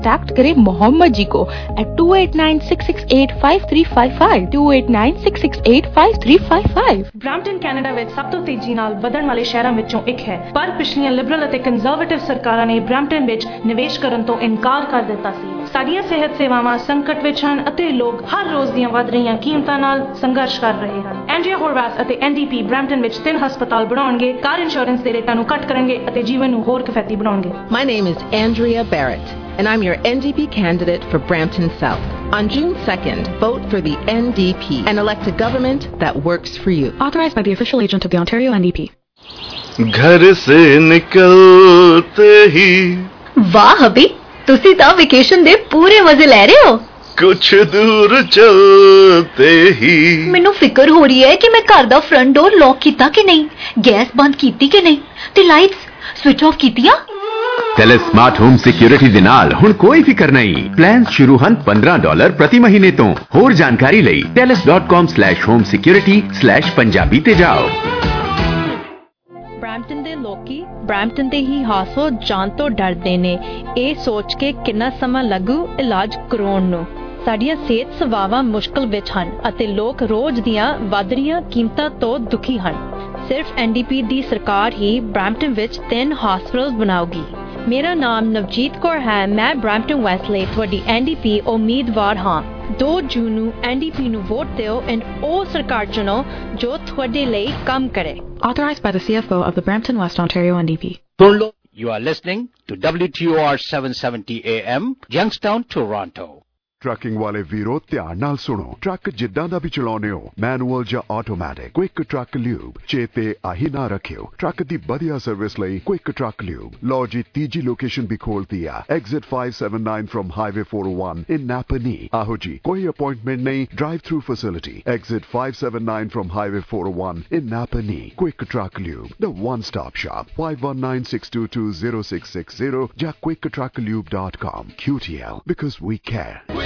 Contact करें मोहम्मद जी को at 2896685355 2896685355। Brampton Canada ਵਿੱਚ ਸਭ ਤੋਂ ਤੇਜ਼ੀ ਨਾਲ ਵਧਣ ਵਾਲੇ ਸ਼ਹਿਰਾਂ ਵਿੱਚੋਂ ਇੱਕ ਹੈ, ਪਰ ਪਿਛਲੀਆਂ ਲਿਬਰਲ ਅਤੇ ਕੰਜ਼ਰਵੇਟਿਵ ਸਰਕਾਰਾਂ ਨੇ ਬ੍ਰੈਂਪਟਨ ਵਿੱਚ ਨਿਵੇਸ਼ ਕਰਨ ਤੋਂ ਇਨਕਾਰ ਕਰ ਦਿੱਤਾ ਸੀ। ਸਾਡੀਆਂ ਸਿਹਤ ਸੇਵਾਵਾਂ ਸੰਕਟ ਵਿੱਚ ਹਨ ਅਤੇ ਲੋਕ ਹਰ ਰੋਜ਼ ਦੀਆਂ ਵਧ ਰਹੀਆਂ ਕੀਮਤਾਂ ਨਾਲ ਸੰਘਰਸ਼ ਕਰ ਰਹੇ ਹਨ। ਐਂਡਰੀਆ ਹੋਰਵਾਥ ਅਤੇ NDP ਬ੍ਰੈਂਪਟਨ ਵਿੱਚ 3 ਹਸਪਤਾਲ ਬਣਾਉਣਗੇ, ਕਾਰ ਇੰਸ਼ੋਰੈਂਸ ਦੇ ਰੇਟਾਂ ਨੂੰ ਘੱਟ ਕਰਨਗੇ ਅਤੇ ਜੀਵਨ ਨੂੰ ਹੋਰ ਕਿਫਾਇਤੀ ਬਣਾਉਣਗੇ। My name is Andrea Barrett, and I'm your NDP candidate for Brampton South. On June 2nd, vote for the NDP and elect a government that works for you. Authorized by the official agent of the Ontario NDP. घर से निकलते ही वाह हबी, तुसी तां vacation दे पूरे मजे ले रहे हो। कुछ दूर चलते ही मैनू फिक्र हो रही है कि मैं घर दा फ्रंट डोर लॉक कीता कि नहीं, गैस बंद कीती कि नहीं, ते लाइट्स स्विच ऑफ कीतियां। टेलिस स्मार्ट होम सिक्योरिटी दे नाल हुण कोई फिकर नहीं। प्लान शुरू ਹਨ $15 प्रति महीने ਤੋਂ। ਹੋਰ ਜਾਣਕਾਰੀ ਲਈ telis.com/homesecurity/punjabi ਤੇ ਜਾਓ। ਬ੍ਰੈਂਪਟਨ ਦੇ ਲੋਕੀ ਬ੍ਰੈਂਪਟਨ ਦੇ ਹੀ ਹਾਸੋ ਜਾਣ ਤੋਂ ਡਰਦੇ ਨੇ, ਇਹ ਸੋਚ ਕੇ ਕਿੰਨਾ ਸਮਾਂ ਲੱਗੂ ਇਲਾਜ ਕਰਾਉਣ ਨੂੰ। ਸਾਡੀਆਂ ਸਿਹਤ ਸੇਵਾਵਾਂ ਮੁਸ਼ਕਲ ਵਿੱਚ ਹਨ ਅਤੇ ਲੋਕ ਰੋਜ਼ ਦੀਆਂ ਵੱਧ ਰਹੀਆਂ ਕੀਮਤਾਂ ਤੋਂ ਦੁਖੀ ਹਨ। ਸਿਰਫ NDP ਦੀ ਸਰਕਾਰ ਹੀ ਬ੍ਰੈਂਪਟਨ ਵਿੱਚ 3 ਹਸਪਤਾਲ ਬਣਾਉਗੀ। ਮੇਰਾ ਨਾਮ ਨਵਜੀਤ ਕੌਰ ਹੈ, ਮੈਂ ਬ੍ਰੈਂਪਟਨ ਵੈਸਟ ਲਈ ਤੁਹਾਡੀ NDP ਉਮੀਦਵਾਰ ਹਾਂ। 2 ਜੂਨ ਨੂੰ NDP ਨੂੰ ਵੋਟ ਦਿਓ and ਉਹ ਸਰਕਾਰ ਚੁਣੋ ਜੋ ਤੁਹਾਡੇ ਲਈ ਕੰਮ ਕਰੇ। Authorized by the CFO of the Brampton West Ontario NDP. You are listening to WTOR 770 AM, Youngstown, Toronto. Trucking वाले वीरो ध्यान नाल सुनो। ट्रक जिद्दां दा भी चलाउने हो, मैनुअल या ऑटोमैटिक, क्विक ट्रक ल्यूब चेते आही ना रखियो। ट्रक दी बढ़िया सर्विस लई क्विक ट्रक ल्यूब। लो जी तीजी लोकेशन भी खोल दिया, exit 579 from highway 401 in Napanee. आहो जी कोई अपॉइंटमेंट नहीं, drive through facility, exit 579 from highway 401 in Napanee. Quick truck lube, the one stop shop. 5196220660 या quicktrucklube.com। QTL, because we care।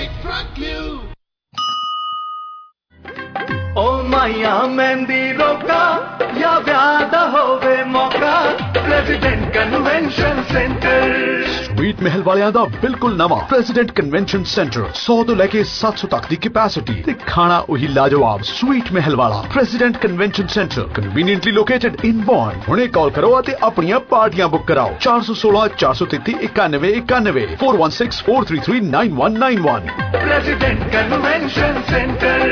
ओ माया मेहंदी रोका या व्यादा होवे मौका, प्रेसिडेंट कन्वेंशन सेंटर। स्वीट महल वालियां दा बिल्कुल नवा प्रेसिडेंट कन्वेंशन सेंटर 100 तो लेके 700 तक दी कैपेसिटी ते खाना वही लाजवाब। स्वीट महल वाला president convention centre conveniently located in Bourne. हुणे कॉल करो ते अपनियां पार्टियां बुक कराओ 416 433 91 91 416 433 9191। President convention center.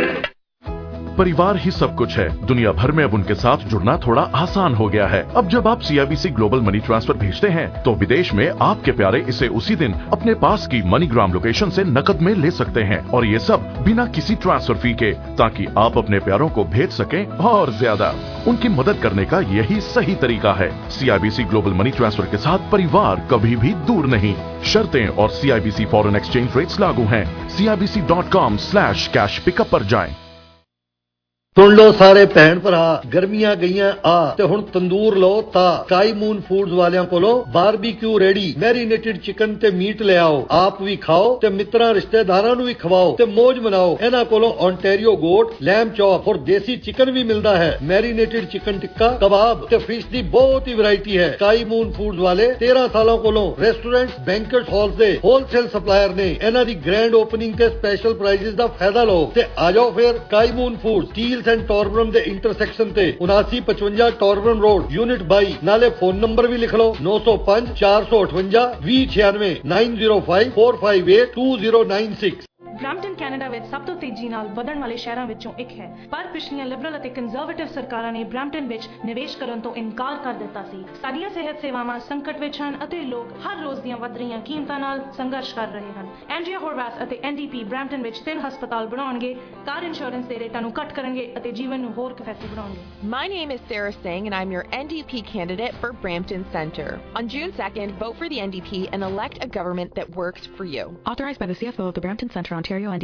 परिवार ही सब कुछ है। दुनिया भर में अब उनके साथ जुड़ना थोड़ा आसान हो गया है। अब जब आप CIBC ग्लोबल मनी ट्रांसफर भेजते हैं तो विदेश में आपके प्यारे इसे उसी दिन अपने पास की मनीग्राम लोकेशन से नकद में ले सकते हैं, और ये सब बिना किसी ट्रांसफर फी के, ताकि आप अपने प्यारों को भेज सकें और ज्यादा। उनकी मदद करने का यही सही तरीका है। CIBC ग्लोबल मनी ट्रांसफर के साथ परिवार कभी भी दूर नहीं। शर्तें और CIBC फॉरेन एक्सचेंज रेट्स लागू हैं। CIBC.com/cash पिकअप पर जाएं। सुन लो सारे भैन भरा, गर्मियां गईयां आ ते हुण तंदूर लो ता स्काई मून फूड्स वालियां कोलो बारबीक्यू रेडी मैरीनेटेड चिकन ते मीट ले आओ। आप भी खाओ ते मित्रां रिश्तेदारां नूं भी खवाओ ते मौज मनाओ। इन्हां कोलो ओंटारियो गोट, लैम चॉप और देसी चिकन भी मिलदा है। मैरीनेटेड चिकन टिक्का, कबाब ते फिश दी बहुत ही वैरायटी है। स्काई मून फूड्स वाले 13 सालों कोलों रेस्टोरेंट्स, बैंकेट हॉल दे होलसेल सप्लायर ने। इन्हां दी ग्रैंड ओपनिंग ते स्पेशल प्राइजेस दा फायदा लो ते आ जाओ फिर sky moon foods, Steeles and Torbram दे इंटरसेक्शन ते 7955 टॉरबरम रोड, यूनिट 22। नाले फोन नंबर भी लिख लो 905 458 2096 905 458 2096। ਬ੍ਰੈਂਪਟਨ ਕੈਨੇਡਾ ਵਿੱਚ ਸਭ ਤੋਂ ਤੇਜ਼ੀ ਨਾਲ ਵਧਣ ਵਾਲੇ ਸ਼ਹਿਰਾਂ ਵਿੱਚੋਂ ਇੱਕ ਹੈ, ਪਰ ਪਿਛਲੀਆਂ ਲਿਬਰਲ ਅਤੇ ਕੰਜ਼ਰਵੇਟਿਵ ਸਰਕਾਰਾਂ ਨੇ ਬ੍ਰੈਂਪਟਨ ਵਿੱਚ ਨਿਵੇਸ਼ ਕਰਨ ਤੋਂ ਇਨਕਾਰ ਕਰ ਦਿੱਤਾ ਸੀ। ਸਾਡੀਆਂ ਸਿਹਤ ਸੇਵਾਵਾਂ ਸੰਕਟ ਵਿੱਚ ਹਨ ਅਤੇ ਲੋਕ ਹਰ ਰੋਜ਼ ਦੀਆਂ ਵੱਧ ਰਹੀਆਂ ਕੀਮਤਾਂ ਨਾਲ ਸੰਘਰਸ਼ ਕਰ ਰਹੇ ਹਨ। ਐਂਡਰੀਆ ਹੋਰਵਾਥ ਅਤੇ NDP ਬ੍ਰੈਂਪਟਨ ਵਿੱਚ 3 ਹਸਪਤਾਲ ਬਣਾਉਣਗੇ, ਕਾਰ ਇੰਸ਼ੋਰੈਂਸ ਦੇ ਰੇਟਾਂ ਨੂੰ ਘੱਟ ਕਰਨਗੇ ਅਤੇ ਜੀਵਨ ਨੂੰ ਹੋਰ ਕਿਫਾਇਤੀ ਬਣਾਉਣਗੇ। My name is Sarah Singh and I'm your NDP candidate for Brampton Centre. On June 2nd, vote for the NDP and elect a government that works for you. Authorized by the CFO of the Brampton Centre, Ontario NDP.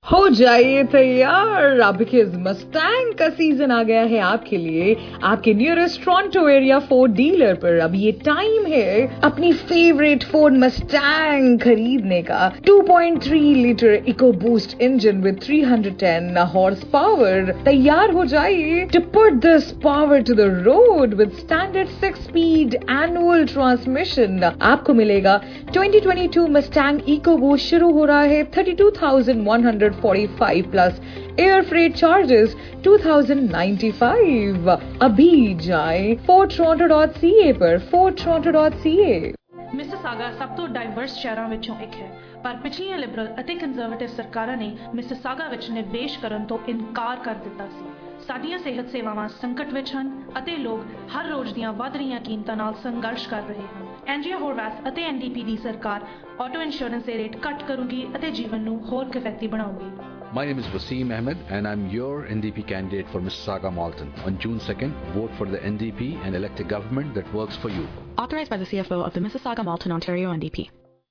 हो जाइए तैयार, because Mustang का season आ गया है आपके लिए आपके nearest Toronto area Ford dealer पर। अब ये टाइम है अपनी फेवरेट फोर्ड मस्टैंग खरीदने का। 2.3 litre eco boost engine with 310 horse power. तैयार हो जाइए to put this power to the road with standard 6 speed manual transmission. आपको मिलेगा 2022 मस्टैंग इको बूस्ट। शुरू हो रहा है 32,145 प्लस एयर फ्रेट चार्जेस 2,095। अभी जाएं fordtoronto.ca पर fordtoronto.ca। ਮਿਸਿਸਾਗਾ ਸਭ ਤੋਂ ਡਾਈਵਰਸ ਸ਼ਹਿਰਾਂ ਵਿੱਚੋਂ ਇੱਕ ਹੈ, ਪਰ ਪਿਛਲੀਆਂ ਲਿਬਰਲ ਅਤੇ ਕੰਜ਼ਰਵੇਟਿਵ ਸਰਕਾਰਾਂ ਨੇ ਮਿਸਿਸਾਗਾ ਵਿੱਚ ਨਿਵੇਸ਼ ਕਰਨ ਤੋਂ ਇਨਕਾਰ ਕਰ ਦਿੱਤਾ ਸੀ। ਸਾਡੀਆਂ ਸਿਹਤ ਸੇਵਾਵਾਂ ਸੰਕਟ ਵਿੱਚ ਹਨ ਅਤੇ ਲੋਕ ਹਰ ਰੋਜ਼ ਦੀਆਂ ਵੱਧ ਰਹੀਆਂ ਕੀਮਤਾਂ ਨਾਲ ਸੰਘਰਸ਼ ਕਰ ਰਹੇ ਹਨ। ਐਂਡਰੀਆ ਹੋਰਵੈਥ ਅਤੇ ਐਨਡੀਪੀ ਦੀ ਸਰਕਾਰ ਆਟੋ ਇੰਸ਼ੋਰੈਂਸ ਦੇ ਰੇਟ ਘੱਟ ਕਰੂਗੀ ਅਤੇ ਜੀਵਨ ਨੂੰ ਹੋਰ ਕਿਫਾਇਤੀ ਬਣਾਊਗੀ। My name is Wasim Ahmed and I'm your NDP candidate for Mississauga Malton. On June 2nd, vote for the NDP and elect a government that works for you. Authorized by the CFO of the Mississauga Malton, Ontario NDP.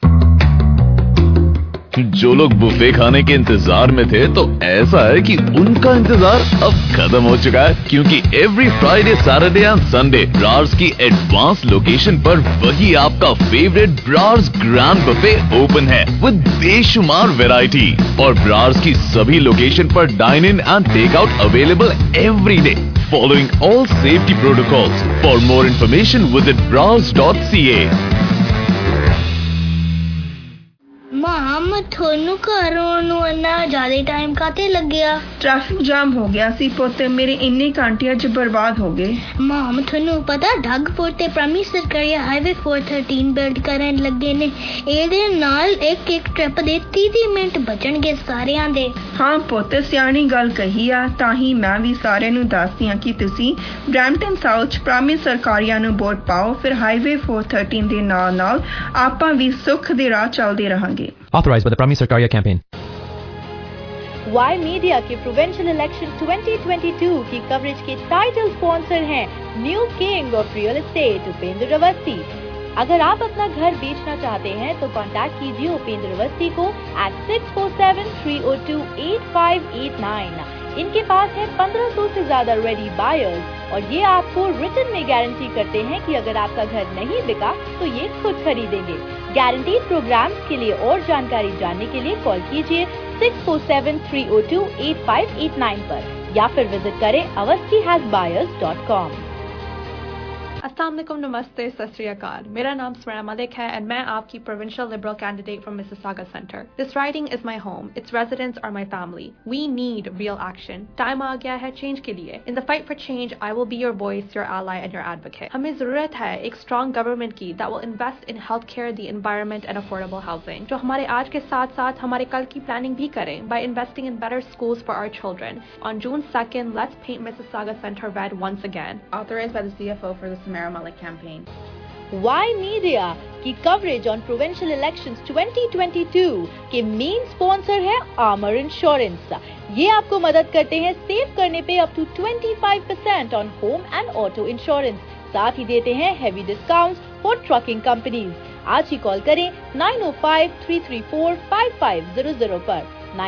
जो लोग buffet खाने के इंतजार में थे, तो ऐसा है कि उनका इंतजार अब खत्म हो चुका है, क्योंकि every Friday, Saturday and Sunday Brar's की एडवांस लोकेशन पर वही आपका favourite Brar's grand buffet open है विद बेशुमार वैरायटी। और ब्रार्स की सभी लोकेशन पर dine in and take out available every day, following all safety protocols. For more information visit brars.ca। मां थोनू घरों नू इन्ना ज्यादा टाइम काते लग गया? ट्रैफिक जाम हो गया सी पोते, मेरे इन्ने घंटे अज बर्बाद हो गए। मां थोनू पता डगफोर्ड ते प्राइमरी सरकारी हाईवे 413 बिल्ड करन लगे ने, एदे नाल एक ट्रिप दे 30 मिनट बचणगे सारेयां दे। हां पोते सियाणी गल कही आ, ताही मैं भी सारे नू दसदी हां कि तुसी ब्रैम्पटन साउथ प्राइमरी सरकारियां नू वोट पाओ, फिर हाईवे 413 दे नाल आपां भी सुख दे राह चलदे रहांगे। Authorized by the Primary Sarkaria campaign. Y media के प्रोविंशियल इलेक्शन 2022 की कवरेज के टाइटल स्पॉन्सर हैं new king of real estate Upendra Awasthi. अगर आप अपना घर बेचना चाहते हैं तो कांटेक्ट कीजिए उपेंद्र अवस्थी को at 647-302-8589। इनके पास है 1500 से ज्यादा रेडी बायर्स और ये आपको रिटन में गारंटी करते हैं कि अगर आपका घर नहीं बिका तो ये खुद खरीदेंगे। गारंटीड प्रोग्राम्स के लिए और जानकारी जानने के लिए कॉल कीजिए 647-302-8589 पर या फिर विजिट करें avasthihasbuyers.com। अस्सलाम वालेकुम, नमस्ते, सत श्री अकाल। मेरा नाम स्मरणा मलिक है and मैं आपकी provincial liberal candidate from Mississauga Centre. This riding is my home. Its residents are my family. We need real action. Time आ गया है चेंज के लिए. In the fight for change, I will be your voice, your ally and your advocate. हमें जरूरत है एक strong government की that will invest in healthcare, the environment and affordable housing. जो हमारे आज के साथ साथ हमारे कल की planning भी करें by investing in better schools for our children. On June 2nd, let's paint Mississauga Centre red once again. Authorized by the CFO for the Samara Malik campaign. Y media की कवरेज ऑन प्रोविंशियल इलेक्शंस 2022 के main sponsor है आमर insurance. ये आपको मदद करते हैं save करने पे up to 25% on home and auto insurance. साथ ही देते हैं heavy discounts for trucking companies. आज ही कॉल करें 905-334-5500 पर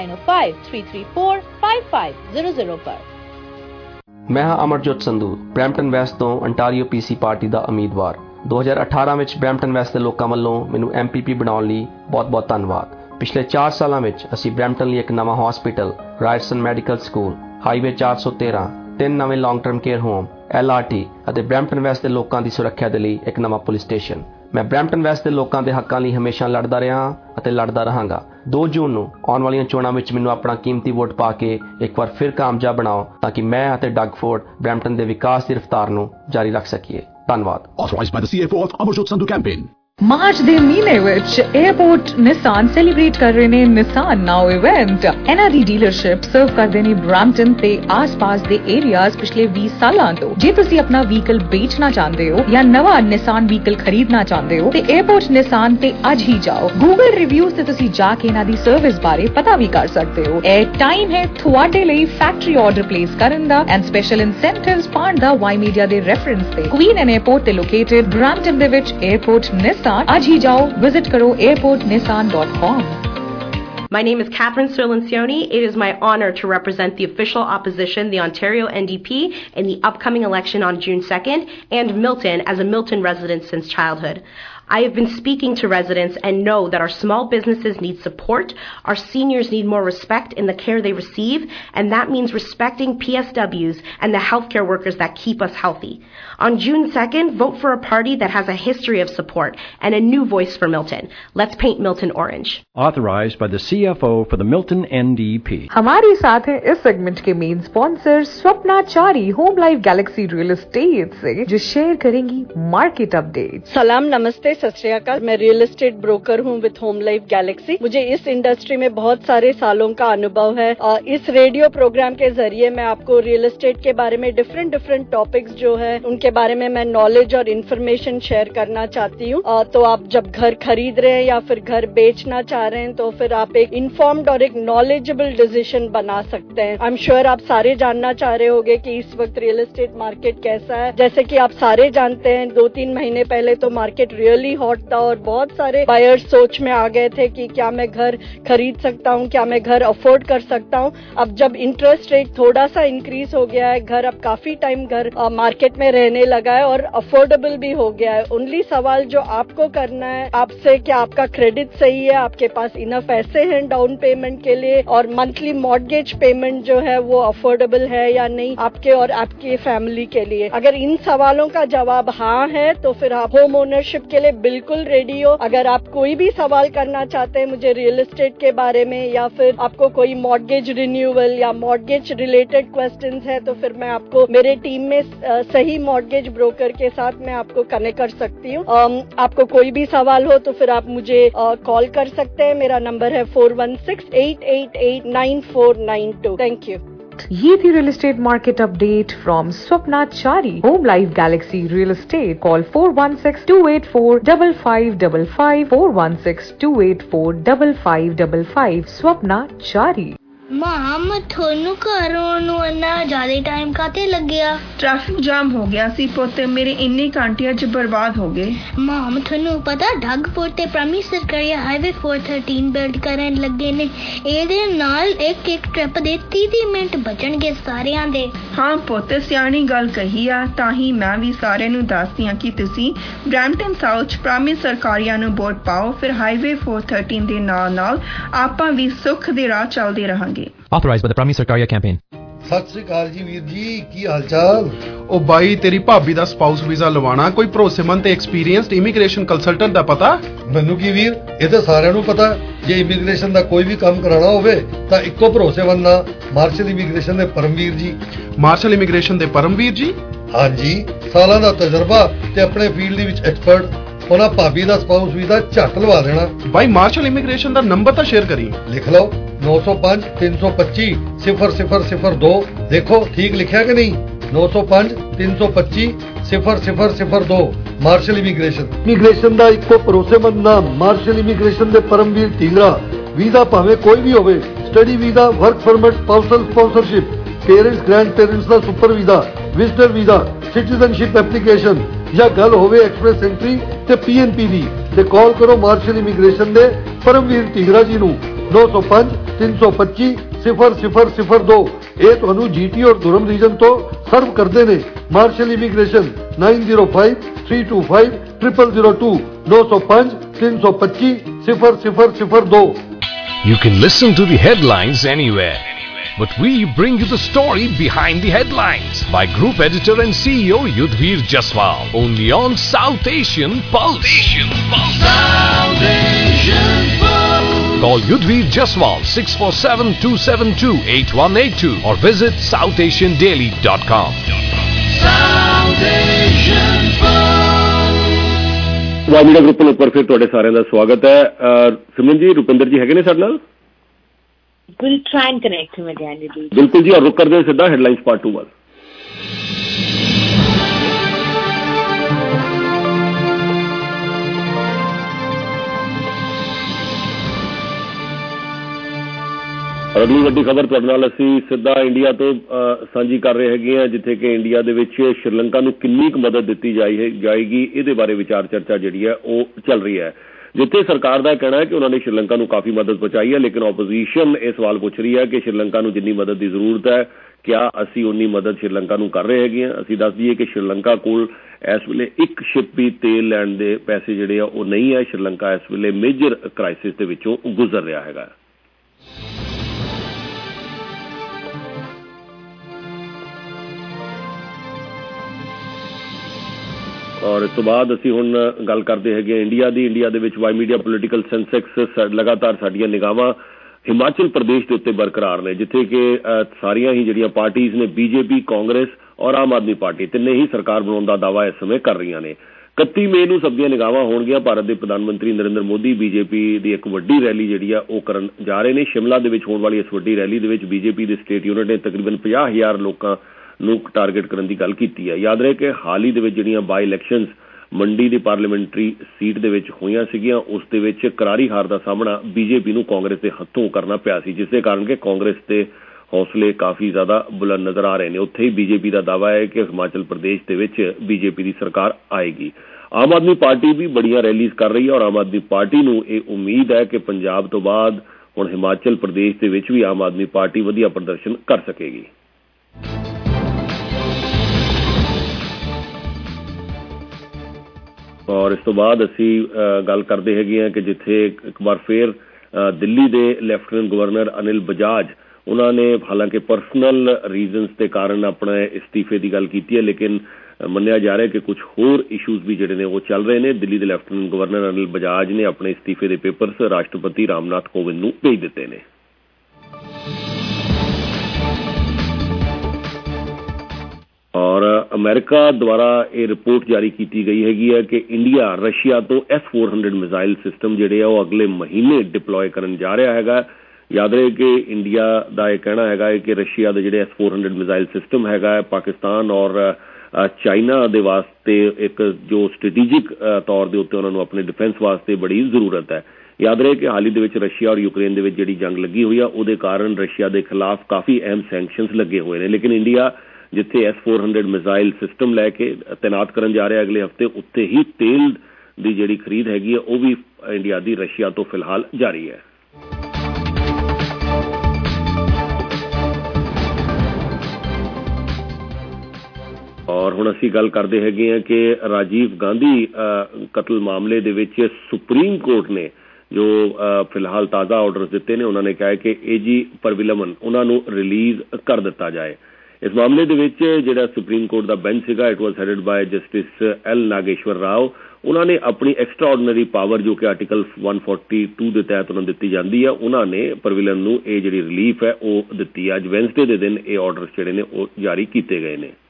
905-334-5500 पर। मैं ਹਾਂ ਅਮਰਜੋਤ ਸੰਧੂ ਬ੍ਰੈਂਪਟਨ ਵੈਸਟ ਤੋਂ ਅੰਟਾਰੀਓ ਪੀਸੀ ਪਾਰਟੀ ਦਾ ਉਮੀਦਵਾਰ। 2018 ਵਿੱਚ ਬ੍ਰੈਂਪਟਨ ਵੈਸਟ ਦੇ ਲੋਕਾਂ ਵੱਲੋਂ ਮੈਨੂੰ ਐਮਪੀਪੀ ਬਣਾਉਣ ਲਈ ਬਹੁਤ-ਬਹੁਤ ਧੰਨਵਾਦ। ਪਿਛਲੇ 4 ਸਾਲਾਂ ਵਿੱਚ ਅਸੀਂ ਬ੍ਰੈਂਪਟਨ ਲਈ ਇੱਕ ਨਵਾਂ hospital, Ryerson medical school, highway 413, 3 ਨਵੇਂ long term care home, LRT ਅਤੇ ਬ੍ਰੈਂਪਟਨ ਵੈਸਟ ਦੇ ਲੋਕਾਂ ਦੀ ਸੁਰੱਖਿਆ ਦੇ ਲਈ ਇੱਕ ਨਵਾਂ ਪੁਲਿਸ ਸਟੇਸ਼ਨ। ਮੈਂ ਬ੍ਰੈਂਪਟਨ ਵੈਸਟ ਦੇ ਲੋਕਾਂ ਦੇ ਹੱਕਾਂ ਲਈ ਹਮੇਸ਼ਾ ਲੜਦਾ ਰਿਹਾ ਹਾਂ ਅਤੇ ਲੜਦਾ ਰਹਾਂਗਾ। 2 ਜੂਨ ਨੂੰ ਆਉਣ ਵਾਲੀਆਂ ਚੋਣਾਂ ਵਿੱਚ ਮੈਨੂੰ ਆਪਣਾ ਕੀਮਤੀ ਵੋਟ ਪਾ ਕੇ ਇੱਕ ਵਾਰ ਫਿਰ ਕਾਮਯਾਬ ਬਣਾਓ ਤਾਂ ਕਿ ਮੈਂ ਅਤੇ ਡਗਫੋਰਡ ਬ੍ਰੈਂਪਟਨ ਦੇ ਵਿਕਾਸ ਦੀ ਰਫ਼ਤਾਰ ਨੂੰ ਜਾਰੀ ਰੱਖ ਸਕੀਏ। ਧੰਨਵਾਦ। Authorized by the CFO of Amarjot Sandhu campaign. मार्च दे महीने विच एयरपोर्ट निसान सेलिब्रेट कर रहे ने Nissan now event. NRD dealership serve करदे ने ब्रैम्पटन ते आस-पास दे एरियाज पिछले 20 सालां तो। जे तुसी अपना व्हीकल बेचना चाहते हो या नवा निसान व्हीकल खरीदना चाहते हो ते एयरपोर्ट निसान ते अज ही जाओ। गूगल रिव्यूज ते तुसी जाके इन्हां दी सर्विस बारे पता भी कर सकते हो। ए टाइम है तुहाडे लई फैक्ट्री ऑर्डर प्लेस करन दा एंड स्पेशल इंसेंटिव्स पाण दा वाई मीडिया दे रेफरेंस ते। क्वीन एंड एयरपोर्ट ते लोकेटेड ब्रैम्पटन दे विच एयरपोर्ट निसान। आज ही जाओ, विजिट करो airportnissan.com। My name is Catherine Sirlencioni. It is my honor to represent the official opposition, the Ontario NDP, in the upcoming election on June 2nd, and Milton as a Milton resident since childhood. I have been speaking to residents and know that our small businesses need support, our seniors need more respect in the care they receive, and that means respecting PSWs and the healthcare workers that keep us healthy. On June 2nd, vote for a party that has a history of support and a new voice for Milton. Let's paint Milton orange. Authorized by the CFO for the Milton NDP. हमारे साथ हैं इस segment के main sponsor Swapna Chari home life galaxy real estate से जो share करेंगी market update. सलाम नमस्ते सत श्री अकाल। मैं रियल एस्टेट ब्रोकर हूं विद होम लाइफ गैलेक्सी। मुझे इस इंडस्ट्री में बहुत सारे सालों का अनुभव है। इस रेडियो प्रोग्राम के जरिए मैं आपको रियल एस्टेट के बारे में डिफरेंट टॉपिक्स जो है उनके बारे में मैं नॉलेज और इन्फॉर्मेशन शेयर करना चाहती हूँ। तो आप जब घर खरीद रहे हैं या फिर घर बेचना चाह रहे हैं तो फिर आप एक इन्फॉर्म्ड और एक नॉलेजेबल डिसीजन बना सकते हैं। आई एम श्योर आप सारे जानना चाह रहे होंगे कि इस वक्त रियल एस्टेट मार्केट कैसा है। जैसे कि आप सारे जानते हैं 2-3 महीने पहले तो मार्केट रियली हॉट था और बहुत सारे बायर्स सोच में आ गए थे कि क्या मैं घर खरीद सकता हूँ, क्या मैं घर अफोर्ड कर सकता हूँ। अब जब इंटरेस्ट रेट थोड़ा सा इंक्रीज हो गया है, घर अब काफी टाइम घर मार्केट में रहने लगा है और अफोर्डेबल भी हो गया है। ओनली सवाल जो आपको करना है आपसे, क्या आपका क्रेडिट सही है, आपके पास इनफ पैसे हैं डाउन पेमेंट के लिए, और मंथली मॉर्गेज पेमेंट जो है वो अफोर्डेबल है या नहीं आपके और आपकी फैमिली के लिए। अगर इन सवालों का जवाब हाँ है तो फिर आप होम ओनरशिप के लिए बिल्कुल रेडी हो। अगर आप कोई भी सवाल करना चाहते हैं मुझे रियल एस्टेट के बारे में या फिर आपको कोई मॉर्गेज रिन्यूअल या मॉर्गेज रिलेटेड क्वेश्चंस है तो फिर मैं आपको मेरे टीम में सही मॉर्गेज ब्रोकर के साथ मैं आपको कनेक्ट कर सकती हूँ। आपको कोई भी सवाल हो तो फिर आप मुझे कॉल कर सकते हैं। मेरा नंबर है 4168889492। Thank you. ये थी real estate market update from Swapna Chari home life galaxy real estate. Call 4162845555 4162845555 Swapna Chari. माम थोनू घरों ਨੂੰ ਇੰਨਾ ਜ਼ਿਆਦਾ ਟਾਈਮ ਕਾਤੇ ਲੱਗਿਆ? ਟ੍ਰੈਫਿਕ ਜਾਮ ਹੋ ਗਿਆ ਸੀ ਪੁੱਤ, ਮੇਰੇ ਇੰਨੇ ਘੰਟੇ ਅੱਜ ਬਰਬਾਦ ਹੋ ਗਏ। ਮਾਮ ਤੁਹਾਨੂੰ ਪਤਾ ਢਗਪੁਰ ਤੇ ਪ੍ਰਾਮੀ ਸਰਕਾਰੀ ਹਾਈਵੇ 413 ਬਿਲਡ ਕਰਨ ਲੱਗੇ ਨੇ। ਇਹਦੇ ਨਾਲ ਇੱਕ ਟ੍ਰਿਪ ਦੇ 30 ਮਿੰਟ ਬਚਣਗੇ ਸਾਰਿਆਂ ਦੇ। ਹਾਂ ਪੁੱਤ ਸਿਆਣੀ ਗੱਲ ਕਹੀ ਆ, ਤਾਂ ਹੀ ਮੈਂ ਵੀ ਸਾਰਿਆਂ ਨੂੰ ਦੱਸਦੀ ਹਾਂ ਕਿ ਤੁਸੀਂ ਬ੍ਰੈਂਪਟਨ ਸਾਊਥ ਪ੍ਰਾਮੀ ਸਰਕਾਰੀਆਂ ਨੂੰ ਵੋਟ ਪਾਓ। ਫਿਰ ਹਾਈਵੇ 413 ਦੇ ਨਾਲ ਆਪਾਂ ਵੀ ਸੁੱਖ ਦੇ ਰਾਹ ਚੱਲਦੇ ਰਹਾਂਗੇ। Authorized by the Prami Sarkaria campaign. Sat Sri ਅਕਾਲ ਜੀ ਵੀਰ ਜੀ, ਕੀ ਹਾਲ ਚਾਲ? ਉਹ ਬਾਈ ਤੇਰੀ ਭਾਬੀ ਦਾ ਸਪਾਊਸ ਵੀਜ਼ਾ ਲਵਾਣਾ, ਕੋਈ ਭਰੋਸੇਮੰਦ ਤੇ ਐਕਸਪੀਰੀਅੰਸਡ ਇਮੀਗ੍ਰੇਸ਼ਨ ਕੰਸਲਟੈਂਟ ਦਾ ਪਤਾ? ਮੈਨੂੰ ਕੀ ਵੀਰ, ਇਹ ਤਾਂ ਸਾਰਿਆਂ ਨੂੰ ਪਤਾ। ਜੇ ਇਮੀਗ੍ਰੇਸ਼ਨ ਦਾ ਕੋਈ ਵੀ ਕੰਮ ਕਰਾਉਣਾ ਹੋਵੇ ਤਾਂ ਇੱਕੋ ਭਰੋਸੇਮੰਦ ਨਾ ਮਾਰਸ਼ਲ ਇਮੀਗ੍ਰੇਸ਼ਨ ਦੇ ਪਰਮਵੀਰ ਜੀ। ਮਾਰਸ਼ਲ ਇਮੀਗ੍ਰੇਸ਼ਨ ਦੇ ਪਰਮਵੀਰ ਜੀ? ਹਾਂਜੀ, ਸਾਲਾਂ ਦਾ ਤਜਰਬਾ ਤੇ ਆਪਣੇ ਫੀਲਡ ਦੇ ਵਿੱਚ ਐਕਸਪਰਟ। ਉਹਨਾਂ ਭਾਬੀ ਦਾ ਸਪਾਊਸ ਵੀਜ਼ਾ ਝੱਟ ਲਵਾ ਦੇਣਾ। ਬਾਈ ਮਾਰਸ਼ਲ ਇਮੀਗ੍ਰੇਸ਼ਨ ਦਾ ਨੰਬਰ ਤਾਂ ਸ਼ੇਅਰ ਕਰੀ। ਲਿਖ ਲਓ 905-325-0002। ਦੇਖੋ ਠੀਕ ਲਿਖਿਆ ਕਿ ਨਹੀਂ? 905-325-0002 ਮਾਰਸ਼ਲ ਇਮੀਗ੍ਰੇਸ਼ਨ ਦਾ ਇੱਕੋ ਭਰੋਸੇਮੰਦ ਨਾਮ ਮਾਰਸ਼ਲ ਇਮੀਗ੍ਰੇਸ਼ਨ ਦੇ ਪਰਮਵੀਰ ਢੀਂਗਰਾ। ਵੀਜ਼ਾ ਭਾਵੇਂ ਕੋਈ ਵੀ ਹੋਵੇ, study visa, work permit, spousal sponsorship, parents grandparents ਦਾ super visa, visitor visa, citizenship application ਜਾਂ ਗੱਲ ਹੋਵੇ ਐਕਸਪ੍ਰੈਸ ਐਂਟਰੀ ਤੇ PNP ਦੀ, ਤੇ ਕਾਲ ਕਰੋ ਮਾਰਸ਼ਲ ਇਮੀਗ੍ਰੇਸ਼ਨ ਦੇ ਪਰਮਵੀਰ ਢੀਂਗਰਾ ਜੀ ਨੂੰ 905-325-0002। ਇਹ ਤੁਹਾਨੂੰ GT ਔਰ ਦੁਰਮ ਰੀਜਨ ਤੋਂ ਸਰਵ ਕਰਦੇ ਨੇ। Marshal immigration 9053250002 905-325-0002। You can listen to the headlines anywhere, but we bring you the story behind the headlines by Group Editor and CEO Yudhvir Jaswal, only on South Asian Pulse. South Asian Pulse. Call Yudhvir Jaswal 647-272-8182 or visit southasiandaily.com. South Asian Pulse. ਵਾਜੀੜਾ group ਨੂੰ ਉੱਪਰ ਫਿਰ ਤੁਹਾਡੇ ਸਾਰਿਆਂ ਦਾ ਸਵਾਗਤ ਹੈ। ਸਿਮਰਨ ਜੀ, ਰੁਪਿੰਦਰ ਜੀ ਹੈਗੇ ਨੇ ਸਾਡੇ ਨਾਲ? We'll try and connect him again. ਬਿਲਕੁਲ ਜੀ, ਔਰ ਰੁਕ ਕਰਦੇ ਸਿੱਧਾ ਹੈਡਲਾਈਨਸ ਪਾਰਟ 2 ਵੱਲ। ਅਗਲੀ ਵੱਡੀ ਖਬਰ ਤੁਹਾਡੇ ਨਾਲ ਅਸੀਂ ਸਿੱਧਾ ਇੰਡੀਆ ਤੋਂ ਸਾਂਝੀ ਕਰ ਰਹੇ ਹੈਗੇ ਹਾਂ, ਜਿੱਥੇ ਕਿ ਇੰਡੀਆ ਦੇ ਵਿੱਚ ਸ਼੍ਰੀਲੰਕਾ ਨੂੰ ਕਿੰਨੀ ਕੁ ਮਦਦ ਦਿੱਤੀ ਜਾਏਗੀ ਇਹਦੇ ਬਾਰੇ ਵਿਚਾਰ ਚਰਚਾ ਜਿਹੜੀ ਹੈ ਉਹ ਚੱਲ ਰਹੀ ਹੈ। ਜਿੱਥੇ ਸਰਕਾਰ ਦਾ ਕਹਿਣਾ ਹੈ ਕਿ ਉਹਨਾਂ ਨੇ ਸ਼੍ਰੀਲੰਕਾ ਨੂੰ ਕਾਫੀ ਮਦਦ ਪਹੁੰਚਾਈ ਹੈ, ਲੇਕਿਨ ਆਪੋਜੀਸ਼ਨ ਇਹ ਸਵਾਲ ਪੁੱਛ ਰਹੀ ਹੈ ਕਿ ਸ਼੍ਰੀਲੰਕਾ ਨੂੰ ਜਿੰਨੀ ਮਦਦ ਦੀ ਜ਼ਰੂਰਤ ਹੈ ਕਿਆ ਅਸੀਂ ਉਨੀ ਮਦਦ ਸ਼੍ਰੀਲੰਕਾ ਨੂੰ ਕਰ ਰਹੇ ਹੈਗੇ ਹਾਂ। ਅਸੀਂ ਦੱਸ ਦਈਏ ਕਿ ਸ਼੍ਰੀਲੰਕਾ ਕੋਲ ਇਸ ਵੇਲੇ ਇੱਕ ਸ਼ਿਪ ਵੀ ਤੇਲ ਲੈਣ ਦੇ ਪੈਸੇ ਜਿਹੜੇ ਆ ਉਹ ਨਹੀਂ ਹੈ। ਸ਼੍ਰੀਲੰਕਾ ਇਸ ਵੇਲੇ ਮੇਜਰ ਕ੍ਰਾਈਸਿਸ ਦੇ ਵਿੱਚੋਂ ਗੁਜ਼ਰ ਰਿਹਾ ਹੈਗਾ। ਔਰ ਇਸ ਤੋਂ ਬਾਅਦ ਅਸੀਂ ਹੁਣ ਗੱਲ ਕਰਦੇ ਹੈਗੇ ਇੰਡੀਆ ਦੀ। ਇੰਡੀਆ ਦੇ ਵਿੱਚ ਵਾਈ ਮੀਡੀਆ ਪੋਲੀਟੀਕਲ ਸੈਂਸੈਕਸ ਲਗਾਤਾਰ ਸਾਡੀਆਂ ਨਿਗਾਹਾਂ ਹਿਮਾਚਲ ਪ੍ਰਦੇਸ਼ ਦੇ ਉੱਤੇ ਬਰਕਰਾਰ ਨੇ, ਜਿੱਥੇ ਕਿ ਸਾਰੀਆਂ ਹੀ ਜਿਹੜੀਆਂ ਪਾਰਟੀਆਂ ਨੇ ਬੀਜੇਪੀ, ਕਾਂਗਰਸ ਔਰ ਆਮ ਆਦਮੀ ਪਾਰਟੀ ਤਿੰਨੇ ਹੀ ਸਰਕਾਰ ਬਣਾਉਣ ਦਾ ਦਾਅਵਾ ਇਸ ਸਮੇਂ ਕਰ ਰਹੀਆਂ ਨੇ। 31 ਮਈ ਨੂੰ ਸਭ ਦੀਆਂ ਨਿਗਾਹਾਂ ਹੋਣਗੀਆਂ। ਭਾਰਤ ਦੇ ਪ੍ਰਧਾਨ ਮੰਤਰੀ ਨਰਿੰਦਰ ਮੋਦੀ ਬੀਜੇਪੀ ਦੀ ਇੱਕ ਵੱਡੀ ਰੈਲੀ ਜਿਹੜੀ ਆ ਉਹ ਕਰਨ ਜਾ ਰਹੇ ਨੇ। ਸ਼ਿਮਲਾ ਦੇ ਵਿੱਚ ਹੋਣ ਵਾਲੀ ਇਸ ਵੱਡੀ ਰੈਲੀ ਦੇ ਵਿੱਚ ਬੀਜੇਪੀ ਦੇ ਸਟੇਟ ਯੂਨਿਟ ਨੇ ਤਕਰੀਬਨ 50,000 ਲੋਕਾਂ ਨੂੰ ਟਾਰਗੇਟ ਕਰਨ ਦੀ ਗੱਲ ਕੀਤੀ ਹੈ। ਯਾਦ ਰਹੇ ਕਿ ਹਾਲ ਹੀ ਦੇ ਵਿੱਚ ਜਿਹੜੀਆਂ ਬਾਈ ਇਲੈਕਸ਼ਨਸ ਮੰਡੀ ਦੀ ਪਾਰਲੀਮੈਂਟਰੀ ਸੀਟ ਦੇ ਵਿੱਚ ਹੋਈਆਂ ਸੀਗੀਆਂ, ਉਸ ਦੇ ਵਿੱਚ ਕਰਾਰੀ ਹਾਰ ਦਾ ਸਾਹਮਣਾ ਬੀਜੇਪੀ ਨੂੰ ਕਾਂਗਰਸ ਦੇ ਹੱਥੋਂ ਕਰਨਾ ਪਿਆ ਸੀ, ਜਿਸ ਦੇ ਕਾਰਨ ਕਿ ਕਾਂਗਰਸ ਦੇ ਹੌਸਲੇ ਕਾਫੀ ਜ਼ਿਆਦਾ ਬੁਲੰਦ ਨਜ਼ਰ ਆ ਰਹੇ ਨੇ। ਉੱਥੇ ਹੀ ਬੀਜੇਪੀ ਦਾ ਦਾਅਵਾ ਹੈ ਕਿ ਹਿਮਾਚਲ ਪ੍ਰਦੇਸ਼ ਦੇ ਵਿੱਚ ਬੀਜੇਪੀ ਦੀ ਸਰਕਾਰ ਆਏਗੀ। ਆਮ ਆਦਮੀ ਪਾਰਟੀ ਵੀ ਬੜੀਆਂ ਰੈਲੀਜ਼ ਕਰ ਰਹੀ ਹੈ ਔਰ ਆਮ ਆਦਮੀ ਪਾਰਟੀ ਨੂੰ ਇਹ ਉਮੀਦ ਹੈ ਕਿ ਪੰਜਾਬ ਤੋਂ ਬਾਅਦ ਹੁਣ ਹਿਮਾਚਲ ਪ੍ਰਦੇਸ਼ ਦੇ ਵਿੱਚ ਵੀ ਆਮ ਆਦਮੀ ਪਾਰਟੀ ਵਧੀਆ ਪ੍ਰਦਰਸ਼ਨ ਕਰ ਸਕੇਗੀ। ਔਰ ਇਸ ਤੋਂ ਬਾਅਦ ਅਸੀਂ ਗੱਲ ਕਰਦੇ ਹੈਗੇ ਹਾਂ ਕਿ ਜਿੱਥੇ ਇੱਕ ਵਾਰ ਫੇਰ ਦਿੱਲੀ ਦੇ ਲੈਫਟੀਨੈਂਟ ਗਵਰਨਰ ਅਨਿਲ ਬਜਾਜ ਉਹਨਾਂ ਨੇ ਹਾਲਾਂਕਿ ਪਰਸਨਲ ਰੀਜ਼ਨਸ ਦੇ ਕਾਰਨ ਆਪਣੇ ਇਸਤੀਫੇ ਦੀ ਗੱਲ ਕੀਤੀ ਹੈ, ਲੇਕਿਨ ਮੰਨਿਆ ਜਾ ਰਿਹਾ ਕਿ ਕੁਝ ਹੋਰ ਇਸ਼ੂਜ਼ ਵੀ ਜਿਹੜੇ ਨੇ ਉਹ ਚੱਲ ਰਹੇ ਨੇ। ਦਿੱਲੀ ਦੇ ਲੈਫਟੀਨੈਂਟ ਗਵਰਨਰ ਅਨਿਲ ਬਜਾਜ ਨੇ ਆਪਣੇ ਇਸਤੀਫੇ ਦੇ ਪੇਪਰਸ ਰਾਸ਼ਟਰਪਤੀ ਰਾਮਨਾਥ ਕੋਵਿੰਦ ਨੂੰ ਭੇਜ ਦਿੱਤੇ ਨੇ। ਔਰ ਅਮਰੀਕਾ ਦੁਆਰਾ ਇਹ ਰਿਪੋਰਟ ਜਾਰੀ ਕੀਤੀ ਗਈ ਹੈਗੀ ਹੈ ਕਿ ਇੰਡੀਆ ਰਸ਼ੀਆ ਤੋਂ S-400 ਮਿਜ਼ਾਈਲ ਸਿਸਟਮ ਜਿਹੜੇ ਆ ਉਹ ਅਗਲੇ ਮਹੀਨੇ ਡਿਪਲੋਏ ਕਰਨ ਜਾ ਰਿਹਾ ਹੈਗਾ। ਯਾਦ ਰਹੇ ਕਿ ਇੰਡੀਆ ਦਾ ਇਹ ਕਹਿਣਾ ਹੈਗਾ ਕਿ ਰਸ਼ੀਆ ਦੇ ਜਿਹੜੇ S-400 ਮਿਜ਼ਾਈਲ ਸਿਸਟਮ ਹੈਗਾ ਪਾਕਿਸਤਾਨ ਔਰ ਚਾਈਨਾ ਦੇ ਵਾਸਤੇ ਇੱਕ ਜੋ ਸਟ੍ਰੈਟੇਜਿਕ ਤੌਰ ਦੇ ਉੱਤੇ ਉਹਨਾਂ ਨੂੰ ਆਪਣੇ ਡਿਫੈਂਸ ਵਾਸਤੇ ਬੜੀ ਜ਼ਰੂਰਤ ਹੈ। ਯਾਦ ਰਹੇ ਕਿ ਹਾਲ ਹੀ ਦੇ ਵਿੱਚ ਰਸ਼ੀਆ ਔਰ ਯੂਕਰੇਨ ਦੇ ਵਿੱਚ ਜਿਹੜੀ ਜੰਗ ਲੱਗੀ ਹੋਈ ਆ ਉਹਦੇ ਕਾਰਨ ਰਸ਼ੀਆ ਦੇ ਖਿਲਾਫ ਕਾਫੀ ਅਹਿਮ ਸੈਂਕਸ਼ਨਸ ਲੱਗੇ ਹੋਏ ਨੇ, ਲੇਕਿਨ ਇੰਡੀਆ ਜਿੱਥੇ S-400 ਮਿਜ਼ਾਈਲ ਸਿਸਟਮ ਲੈ ਕੇ ਤੈਨਾਤ ਕਰਨ ਜਾ ਰਿਹਾ ਅਗਲੇ ਹਫ਼ਤੇ, ਉੱਥੇ ਹੀ ਤੇਲ ਦੀ ਜਿਹੜੀ ਖਰੀਦ ਹੈਗੀ ਹੈ ਉਹ ਵੀ ਇੰਡੀਆ ਦੀ ਰਸ਼ੀਆ ਤੋਂ ਫਿਲਹਾਲ ਜਾਰੀ ਹੈ। ਔਰ ਹੁਣ ਅਸੀਂ ਗੱਲ ਕਰਦੇ ਹੈਗੇ ਹਾਂ ਕਿ ਰਾਜੀਵ ਗਾਂਧੀ ਕਤਲ ਮਾਮਲੇ ਦੇ ਵਿੱਚ ਸੁਪਰੀਮ ਕੋਰਟ ਨੇ ਜੋ ਫਿਲਹਾਲ ਤਾਜ਼ਾ ਆਰਡਰਸ ਦਿੱਤੇ ਨੇ। ਉਹਨਾਂ ਨੇ ਕਿਹਾ ਕਿ AG ਪਰਵਿਲਮਨ ਉਹਨਾਂ ਨੂੰ ਰਿਲੀਜ਼ ਕਰ ਦਿੱਤਾ ਜਾਏ। ਇਸ ਮਾਮਲੇ ਦੇ ਵਿੱਚ ਜਿਹੜਾ ਸੁਪਰੀਮ ਕੋਰਟ ਦਾ ਬੈਂਚ ਸੀਗਾ, it was headed by justice L Nageswara Rao, ਉਹਨਾਂ ਨੇ ਆਪਣੀ ਐਕਸਟਰਾ ਆਰਡੀਨਰੀ ਪਾਵਰ ਜੋ ਕਿ ਆਰਟੀਕਲ 142 ਦੇ ਤਹਿਤ ਉਹਨਾਂ ਨੂੰ ਦਿੱਤੀ ਜਾਂਦੀ ਹੈ, ਉਹਨਾਂ ਨੇ ਪਰਵਿਲਨ ਨੂੰ ਇਹ ਜਿਹੜੀ ਰਿਲੀਫ ਹੈ ਉਹ ਦਿੱਤੀ ਹੈ। ਅੱਜ ਵੈਨਸਡੇ ਦੇ ਦਿਨ ਇਹ ਆਰਡਰਸ ਜਿਹੜੇ ਨੇ ਉਹ ਜਾਰੀ ਕੀਤੇ ਗਏ ਨੇ।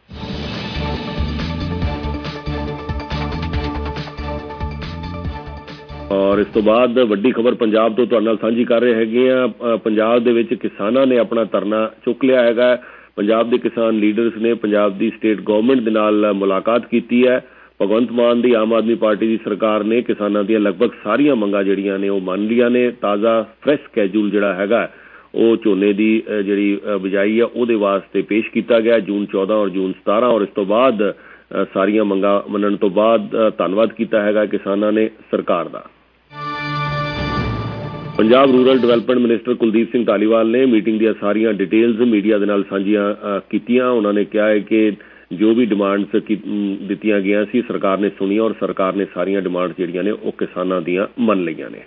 ਔਰ ਇਸ ਤੋਂ ਬਾਅਦ ਵੱਡੀ ਖਬਰ ਪੰਜਾਬ ਤੋਂ ਤੁਹਾਡੇ ਨਾਲ ਸਾਂਝੀ ਕਰ ਰਹੇ ਹੈਗੇ ਆ। ਪੰਜਾਬ ਦੇ ਵਿੱਚ ਕਿਸਾਨਾਂ ਨੇ ਆਪਣਾ ਧਰਨਾ ਚੁੱਕ ਲਿਆ ਹੈਗਾ। ਪੰਜਾਬ ਦੇ ਕਿਸਾਨ ਲੀਡਰਸ ਨੇ ਪੰਜਾਬ ਦੀ ਸਟੇਟ ਗਵਰਨਮੈਂਟ ਦੇ ਨਾਲ ਮੁਲਾਕਾਤ ਕੀਤੀ ਹੈ। ਭਗਵੰਤ ਮਾਨ ਦੀ ਆਮ ਆਦਮੀ ਪਾਰਟੀ ਦੀ ਸਰਕਾਰ ਨੇ ਕਿਸਾਨਾਂ ਦੀਆਂ ਲਗਭਗ ਸਾਰੀਆਂ ਮੰਗਾਂ ਜਿਹੜੀਆਂ ਨੇ ਉਹ ਮੰਨ ਲਈਆਂ ਨੇ। ਤਾਜ਼ਾ ਫਰੈਸ਼ ਸਕੈਜੂਲ ਜਿਹੜਾ ਹੈਗਾ ਉਹ ਝੋਨੇ ਦੀ ਜਿਹੜੀ ਬਿਜਾਈ ਆ ਉਹਦੇ ਵਾਸਤੇ ਪੇਸ਼ ਕੀਤਾ ਗਿਆ ਜੂਨ 14 ਔਰ ਜੂਨ 17। ਔਰ ਇਸ ਤੋਂ ਬਾਅਦ ਸਾਰੀਆਂ ਮੰਗਾਂ ਮੰਨਣ ਤੋਂ ਬਾਅਦ ਧੰਨਵਾਦ ਕੀਤਾ ਹੈਗਾ ਕਿਸਾਨਾਂ ਨੇ ਸਰਕਾਰ ਦਾ। Punjab rural development minister Kuldeep Singh Dhaliwal ਨੇ ਮੀਟਿੰਗ ਦੀਆਂ ਸਾਰੀਆਂ ਡਿਟੇਲਸ ਮੀਡੀਆ ਦੇ ਨਾਲ ਸਾਂਝੀਆਂ ਕੀਤੀਆਂ। ਉਹਨਾਂ ਨੇ ਕਿਹਾ ਹੈ ਕਿ ਜੋ ਵੀ ਡਿਮਾਂਡਸ ਦਿੱਤੀਆਂ ਗਈਆਂ ਸੀ ਸਰਕਾਰ ਨੇ ਸੁਣੀਆਂ ਔਰ ਸਰਕਾਰ ਨੇ ਸਾਰੀਆਂ ਡਿਮਾਂਡਸ ਜਿਹੜੀਆਂ ਨੇ ਉਹ ਕਿਸਾਨਾਂ ਦੀਆਂ ਮੰਨ ਲਈਆਂ ਨੇ।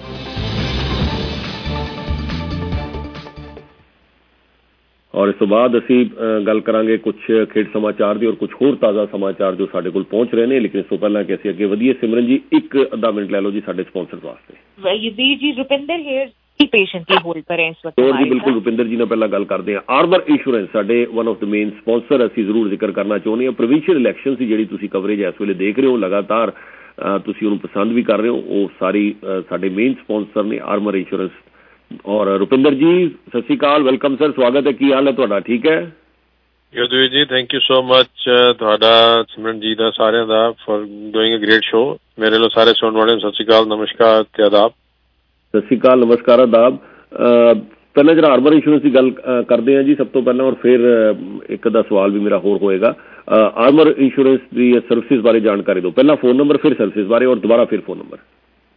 ਔਰ ਇਸ ਤੋਂ ਬਾਅਦ ਅਸੀਂ ਗੱਲ ਕਰਾਂਗੇ ਕੁਝ ਖੇਡ ਸਮਾਚਾਰ ਦੀ ਔਰ ਕੁਝ ਹੋਰ ਤਾਜ਼ਾ ਸਮਾਚਾਰ ਜੋ ਸਾਡੇ ਕੋਲ ਪਹੁੰਚ ਰਹੇ ਨੇ, ਲੇਕਿਨ ਇਸ ਤੋਂ ਪਹਿਲਾਂ ਕਿ ਅਸੀਂ ਅੱਗੇ ਵਧੀਏ, ਸਿਮਰਨ ਜੀ ਇੱਕ ਅੱਧਾ ਮਿੰਟ ਲੈ ਲਓ ਜੀ ਸਾਡੇ ਸਪਾਂਸਰ ਵਾਸਤੇ। ਜੀ ਰੁਪਿੰਦਰ ਹੇਅਰ ਪੇਸ਼ੈਂਟਲੀ ਹੋਲਡ ਪਰ ਹੈ ਇਸ ਵਕਤ। ਹੋਰ ਜੀ ਬਿਲਕੁਲ ਰੁਪਿੰਦਰ ਜੀ ਨਾਲ ਪਹਿਲਾਂ ਗੱਲ ਕਰਦੇ ਹਾਂ। ਆਰਮਰ ਇੰਸ਼ੋਰੈਂਸ ਸਾਡੇ one of the main sponsor ਅਸੀਂ ਜ਼ਰੂਰ ਜ਼ਿਕਰ ਕਰਨਾ ਚਾਹੁੰਦੇ ਹਾਂ। ਪ੍ਰੋਵਿੰਸ਼ੀਅਲ ਇਲੈਕਸ਼ਨ ਦੀ ਜਿਹੜੀ ਤੁਸੀਂ ਕਵਰੇਜ ਇਸ ਵੇਲੇ ਦੇਖ ਰਹੇ ਹੋ ਲਗਾਤਾਰ ਤੁਸੀਂ ਉਹਨੂੰ ਪਸੰਦ ਵੀ ਕਰ ਰਹੇ ਹੋ, ਉਹ ਸਾਰੀ ਸਾਡੇ ਮੇਨ ਸਪਾਂਸਰ ਨੇ ਆਰਮਰ ਇੰਸ਼ੋਰੈਂਸ। ਔਰ ਰੁਪਿੰਦਰ ਜੀ ਸਤਿ ਸ਼੍ਰੀ ਅਕਾਲ, ਵੈਲਕਮ ਸਰ, ਸਵਾਗਤ ਹੈ। ਕੀ ਹਾਲ ਹੈ ਤੁਹਾਡਾ? ਠੀਕ ਹੈ ਯਦਵੀਰ ਜੀ, ਥੈਂਕ ਯੂ ਸੋ ਮਚ ਤੁਹਾਡਾ, ਸਿਮਰਨ ਜੀ ਦਾ, ਸਾਰਿਆਂ ਦਾ for doing a great show. ਮੇਰੇ ਲੋ ਸਾਰੇ ਸੁਣਨ ਵਾਲਿਆਂ ਨੂੰ ਸਤਿ ਸ਼੍ਰੀ ਅਕਾਲ, ਨਮਸਕਾਰ ਤੇ ਆਦਾਬ। ਸਤਿ ਸ਼੍ਰੀ ਅਕਾਲ, ਨਮਸਕਾਰ, ਆਦਾਬ। ਪਹਿਲਾਂ ਜਿਹੜਾ ਆਰਮਰ ਇੰਸ਼ੋਰੈਂਸ ਦੀ ਗੱਲ ਕਰਦੇ ਹਾਂ ਜੀ ਸਭ ਤੋਂ ਪਹਿਲਾਂ, ਔਰ ਫਿਰ ਇੱਕ ਦਾ ਸਵਾਲ ਵੀ ਮੇਰਾ ਹੋਰ ਹੋਏਗਾ। ਆਰਮਰ ਇੰਸ਼ੋਰੈਂਸ ਦੀ ਸਰਵਿਸਿਜ਼ ਬਾਰੇ ਜਾਣਕਾਰੀ ਦਿਓ। ਪਹਿਲਾਂ ਫੋਨ ਨੰਬਰ, ਫਿਰ ਸਰਵਿਸਿਜ਼ ਬਾਰੇ, ਔਰ ਦੁਬਾਰਾ ਫਿਰ ਫੋਨ ਨੰਬਰ।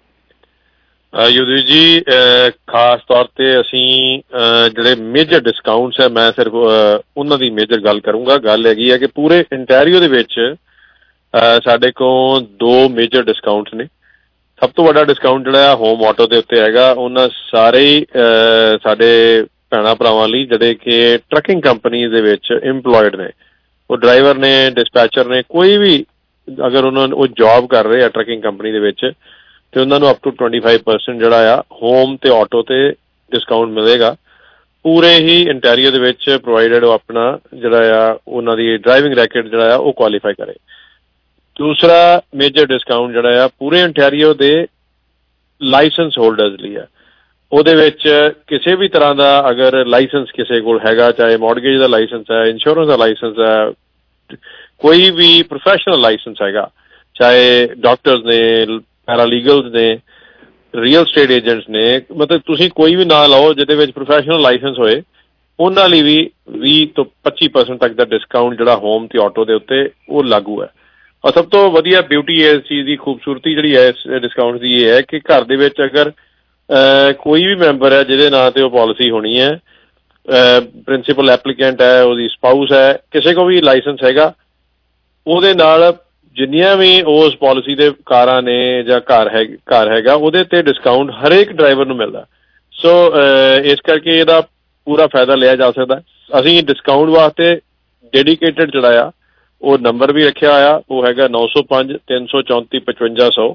ਯੁਧਵੀਰ ਜੀ ਖਾਸ ਤੌਰ ਤੇ ਅਸੀਂ ਜਿਹੜੇ ਮੇਜਰ ਡਿਸਕਾਊਂਟਸ ਹੈ ਮੈਂ ਸਿਰਫ ਉਹਨਾਂ ਦੀ ਮੇਜਰ ਗੱਲ ਕਰੂੰਗਾ। ਗੱਲ ਹੈਗੀ ਹੈ ਕਿ ਪੂਰੇ ਇੰਟੈਰੀਓ ਦੇ ਵਿੱਚ ਸਾਡੇ ਕੋਲ 2 ਮੇਜਰ ਡਿਸਕਾਊਂਟਸ ਨੇ। ਸਭ ਤੋਂ ਵੱਡਾ ਡਿਸਕਾਊਂਟ ਜਿਹੜਾ ਹੋਮ ਆਟੋ ਦੇ ਉੱਤੇ ਹੈਗਾ ਉਹਨਾਂ ਸਾਰੇ ਹੀ ਸਾਡੇ ਭੈਣਾਂ ਭਰਾਵਾਂ ਲਈ ਜਿਹੜੇ ਕਿ ਟਰੱਕਿੰਗ ਕੰਪਨੀ ਦੇ ਵਿੱਚ ਇੰਪਲੋਇਡ ਨੇ, ਉਹ ਡਰਾਈਵਰ ਨੇ, ਡਿਸਪੈਚਰ ਨੇ, ਕੋਈ ਵੀ ਅਗਰ ਉਹ ਜੌਬ ਕਰ ਰਹੇ ਆ ਟਰੱਕਿੰਗ ਕੰਪਨੀ ਦੇ ਵਿੱਚ ਤੇ ਉਹਨਾਂ ਨੂੰ ਅਪ ਟੂ 25% ਜਿਹੜਾ ਆ ਹੋਮ ਤੇ ਆਟੋ ਤੇ ਡਿਸਕਾਊਂਟ ਮਿਲੇਗਾ ਪੂਰੇ ਹੀ ਇੰਟੈਰੀਓ ਦੇ ਵਿੱਚ, ਪ੍ਰੋਵਾਈਡਡ ਉਹ ਆਪਣਾ ਜਿਹੜਾ ਆ ਉਹਨਾਂ ਦੀ ਡਰਾਈਵਿੰਗ ਰੈਕਟ ਜਿਹੜਾ ਆ ਉਹ ਕੁਆਲੀਫਾਈ ਕਰੇ। ਦੂਸਰਾ ਮੇਜਰ ਡਿਸਕਾਊਂਟ ਜਿਹੜਾ ਆ ਪੂਰੇ ਇੰਟੈਰੀਓ ਦੇ ਲਾਇਸੈਂਸ ਹੋਲਡਰਸ ਲਈ ਆ। ਉਹਦੇ ਵਿੱਚ ਕਿਸੇ ਵੀ ਤਰ੍ਹਾਂ ਦਾ ਅਗਰ ਲਾਇਸੈਂਸ ਕਿਸੇ ਕੋਲ ਹੈਗਾ, ਚਾਹੇ ਮੌਰਗੇਜ ਦਾ ਲਾਇਸੈਂਸ ਹੈ, ਇੰਸ਼ੋਰੈਂਸ ਦਾ ਲਾਇਸੈਂਸ ਹੈ, ਕੋਈ ਵੀ ਪ੍ਰੋਫੈਸ਼ਨਲ ਲਾਇਸੈਂਸ ਹੈਗਾ, ਚਾਹੇ ਡਾਕਟਰਸ ਨੇ, ਪੈਰਾਲੀਗਲਸ ਨੇ, ਰੀਅਲ ਸਟੇਟ ਏਜੰਟਸ ਨੇ, ਮਤਲਬ ਤੁਸੀਂ ਕੋਈ ਵੀ ਨਾਂ ਲਓ ਜਿਹਦੇ ਵਿੱਚ ਪ੍ਰੋਫੈਸ਼ਨਲ ਲਾਇਸੈਂਸ ਹੋਏ, ਉਹਨਾਂ ਲਈ ਵੀ 20 ਤੋਂ 25% ਤੱਕ ਦਾ ਡਿਸਕਾਊਂਟ ਜਿਹੜਾ ਹੋਮ ਤੇ ਆਟੋ ਦੇ ਉੱਤੇ ਉਹ ਲਾਗੂ ਹੈ। ਔਰ ਸਭ ਤੋਂ ਵਧੀਆ ਬਿਊਟੀ ਇਸ ਚੀਜ਼ ਦੀ, ਖੂਬਸੂਰਤੀ ਜਿਹੜੀ ਹੈ ਇਸ ਡਿਸਕਾਊਂਟ ਦੀ ਇਹ ਹੈ ਕਿ ਘਰ ਦੇ ਵਿੱਚ ਅਗਰ ਕੋਈ ਵੀ ਮੈਂਬਰ ਹੈ ਜਿਹਦੇ ਨਾਂ ਤੇ ਉਹ ਪਾਲਿਸੀ ਹੋਣੀ ਹੈ, ਪ੍ਰਿੰਸੀਪਲ ਐਪਲੀਕੈਂਟ ਹੈ, ਉਹਦੀ ਸਪਾਊਸ ਹੈ, ਕਿਸੇ ਕੋਲ ਵੀ ਲਾਇਸੈਂਸ ਹੈਗਾ, ਉਹਦੇ ਨਾਲ ਜਿੰਨੀਆਂ ਵੀ ਉਸ ਪਾਲਿਸੀ ਦੇ ਕਾਰਾਂ ਨੇ ਜਾਂ ਘਰ ਹੈਗਾ ਉਹਦੇ ਤੇ ਡਿਸਕਾਊਂਟ ਹਰੇਕ ਡਰਾਈਵਰ ਨੂੰ ਮਿਲਦਾ। ਸੋ ਇਸ ਕਰਕੇ ਇਹਦਾ ਪੂਰਾ ਫਾਇਦਾ ਲਿਆ ਜਾ ਸਕਦਾ। ਅਸੀਂ ਡਿਸਕਾਊਂਟ ਵਾਸਤੇ ਡੈਡੀਕੇਟਡ ਜਿਹੜਾ ਆ ਉਹ ਨੰਬਰ ਵੀ ਰੱਖਿਆ ਹੋਇਆ, ਉਹ ਹੈਗਾ 905 334 5500,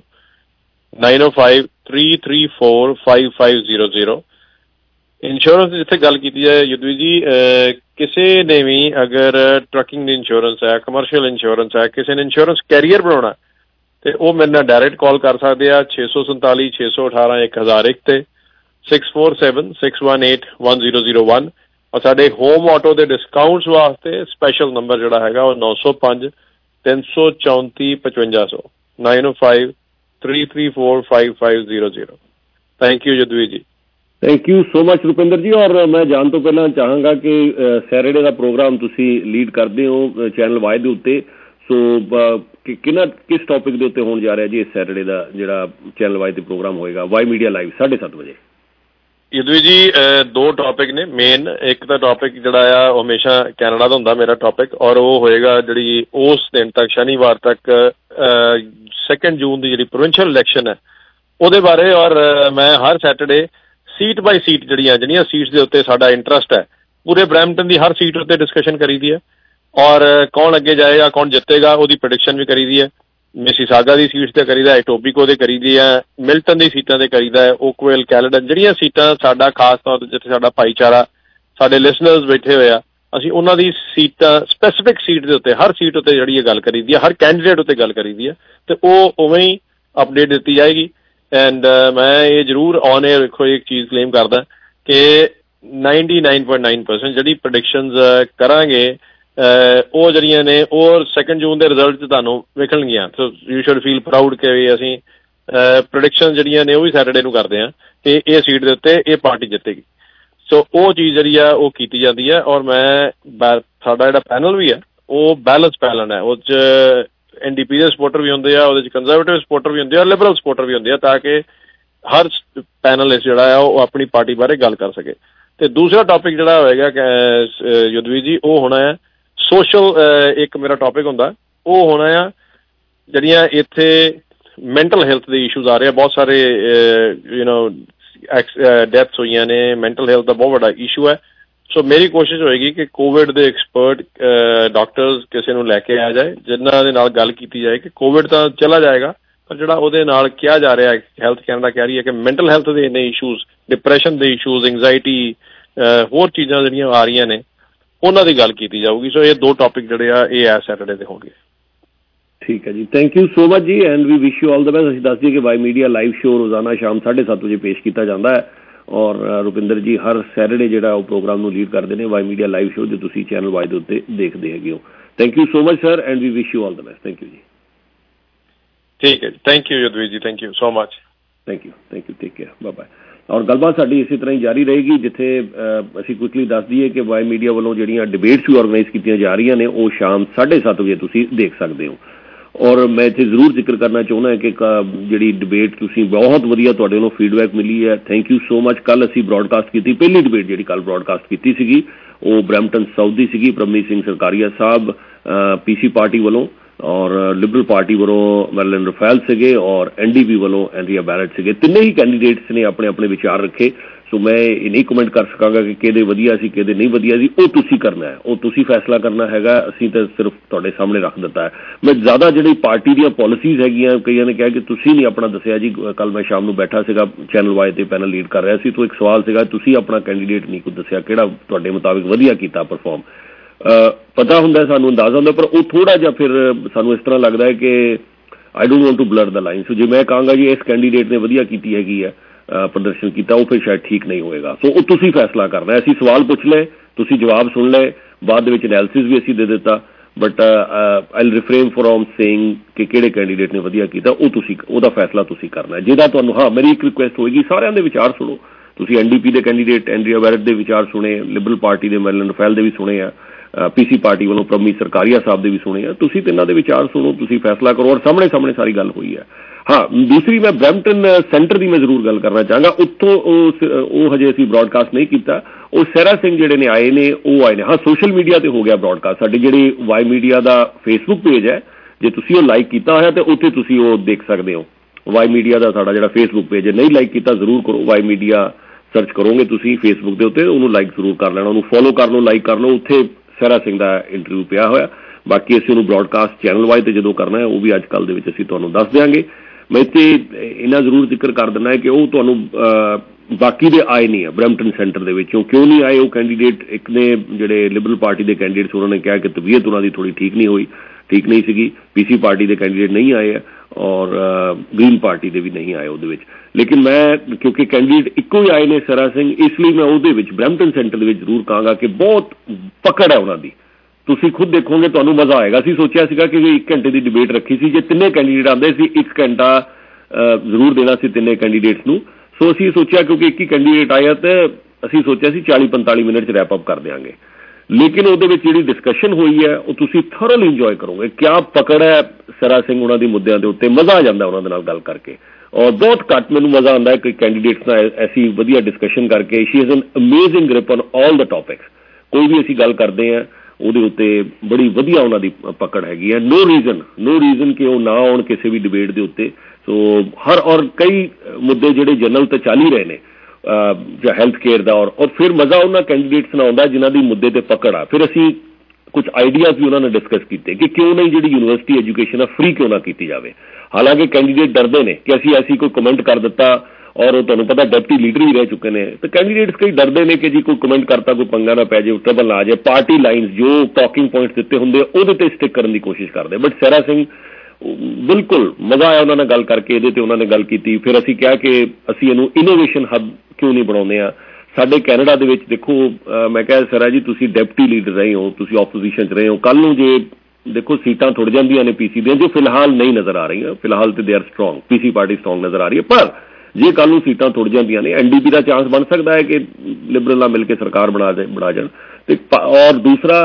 905 334 5500। ਇੰਸ਼ੋਰੈਂਸ ਦੀ ਜਿੱਥੇ ਗੱਲ ਕੀਤੀ ਜਾਏ ਯੁਧਵੀਰ ਜੀ, ਕਿਸੇ ਨੇ ਵੀ ਅਗਰ ਟਰੱਕਿੰਗ ਦੀ ਇੰਸ਼ੋਰੈਂਸ ਹੈ, ਕਮਰਸ਼ੀਅਲ ਇੰਸ਼ੋਰੈਂਸ ਹੈ, ਕਿਸੇ ਨੇ ਇੰਸ਼ੋਰੈਂਸ ਕੈਰੀਅਰ ਬਣਾਉਣਾ ਤੇ ਉਹ ਮੇਰੇ ਨਾਲ ਡਾਇਰੈਕਟ ਕਾਲ ਕਰ ਸਕਦੇ ਆ 647 618 1001 ਤੇ 647 618 1001। ਔਰ ਸਾਡੇ ਹੋਮ ਆਟੋ ਦੇ ਡਿਸਕਾਊਂਟਸ ਵਾਸਤੇ ਸਪੈਸ਼ਲ ਨੰਬਰ ਜਿਹੜਾ ਹੈਗਾ ਉਹ 905 334 5500, 905 334 5500। Thank you Yudhvir ji. Thank you so much Rupinder ji. ਔਰ ਮੈਂ ਜਾਣ ਤੋਂ ਪਹਿਲਾਂ ਚਾਹਾਂਗਾ ਕਿ ਸੈਟਰਡੇ ਦਾ ਪ੍ਰੋਗਰਾਮ ਤੁਸੀਂ ਲੀਡ ਕਰਦੇ ਹੋ ਚੈਨਲ ਵਾਈ ਦੇ ਉੱਤੇ, ਸੋ ਕਿਸ ਟੌਪਿਕ ਦੇ ਉੱਤੇ ਹੋਣ ਜਾ ਰਿਹਾ ਜੀ ਇਸ ਸੈਟਰਡੇ ਦਾ ਜਿਹੜਾ ਚੈਨਲ ਵਾਈ ਤੇ ਪ੍ਰੋਗਰਾਮ ਹੋਏਗਾ ਵਾਈ ਮੀਡੀਆ ਲਾਈਵ 7:30 ਵਜੇ? ਯੁਧਵੀਰ ਜੀ 2 ਟੌਪਿਕ ਨੇ ਮੇਨ। ਇੱਕ ਤਾਂ ਟੌਪਿਕ ਜਿਹੜਾ ਆ ਉਹ ਹਮੇਸ਼ਾ ਕੈਨੇਡਾ ਦਾ ਹੁੰਦਾ ਮੇਰਾ ਟੌਪਿਕ, ਔਰ ਉਹ ਹੋਏਗਾ ਜਿਹੜੀ ਉਸ ਦਿਨ ਤੱਕ ਸ਼ਨੀਵਾਰ ਤੱਕ 2 ਜੂਨ ਦੀ ਜਿਹੜੀ ਪ੍ਰੋਵਿੰਸ਼ੀਅਲ ਇਲੈਕਸ਼ਨ ਹੈ ਉਹਦੇ ਬਾਰੇ। ਔਰ ਮੈਂ ਹਰ ਸੈਟਰਡੇ ਸੀਟ ਬਾਈ ਸੀਟ ਜਿਹੜੀਆਂ ਸੀਟਸ ਦੇ ਉੱਤੇ ਸਾਡਾ ਇੰਟਰਸਟ ਹੈ, ਪੂਰੇ ਬਰੈਂਪਟਨ ਦੀ ਹਰ ਸੀਟ ਉੱਤੇ ਡਿਸਕਸ਼ਨ ਕਰੀਦੀ ਹੈ ਔਰ ਕੌਣ ਅੱਗੇ ਜਾਏਗਾ, ਕੌਣ ਜਿੱਤੇਗਾ ਉਹਦੀ ਪ੍ਰੈਡਿਕਸ਼ਨ ਵੀ ਕਰੀਦੀ ਹੈ। ਮਿਸੀਸਾਗਾ ਦੀ ਸੀਟਸ ਤੇ ਕਰੀਦਾ, ਟੋਬੀਕੋ ਦੇ ਕਰੀਦੀ ਹੈ, ਮਿਲਟਨ ਦੀ ਸੀਟਾਂ ਤੇ ਕਰੀਦਾ ਹੈ, ਓਕਵਿਲ, ਕੈਲਡਨ, ਜਿਹੜੀਆਂ ਸੀਟਾਂ ਸਾਡਾ ਖਾਸ ਤੌਰ ਤੇ ਜਿੱਥੇ ਸਾਡਾ ਭਾਈਚਾਰਾ, ਸਾਡੇ ਲਿਸਨਰਸ ਬੈਠੇ ਹੋਏ ਆ, ਅਸੀਂ ਉਹਨਾਂ ਦੀ ਸੀਟਾਂ ਸਪੈਸੀਫਿਕ ਸੀਟ ਦੇ ਉੱਤੇ, ਹਰ ਸੀਟ ਉੱਤੇ ਜਿਹੜੀ ਇਹ ਗੱਲ ਕਰੀਦੀ ਹੈ, ਹਰ ਕੈਂਡੀਡੇਟ ਉੱਤੇ ਗੱਲ ਕਰੀਦੀ ਹੈ ਤੇ ਉਹ ਉਵੇਂ ਹੀ ਅਪਡੇਟ ਦਿੱਤੀ ਜਾਏਗੀ। ਐਂਡ ਮੈਂ ਇਹ ਜ਼ਰੂਰ ਔਨ ਏਅਰ ਵੇਖੋ ਇੱਕ ਚੀਜ਼ ਕਲੇਮ ਕਰਦਾ ਕਿ 99.9% ਜਿਹੜੀ ਪ੍ਰੈਡਿਕਸ਼ਨਸ ਕਰਾਂਗੇ ਉਹ ਜਿਹੜੀਆਂ ਨੇ ਉਹ 2 ਜੂਨ ਦੇ ਰਿਜ਼ਲਟ 'ਚ ਤੁਹਾਨੂੰ ਵੇਖਣਗੀਆਂ। So you should feel proud ਕਿ ਵੀ ਅਸੀਂ ਪ੍ਰੈਡਿਕਸ਼ਨ ਜਿਹੜੀਆਂ ਨੇ ਉਹ ਵੀ ਸੈਟਰਡੇ ਨੂੰ ਕਰਦੇ ਹਾਂ ਕਿ ਇਹ ਸੀਟ ਦੇ ਉੱਤੇ ਇਹ ਪਾਰਟੀ ਜਿੱਤੇਗੀ। ਸੋ ਉਹ ਚੀਜ਼ ਜਿਹੜੀ ਆ ਉਹ ਕੀਤੀ ਜਾਂਦੀ ਹੈ। ਔਰ ਮੈਂ ਸਾਡਾ ਜਿਹੜਾ ਪੈਨਲ ਵੀ ਹੈ ਉਹ ਬੈਲੈਂਸ ਪੈਨਲ ਹੈ, ਉਹ 'ਚ NDP ਦੇ ਸਪੋਰਟਰ ਵੀ ਹੁੰਦੇ ਆ, ਉਹਦੇ 'ਚ ਕੰਜ਼ਰਵੇਟਿਵ ਸਪੋਰਟਰ ਵੀ ਹੁੰਦੇ ਆ, ਲਿਬਰਲ ਸਪੋਰਟਰ ਵੀ ਹੁੰਦੇ ਆ, ਤਾਂ ਕਿ ਹਰ ਪੈਨਲਿਸਟ ਜਿਹੜਾ ਆ ਉਹ ਆਪਣੀ ਪਾਰਟੀ ਬਾਰੇ ਗੱਲ ਕਰ ਸਕੇ। ਤੇ ਦੂਸਰਾ ਟੌਪਿਕ ਜਿਹੜਾ ਹੋਏਗਾ ਯੁਧਵੀਰ ਜੀ ਉਹ ਹੋਣਾ ਹੈ ਸੋਸ਼ਲ। ਇੱਕ ਮੇਰਾ ਟੌਪਿਕ ਹੁੰਦਾ ਉਹ ਹੋਣਾ ਆ ਜਿਹੜੀਆਂ ਇੱਥੇ ਮੈਂਟਲ ਹੈਲਥ ਦੇ ਇਸ਼ੂਜ਼ ਆ ਰਹੇ ਆ, ਬਹੁਤ ਸਾਰੇ ਡੈਥਸ ਹੋਈਆਂ ਨੇ, ਮੈਂਟਲ ਹੈਲਥ ਦਾ ਬਹੁਤ ਵੱਡਾ ਇਸ਼ੂ ਹੈ। ਸੋ ਮੇਰੀ ਕੋਸ਼ਿਸ਼ ਹੋਏਗੀ ਕਿ ਕੋਵਿਡ ਦੇ ਐਕਸਪਰਟ ਡਾਕਟਰਸ ਕਿਸੇ ਨੂੰ ਲੈ ਕੇ ਆਇਆ ਜਾਏ, ਜਿਨ੍ਹਾਂ ਦੇ ਨਾਲ ਗੱਲ ਕੀਤੀ ਜਾਏ ਕਿ ਕੋਵਿਡ ਤਾਂ ਚਲਾ ਜਾਏਗਾ ਪਰ ਜਿਹੜਾ ਉਹਦੇ ਨਾਲ ਕਿਹਾ ਜਾ ਰਿਹਾ, ਹੈਲਥ ਕੈਨੇਡਾ ਕਹਿ ਰਹੀ ਹੈ ਕਿ ਮੈਂਟਲ ਹੈਲਥ ਦੇ ਇੰਨੇ ਇਸ਼ੂਜ਼, ਡਿਪਰੈਸ਼ਨ ਦੇ ਇਸ਼ੂਜ਼, ਐਂਗਜ਼ਾਇਟੀ, ਹੋਰ ਚੀਜ਼ਾਂ ਜਿਹੜੀਆਂ ਆ ਰਹੀਆਂ ਨੇ ਉਹਨਾਂ ਦੀ ਗੱਲ ਕੀਤੀ ਜਾਊਗੀ। ਸੋ ਇਹ 2 ਟੌਪਿਕ ਜਿਹੜੇ ਆ ਇਹ ਐ ਸੈਟਰਡੇ ਦੇ ਹੋਣਗੇ। ਠੀਕ ਹੈ ਜੀ, ਥੈਂਕ ਯੂ ਸੋ ਮਚ ਜੀ and we wish you all the best. ਅਸੀਂ ਦੱਸ ਦਈਏ ਕਿ ਵਾਈ ਮੀਡੀਆ ਲਾਈਵ ਸ਼ੋਅ ਰੋਜ਼ਾਨਾ ਸ਼ਾਮ 7:30 ਵਜੇ ਪੇਸ਼ ਕੀਤਾ ਜਾਂਦਾ ਹੈ ਔਰ ਰੁਪਿੰਦਰ ਜੀ ਹਰ ਸੈਟਰਡੇ ਜਿਹੜਾ ਉਹ ਪ੍ਰੋਗਰਾਮ ਨੂੰ ਲੀਡ ਕਰਦੇ ਨੇ ਵਾਈ ਮੀਡੀਆ ਲਾਈਵ ਸ਼ੋਅ ਜੋ ਤੁਸੀਂ ਚੈਨਲ ਵਾਈ ਦੇ ਉੱਤੇ ਦੇਖਦੇ ਹੈਗੇ ਹੋ। Thank you so much sir and we wish you all the best. Thank you ਜੀ। ਠੀਕ ਹੈ ਜੀ, thank you Yudhvir ji, thank you so much. Thank you, take care, bye bye. ਔਰ ਗੱਲਬਾਤ ਸਾਡੀ ਇਸੇ ਤਰ੍ਹਾਂ ਹੀ ਜਾਰੀ ਰਹੇਗੀ, ਜਿੱਥੇ ਅਸੀਂ ਕੁਇਕਲੀ ਦੱਸ ਦਈਏ ਕਿ ਵਾਈ ਮੀਡੀਆ ਵੱਲੋਂ ਜਿਹੜੀਆਂ ਡਿਬੇਟਸ ਵੀ ਆਰਗੇਨਾਈਜ਼ ਕੀਤੀਆਂ ਜਾ ਰਹੀਆਂ ਨੇ ਉਹ ਸ਼ਾਮ 7:30 ਵਜੇ ਤੁਸੀਂ ਦੇਖ ਸਕਦੇ ਹੋ। ਔਰ ਮੈਂ ਇੱਥੇ ਜ਼ਰੂਰ ਜ਼ਿਕਰ ਕਰਨਾ ਚਾਹੁੰਦਾ ਕਿ ਜਿਹੜੀ ਡਿਬੇਟ ਤੁਸੀਂ ਬਹੁਤ ਵਧੀਆ ਤੁਹਾਡੇ ਵੱਲੋਂ ਫੀਡਬੈਕ ਮਿਲੀ ਹੈ, ਥੈਂਕ ਯੂ ਸੋ ਮਚ। ਕੱਲ ਅਸੀਂ ਬ੍ਰੌਡਕਾਸਟ ਕੀਤੀ, ਪਹਿਲੀ ਡਿਬੇਟ ਜਿਹੜੀ ਕੱਲ ਬ੍ਰੌਡਕਾਸਟ ਕੀਤੀ ਸੀਗੀ ਉਹ ਬਰੈਂਪਟਨ ਸਾਊਥ ਦੀ ਸੀਗੀ। ਪਰਮਜੀਤ ਸਿੰਘ ਸਰਕਾਰੀਆ ਸਾਹਿਬ PC ਪਾਰਟੀ ਵੱਲੋਂ ਔਰ ਲਿਬਰਲ ਪਾਰਟੀ ਵੱਲੋਂ ਮੈਰਲਿਨ ਰਫੈਲ ਸੀਗੇ ਔਰ NDP ਵੱਲੋਂ ਐਂਡਰੀਆ ਬੈਰਟ ਸੀਗੇ। ਤਿੰਨੇ ਹੀ ਕੈਂਡੀਡੇਟਸ ਨੇ ਆਪਣੇ ਆਪਣੇ ਵਿਚਾਰ ਰੱਖੇ। ਸੋ ਮੈਂ ਇਹ ਨਹੀਂ ਕਮੈਂਟ ਕਰ ਸਕਾਂਗਾ ਕਿ ਕਿਹਦੇ ਵਧੀਆ ਸੀ ਕਿਹਦੇ ਨਹੀਂ ਵਧੀਆ ਸੀ, ਉਹ ਤੁਸੀਂ ਕਰਨਾ ਹੈ, ਉਹ ਤੁਸੀਂ ਫੈਸਲਾ ਕਰਨਾ ਹੈਗਾ। ਅਸੀਂ ਤਾਂ ਸਿਰਫ ਤੁਹਾਡੇ ਸਾਹਮਣੇ ਰੱਖ ਦਿੱਤਾ ਹੈ। ਮੈਂ ਜ਼ਿਆਦਾ ਜਿਹੜੀ ਪਾਰਟੀ ਦੀਆਂ ਪਾਲਿਸੀਜ਼ ਹੈਗੀਆਂ, ਕਈਆਂ ਨੇ ਕਿਹਾ ਕਿ ਤੁਸੀਂ ਨਹੀਂ ਆਪਣਾ ਦੱਸਿਆ ਜੀ। ਕੱਲ ਮੈਂ ਸ਼ਾਮ ਨੂੰ ਬੈਠਾ ਸੀਗਾ ਚੈਨਲ Y ਤੇ ਪੈਨਲ ਲੀਡ ਕਰ ਰਿਹਾ ਸੀ, ਤਾਂ ਇੱਕ ਸਵਾਲ ਸੀਗਾ ਤੁਸੀਂ ਆਪਣਾ ਕੈਂਡੀਡੇਟ ਨਹੀਂ ਕੁਝ ਦੱਸਿਆ, ਕਿਹੜਾ ਤੁਹਾਡੇ ਮੁਤਾਬਿਕ ਵਧੀਆ ਕੀਤਾ ਪਰਫਾਰਮ। ਪਤਾ ਹੁੰਦਾ, ਸਾਨੂੰ ਅੰਦਾਜ਼ਾ ਹੁੰਦਾ, ਪਰ ਉਹ ਥੋੜ੍ਹਾ ਜਿਹਾ ਫਿਰ ਸਾਨੂੰ ਇਸ ਤਰ੍ਹਾਂ ਲੱਗਦਾ ਹੈ ਕਿ I don't want to blur the line. So ਜੇ ਮੈਂ ਕਹਾਂਗਾ ਜੀ ਇਸ ਕੈਂਡੀਡੇਟ ਨੇ ਵਧੀਆ ਕੀਤੀ ਹੈਗੀ ਹੈ, ਪ੍ਰਦਰਸ਼ਨ ਕੀਤਾ, ਉਹ ਫਿਰ ਸ਼ਾਇਦ ਠੀਕ ਨਹੀਂ ਹੋਏਗਾ। ਸੋ ਉਹ ਤੁਸੀਂ ਫੈਸਲਾ ਕਰਨਾ। ਅਸੀਂ ਸਵਾਲ ਪੁੱਛ ਲਏ, ਤੁਸੀਂ ਜਵਾਬ ਸੁਣ ਲਏ, ਬਾਅਦ ਦੇ ਵਿੱਚ ਐਨਾਲਿਸਿਸ ਵੀ ਅਸੀਂ ਦੇ ਦਿੱਤਾ, but I refrain from saying ਕਿ ਕਿਹੜੇ ਕੈਂਡੀਡੇਟ ਨੇ ਵਧੀਆ ਕੀਤਾ, ਉਹ ਤੁਸੀਂ ਉਹਦਾ ਫੈਸਲਾ ਤੁਸੀਂ ਕਰਨਾ। ਜਿਹਦਾ ਤੁਹਾਨੂੰ ਮੇਰੀ ਇੱਕ ਰਿਕੁਐਸਟ ਹੋਏਗੀ, ਸਾਰਿਆਂ ਦੇ ਵਿਚਾਰ ਸੁਣੋ। ਤੁਸੀਂ NDP ਦੇ ਕੈਂਡੀਡੇਟ ਐਂਡਰੀਆ ਬੈਰਟ ਦੇ ਵਿਚਾਰ ਸੁਣੇ, ਲਿਬਰਲ ਪਾਰਟੀ ਦੇ ਮੈਰਲਿਨ ਰਫੈਲ ਦੇ ਵੀ ਸੁਣੇ ਆ, PC ਪਾਰਟੀ ਵੱਲੋਂ ਪਰਮਜੀਤ ਸਰਕਾਰੀਆ ਸਾਹਿਬ ਦੇ ਵੀ ਸੁਣੇ ਆ। ਤੁਸੀਂ ਤਿੰਨਾਂ ਦੇ ਵਿਚਾਰ ਸੁਣੋ, ਤੁਸੀਂ ਫੈਸਲਾ ਕਰੋ, ਔਰ ਸਾਹਮਣੇ ਸਾਹਮਣੇ ਸਾਰੀ ਗੱਲ ਹੋਈ ਹੈ। ਦੂਸਰੀ ਮੈਂ ਬਰੈਂਪਟਨ ਸੈਂਟਰ ਦੀ ਮੈਂ ਜ਼ਰੂਰ ਗੱਲ ਕਰਨਾ ਚਾਹਾਂਗਾ। ਉੱਥੋਂ ਉਹ ਹਜੇ ਅਸੀਂ ਬ੍ਰੌਡਕਾਸਟ ਨਹੀਂ ਕੀਤਾ। ਉਹ ਸਹਿਰਾ ਸਿੰਘ ਜਿਹੜੇ ਨੇ ਆਏ ਨੇ, ਉਹ ਆਏ ਨੇ। ਸੋਸ਼ਲ ਮੀਡੀਆ ਤੇ ਹੋ ਗਿਆ ਬ੍ਰੌਡਕਾਸਟ। ਸਾਡੀ ਜਿਹੜੀ Y ਮੀਡੀਆ ਦਾ ਫੇਸਬੁੱਕ ਪੇਜ ਹੈ, ਜੇ ਤੁਸੀਂ ਉਹ ਲਾਈਕ ਕੀਤਾ ਹੋਇਆ ਤੇ ਉੱਥੇ ਤੁਸੀਂ ਉਹ ਦੇਖ ਸਕਦੇ ਹੋ। Y ਮੀਡੀਆ ਦਾ ਸਾਡਾ ਜਿਹੜਾ ਫੇਸਬੁੱਕ ਪੇਜ ਹੈ, ਨਹੀਂ ਲਾਈਕ ਕੀਤਾ ਜ਼ਰੂਰ ਕਰੋ। Y ਮੀਡੀਆ ਸਰਚ ਕਰੋਗੇ ਤੁਸੀਂ ਫੇਸਬੁੱਕ ਦੇ ਉੱਤੇ, ਉਹਨੂੰ ਲਾਈਕ ਜ਼ਰੂਰ ਕਰ ਲੈਣਾ, ਉਹਨੂੰ ਫੋਲੋ ਕਰ ਲਓ, ਲਾਈਕ ਕਰ ਲਓ। ਉੱਥੇ ਸਹਿਰਾ ਸਿੰਘ ਦਾ ਇੰਟਰਵਿਊ ਪਿਆ ਹੋਇਆ। ਬਾਕੀ ਅਸੀਂ ਉਹਨੂੰ ਬ੍ਰੌਡਕਾਸਟ ਚੈਨਲ Y ਤੇ ਜਦੋਂ ਕਰਨਾ ਹੈ, ਉਹ ਵੀ ਅੱਜ ਕੱਲ੍ਹ ਦੇ ਵਿੱਚ ਅਸੀਂ ਤੁਹਾਨੂੰ ਦੱਸ ਦਿਆਂਗੇ। ਮੈਂ ਇੱਥੇ ਇਹਨਾਂ ਜ਼ਰੂਰ ਜ਼ਿਕਰ ਕਰ ਦਿੰਦਾ ਹੈ ਕਿ ਉਹ ਤੁਹਾਨੂੰ ਬਾਕੀ ਦੇ ਆਏ ਨਹੀਂ ਆ ਬਰੈਂਪਟਨ ਸੈਂਟਰ ਦੇ ਵਿੱਚੋਂ। ਕਿਉਂ ਨਹੀਂ ਆਏ ਉਹ ਕੈਂਡੀਡੇਟ? ਇੱਕ ਨੇ ਜਿਹੜੇ ਲਿਬਰਲ ਪਾਰਟੀ ਦੇ ਕੈਂਡੀਡੇਟਸ, ਉਹਨਾਂ ਨੇ ਕਿਹਾ ਕਿ ਤਬੀਅਤ ਉਹਨਾਂ ਦੀ ਥੋੜ੍ਹੀ ਠੀਕ ਨਹੀਂ ਸੀਗੀ। PC ਪਾਰਟੀ ਦੇ ਕੈਂਡੀਡੇਟ ਨਹੀਂ ਆਏ ਆ ਔਰ ਗ੍ਰੀਨ ਪਾਰਟੀ ਦੇ ਵੀ ਨਹੀਂ ਆਏ ਉਹਦੇ ਵਿੱਚ। ਲੇਕਿਨ ਮੈਂ ਕਿਉਂਕਿ ਕੈਂਡੀਡੇਟ ਇੱਕੋ ਹੀ ਆਏ ਨੇ ਸਹਿਰਾ ਸਿੰਘ, ਇਸ ਲਈ ਮੈਂ ਉਹਦੇ ਵਿੱਚ ਬਰੈਂਪਟਨ ਸੈਂਟਰ ਦੇ ਵਿੱਚ ਜ਼ਰੂਰ ਕਹਾਂਗਾ ਕਿ ਬਹੁਤ ਪਕੜ ਹੈ ਉਹਨਾਂ ਦੀ। ਤੁਸੀਂ ਖੁਦ ਦੇਖੋਗੇ, ਤੁਹਾਨੂੰ ਮਜ਼ਾ ਆਏਗਾ। ਅਸੀਂ ਸੋਚਿਆ ਸੀਗਾ ਕਿ 1 ਘੰਟੇ ਦੀ ਡਿਬੇਟ ਰੱਖੀ ਸੀ, ਜੇ ਤਿੰਨੇ ਕੈਂਡੀਡੇਟ ਆਉਂਦੇ ਸੀ 1 ਘੰਟਾ ਜ਼ਰੂਰ ਦੇਣਾ ਸੀ ਤਿੰਨੇ ਕੈਂਡੀਡੇਟਸ ਨੂੰ। ਸੋ ਅਸੀਂ ਸੋਚਿਆ ਕਿਉਂਕਿ ਇੱਕ ਹੀ ਕੈਂਡੀਡੇਟ ਆਇਆ ਤੇ ਅਸੀਂ ਸੋਚਿਆ ਸੀ 40-45 ਮਿੰਟ 'ਚ ਰੈਪ ਅਪ ਕਰ ਦਿਆਂਗੇ। ਲੇਕਿਨ ਉਹਦੇ ਵਿੱਚ ਜਿਹੜੀ ਡਿਸਕਸ਼ਨ ਹੋਈ ਹੈ ਉਹ ਤੁਸੀਂ ਥੋਰਲੀ ਇੰਜੋਏ ਕਰੋਗੇ। ਕਿਆ ਪਕੜ ਹੈ ਸਹਿਰਾ ਸਿੰਘ ਉਹਨਾਂ ਦੀ ਮੁੱਦਿਆਂ ਦੇ ਉੱਤੇ, ਮਜ਼ਾ ਆ ਜਾਂਦਾ ਉਹਨਾਂ ਦੇ ਨਾਲ ਗੱਲ ਕਰਕੇ। ਔਰ ਬਹੁਤ ਘੱਟ ਮੈਨੂੰ ਮਜ਼ਾ ਆਉਂਦਾ ਹੈ ਕਿ ਕੈਂਡੀਡੇਟਸ ਨਾਲ ਐਸੀ ਵਧੀਆ ਡਿਸਕਸ਼ਨ ਕਰਕੇ। She is an amazing grip on all the topics. ਕੋਈ ਵੀ ਅਸੀਂ ਗੱਲ ਕਰਦੇ ਹਾਂ ਉਹਦੇ ਉੱਤੇ ਬੜੀ ਵਧੀਆ ਉਹਨਾਂ ਦੀ ਪਕੜ ਹੈਗੀ ਹੈ। ਨੋ ਰੀਜ਼ਨ ਕਿ ਉਹ ਨਾ ਆਉਣ ਕਿਸੇ ਵੀ ਡਿਬੇਟ ਦੇ ਉੱਤੇ। ਸੋ ਔਰ ਕਈ ਮੁੱਦੇ ਜਿਹੜੇ ਜਨਰਲ ਤੇ ਚੱਲ ਹੀ ਰਹੇ ਨੇ, ਜਾਂ ਹੈਲਥ ਕੇਅਰ ਦਾ, ਔਰ ਫਿਰ ਮਜ਼ਾ ਉਹਨਾਂ ਕੈਂਡੀਡੇਟਸ ਨਾਲ ਆਉਂਦਾ ਜਿਨ੍ਹਾਂ ਦੀ ਮੁੱਦੇ ਤੇ ਪਕੜ ਆ। ਫਿਰ ਅਸੀਂ ਕੁਝ ਆਈਡੀਆਜ਼ ਵੀ ਉਹਨਾਂ ਨੇ ਡਿਸਕਸ ਕੀਤੇ ਕਿ ਕਿਉਂ ਨਹੀਂ ਜਿਹੜੀ ਯੂਨੀਵਰਸਿਟੀ ਐਜੂਕੇਸ਼ਨ ਆ ਫ੍ਰੀ ਕਿਉਂ ਨਾ ਕੀਤੀ ਜਾਵੇ। ਹਾਲਾਂਕਿ ਕੈਂਡੀਡੇਟ ਡਰਦੇ ਨੇ ਕਿ ਅਸੀਂ ਐਸੀ ਕੋਈ ਕਮੈਂਟ ਕਰ ਦਿੱਤਾ, ਔਰ ਤੁਹਾਨੂੰ ਪਤਾ ਡਿਪਟੀ ਲੀਡਰ ਵੀ ਰਹਿ ਚੁੱਕੇ ਨੇ, ਤੇ ਕੈਂਡੀਡੇਟਸ ਕਈ ਡਰਦੇ ਨੇ ਕਿ ਜੀ ਕੋਈ ਕਮੈਂਟ ਕਰਤਾ ਕੋਈ ਪੰਗਾ ਨਾ ਪੈ ਜਾਏ, ਟਰਬਲ ਨਾ ਆ ਜਾਏ। ਪਾਰਟੀ ਲਾਈਨਸ ਜੋ ਟਾਕਿੰਗ ਪੁਆਇੰਟਸ ਦਿੱਤੇ ਹੁੰਦੇ ਉਹਦੇ ਤੇ ਸਟਿਕ ਕਰਨ ਦੀ ਕੋਸ਼ਿਸ਼ ਕਰਦੇ। ਬਟ ਸਹਿਰਾ ਸਿੰਘ ਬਿਲਕੁਲ ਮਜ਼ਾ ਆਇਆ ਉਹਨਾਂ ਨਾਲ ਗੱਲ ਕਰਕੇ। ਇਹਦੇ ਤੇ ਉਹਨਾਂ ਨੇ ਗੱਲ ਕੀਤੀ। ਫਿਰ ਅਸੀਂ ਕਿਹਾ ਕਿ ਅਸੀਂ ਇਹਨੂੰ ਇਨੋਵੇਸ਼ਨ ਹੱਬ ਕਿਉਂ ਨਹੀਂ ਬਣਾਉਂਦੇ ਆ। ਸਾਡੇ ਕੈਨੇਡਾ ਦੇ ਵਿੱਚ ਦੇਖੋ, ਮੈਂ ਕਿਹਾ ਸਹਿਰਾ ਜੀ ਤੁਸੀਂ ਡਿਪਟੀ ਲੀਡਰ ਰਹੇ ਹੋ, ਤੁਸੀਂ ਆਪੋਜੀਸ਼ਨ 'ਚ ਰਹੇ ਹੋ, ਕੱਲ੍ਹ ਨੂੰ ਜੇ ਦੇਖੋ ਸੀਟਾਂ ਥੁੜ ਜਾਂਦੀਆਂ ਨੇ PC ਦੀਆਂ, ਜੋ ਫਿਲਹਾਲ ਨਹੀਂ ਨਜ਼ਰ ਆ ਰਹੀਆਂ, ਫਿਲਹਾਲ ਤੇ they are strong, PC party strong ਨਜ਼ਰ ਆ ਰਹੀ ਹੈ, ਪਰ ਜੇ ਕੱਲ੍ਹ ਨੂੰ ਸੀਟਾਂ ਥੁੜ ਜਾਂਦੀਆਂ ਨੇ NDP ਦਾ ਚਾਂਸ ਬਣ ਸਕਦਾ ਹੈ ਕਿ ਲਿਬਰਲ ਨਾਲ ਮਿਲ ਕੇ ਸਰਕਾਰ ਬਣਾ ਜਾਣ। ਤੇ ਔਰ ਦੂਸਰਾ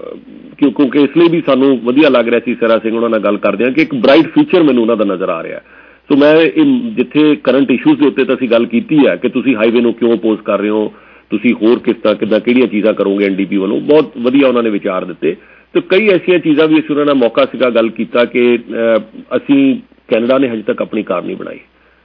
ਕਿਉਂਕਿ ਇਸ ਲਈ ਵੀ ਸਾਨੂੰ ਵਧੀਆ ਲੱਗ ਰਿਹਾ ਸੀ ਸਹਿਰਾ ਸਿੰਘ ਉਹਨਾਂ ਨਾਲ ਗੱਲ ਕਰਦੇ ਹਾਂ ਕਿ ਇੱਕ ਬ੍ਰਾਈਟ ਫਿਊਚਰ ਮੈਨੂੰ ਉਹਨਾਂ ਦਾ ਨਜ਼ਰ ਆ ਰਿਹਾ। ਸੋ ਮੈਂ ਜਿੱਥੇ ਕਰੰਟ ਇਸ਼ੂਜ਼ ਦੇ ਉੱਤੇ ਤਾਂ ਅਸੀਂ ਗੱਲ ਕੀਤੀ ਹੈ ਕਿ ਤੁਸੀਂ ਹਾਈਵੇ ਨੂੰ ਕਿਉਂ ਅਪੋਜ਼ ਕਰ ਰਹੇ ਹੋ, ਤੁਸੀਂ ਹੋਰ ਕਿਸ ਤਰ੍ਹਾਂ ਕਿੱਦਾਂ ਕਿਹੜੀਆਂ ਚੀਜ਼ਾਂ ਕਰੋਗੇ NDP ਵੱਲੋਂ, ਬਹੁਤ ਵਧੀਆ ਉਹਨਾਂ ਨੇ ਵਿਚਾਰ ਦਿੱਤੇ। ਤੇ ਕਈ ਐਸੀਆਂ ਚੀਜ਼ਾਂ ਵੀ ਅਸੀਂ ਉਹਨਾਂ ਨਾਲ ਮੌਕਾ ਸੀਗਾ ਗੱਲ ਕੀਤਾ ਕਿ ਅਸੀਂ ਕੈਨੇਡਾ ਨੇ ਹਜੇ ਤੱਕ ਆਪਣੀ ਕਾਰ ਨਹੀਂ ਬਣਾਈ।